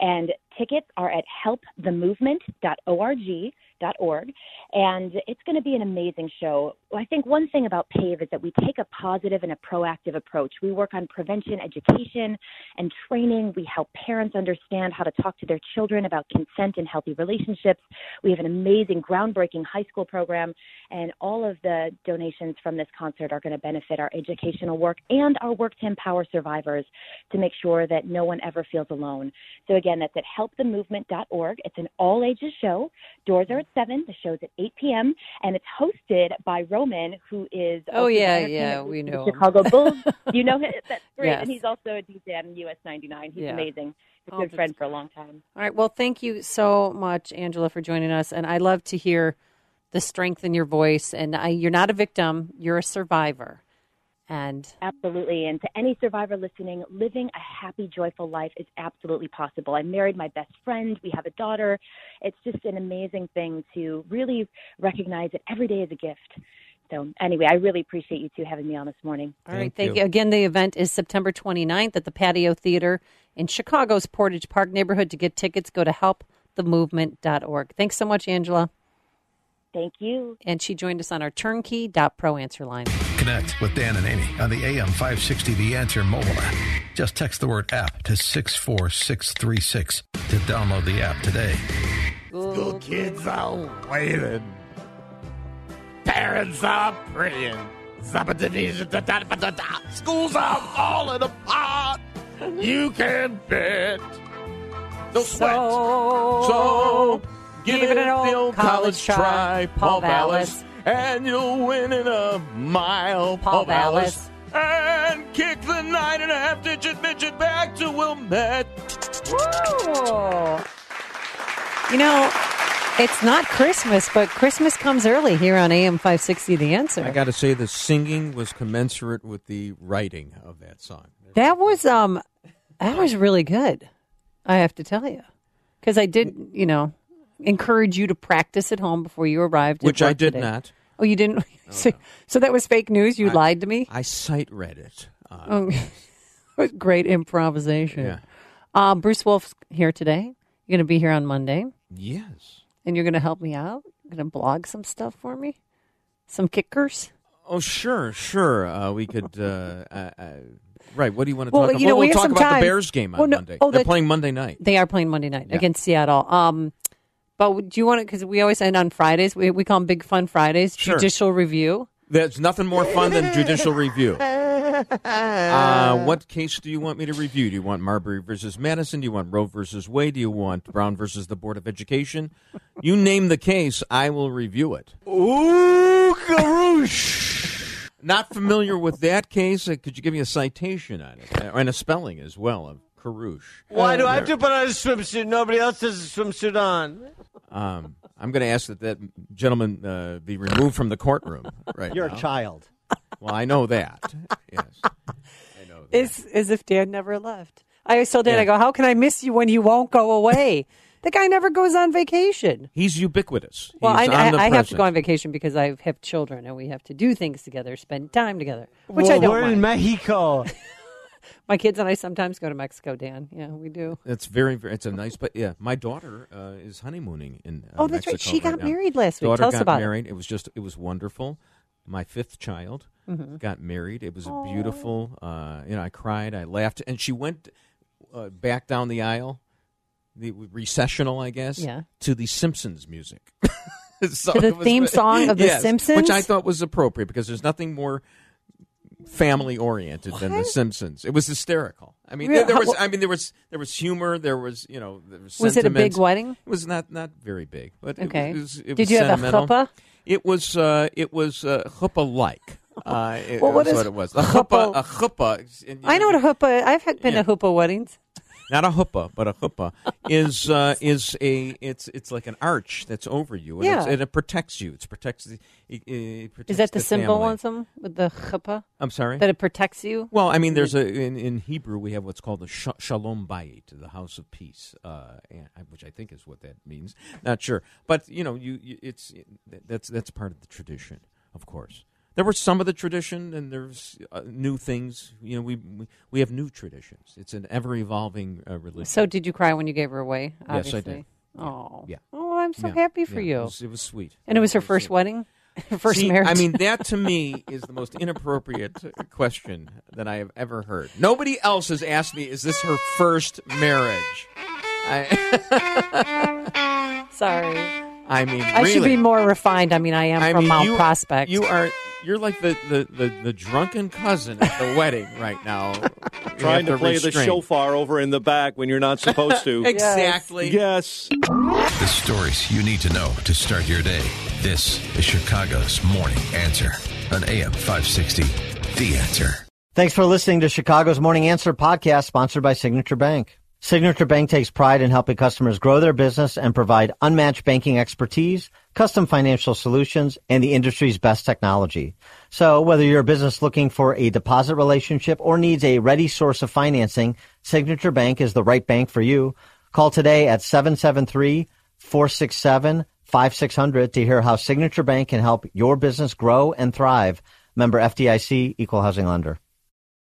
tickets are at helpthemovement.org. And it's going to be an amazing show. I think one thing about PAVE is that we take a positive and a proactive approach. We work on prevention, education, and training. We help parents understand how to talk to their children about consent and healthy relationships. We have an amazing, groundbreaking high school program, and all of the donations from this concert are going to benefit our educational work and our work to empower survivors to make sure that no one ever feels alone. So again, that's at helpthemovement.org. It's an all-ages show. Doors are at 7. The show's at 8 p.m. And it's hosted by Roman, who is we know the Chicago Bulls. You know him? That's great. Yes. And he's also a DJ on US 99. He's Yeah. amazing. He's a good friend for a long time. All right. Well, thank you so much, Angela, for joining us. And I love to hear the strength in your voice. And you're not a victim. You're a survivor. And absolutely. And to any survivor listening, living a happy, joyful life is absolutely possible. I married my best friend. We have a daughter. It's just an amazing thing to really recognize that every day is a gift. So anyway, I really appreciate you two having me on this morning. All right. Thank you. Again, the event is September 29th at the Patio Theater in Chicago's Portage Park neighborhood. To get tickets, go to helpthemovement.org. Thanks so much, Angela. Thank you. And she joined us on our turnkey.pro answer line. Connect with Dan and Amy on the AM 560 The Answer mobile app. Just text the word app to 64636 to download the app today. School kids are wailing. Parents are praying. Schools are falling apart. You can bet. No sweat. So give it an old college try, Paul Vallis. And you'll win in a mile, Paul Vallis. And kick the 9.5-digit midget back to Wilmette. Woo! You know, it's not Christmas, but Christmas comes early here on AM 560 The Answer. I got to say the singing was commensurate with the writing of that song. That was really good, I have to tell you. Because I did, encourage you to practice at home before you arrived. Which I did today. not. Oh, you didn't? So that was fake news? You lied to me? I sight read it. It was great improvisation. Yeah. Bruce Wolf's here today. You're going to be here on Monday. Yes. And you're going to help me out? You're going to blog some stuff for me? Some kickers? Oh, sure. We could... right, what do you want to talk about? We'll we'll have talk some about time. the Bears game on Monday. They're playing Monday night. They are playing Monday night against Seattle. But do you want to, because we always end on Fridays, we call them Big Fun Fridays, Sure. Judicial Review. There's nothing more fun than judicial review. What case do you want me to review? Do you want Marbury versus Madison? Do you want Roe versus Wade? Do you want Brown versus the Board of Education? You name the case, I will review it. Ooh, garoosh. Not familiar with that case? Could you give me a citation on it? And a spelling as well of Karouche. Why do I have to put on a swimsuit? Nobody else has a swimsuit on. I'm going to ask that gentleman be removed from the courtroom right You're now. a child. Well, I know that. Yes. I know that. It's as if Dan never left. I always tell Dan, I go, how can I miss you when you won't go away? The guy never goes on vacation. He's ubiquitous. Well, He's I have to omnipresent. go on vacation because I have children and we have to do things together, spend time together, which I don't We're mind. in Mexico. My kids and I sometimes go to Mexico, Dan. Yeah, we do. It's it's a nice, but yeah, my daughter is honeymooning in Oh, that's Mexico right. She got now. married last week. Daughter Tell us got about married. It was wonderful. My fifth child got married. It was beautiful. I cried. I laughed, and she went back down the aisle, the recessional, I guess, to the Simpsons music. So to the theme song of The Simpsons? which I thought was appropriate because there's nothing more family oriented than The Simpsons. It was hysterical. I mean, Really? there was humor. There was there was. Was it a big sentiment. wedding? It was not very big, but Okay. it was Did you have a sentimental. chuppah? It was chuppah like. Well, what that's is what it was. chuppah? A chuppah. I know what a chuppah. I've been to chuppah weddings. Not a chuppah, but a chuppah is it's like an arch that's over you, and, and it protects you. It protects Is that the symbol family. on some with the chuppah? I'm sorry? That it protects you? Well, I mean, there's in Hebrew we have what's called the shalom bayit, the house of peace, which I think is what that means. Not sure, but that's part of the tradition, of course. There were some of the tradition, and there's new things. You know, we have new traditions. It's an ever-evolving religion. So did you cry when you gave her away? Obviously? Yes, I did. Oh. Yeah. Oh, I'm so happy for you. It was sweet. And it was her first wedding? Her first marriage? I mean, that to me is the most inappropriate question that I have ever heard. Nobody else has asked me, is this her first marriage? Sorry. I mean, I should be more refined. I mean, I am from Mount Prospect. You're like the drunken cousin at the wedding right now. Trying to play the shofar over in the back when you're not supposed to. Exactly. Yes. The stories you need to know to start your day. This is Chicago's Morning Answer on AM 560. The Answer. Thanks for listening to Chicago's Morning Answer podcast, sponsored by Signature Bank. Signature Bank takes pride in helping customers grow their business and provide unmatched banking expertise, custom financial solutions, and the industry's best technology. So whether you're a business looking for a deposit relationship or needs a ready source of financing, Signature Bank is the right bank for you. Call today at 773-467-5600 to hear how Signature Bank can help your business grow and thrive. Member FDIC, Equal Housing Lender.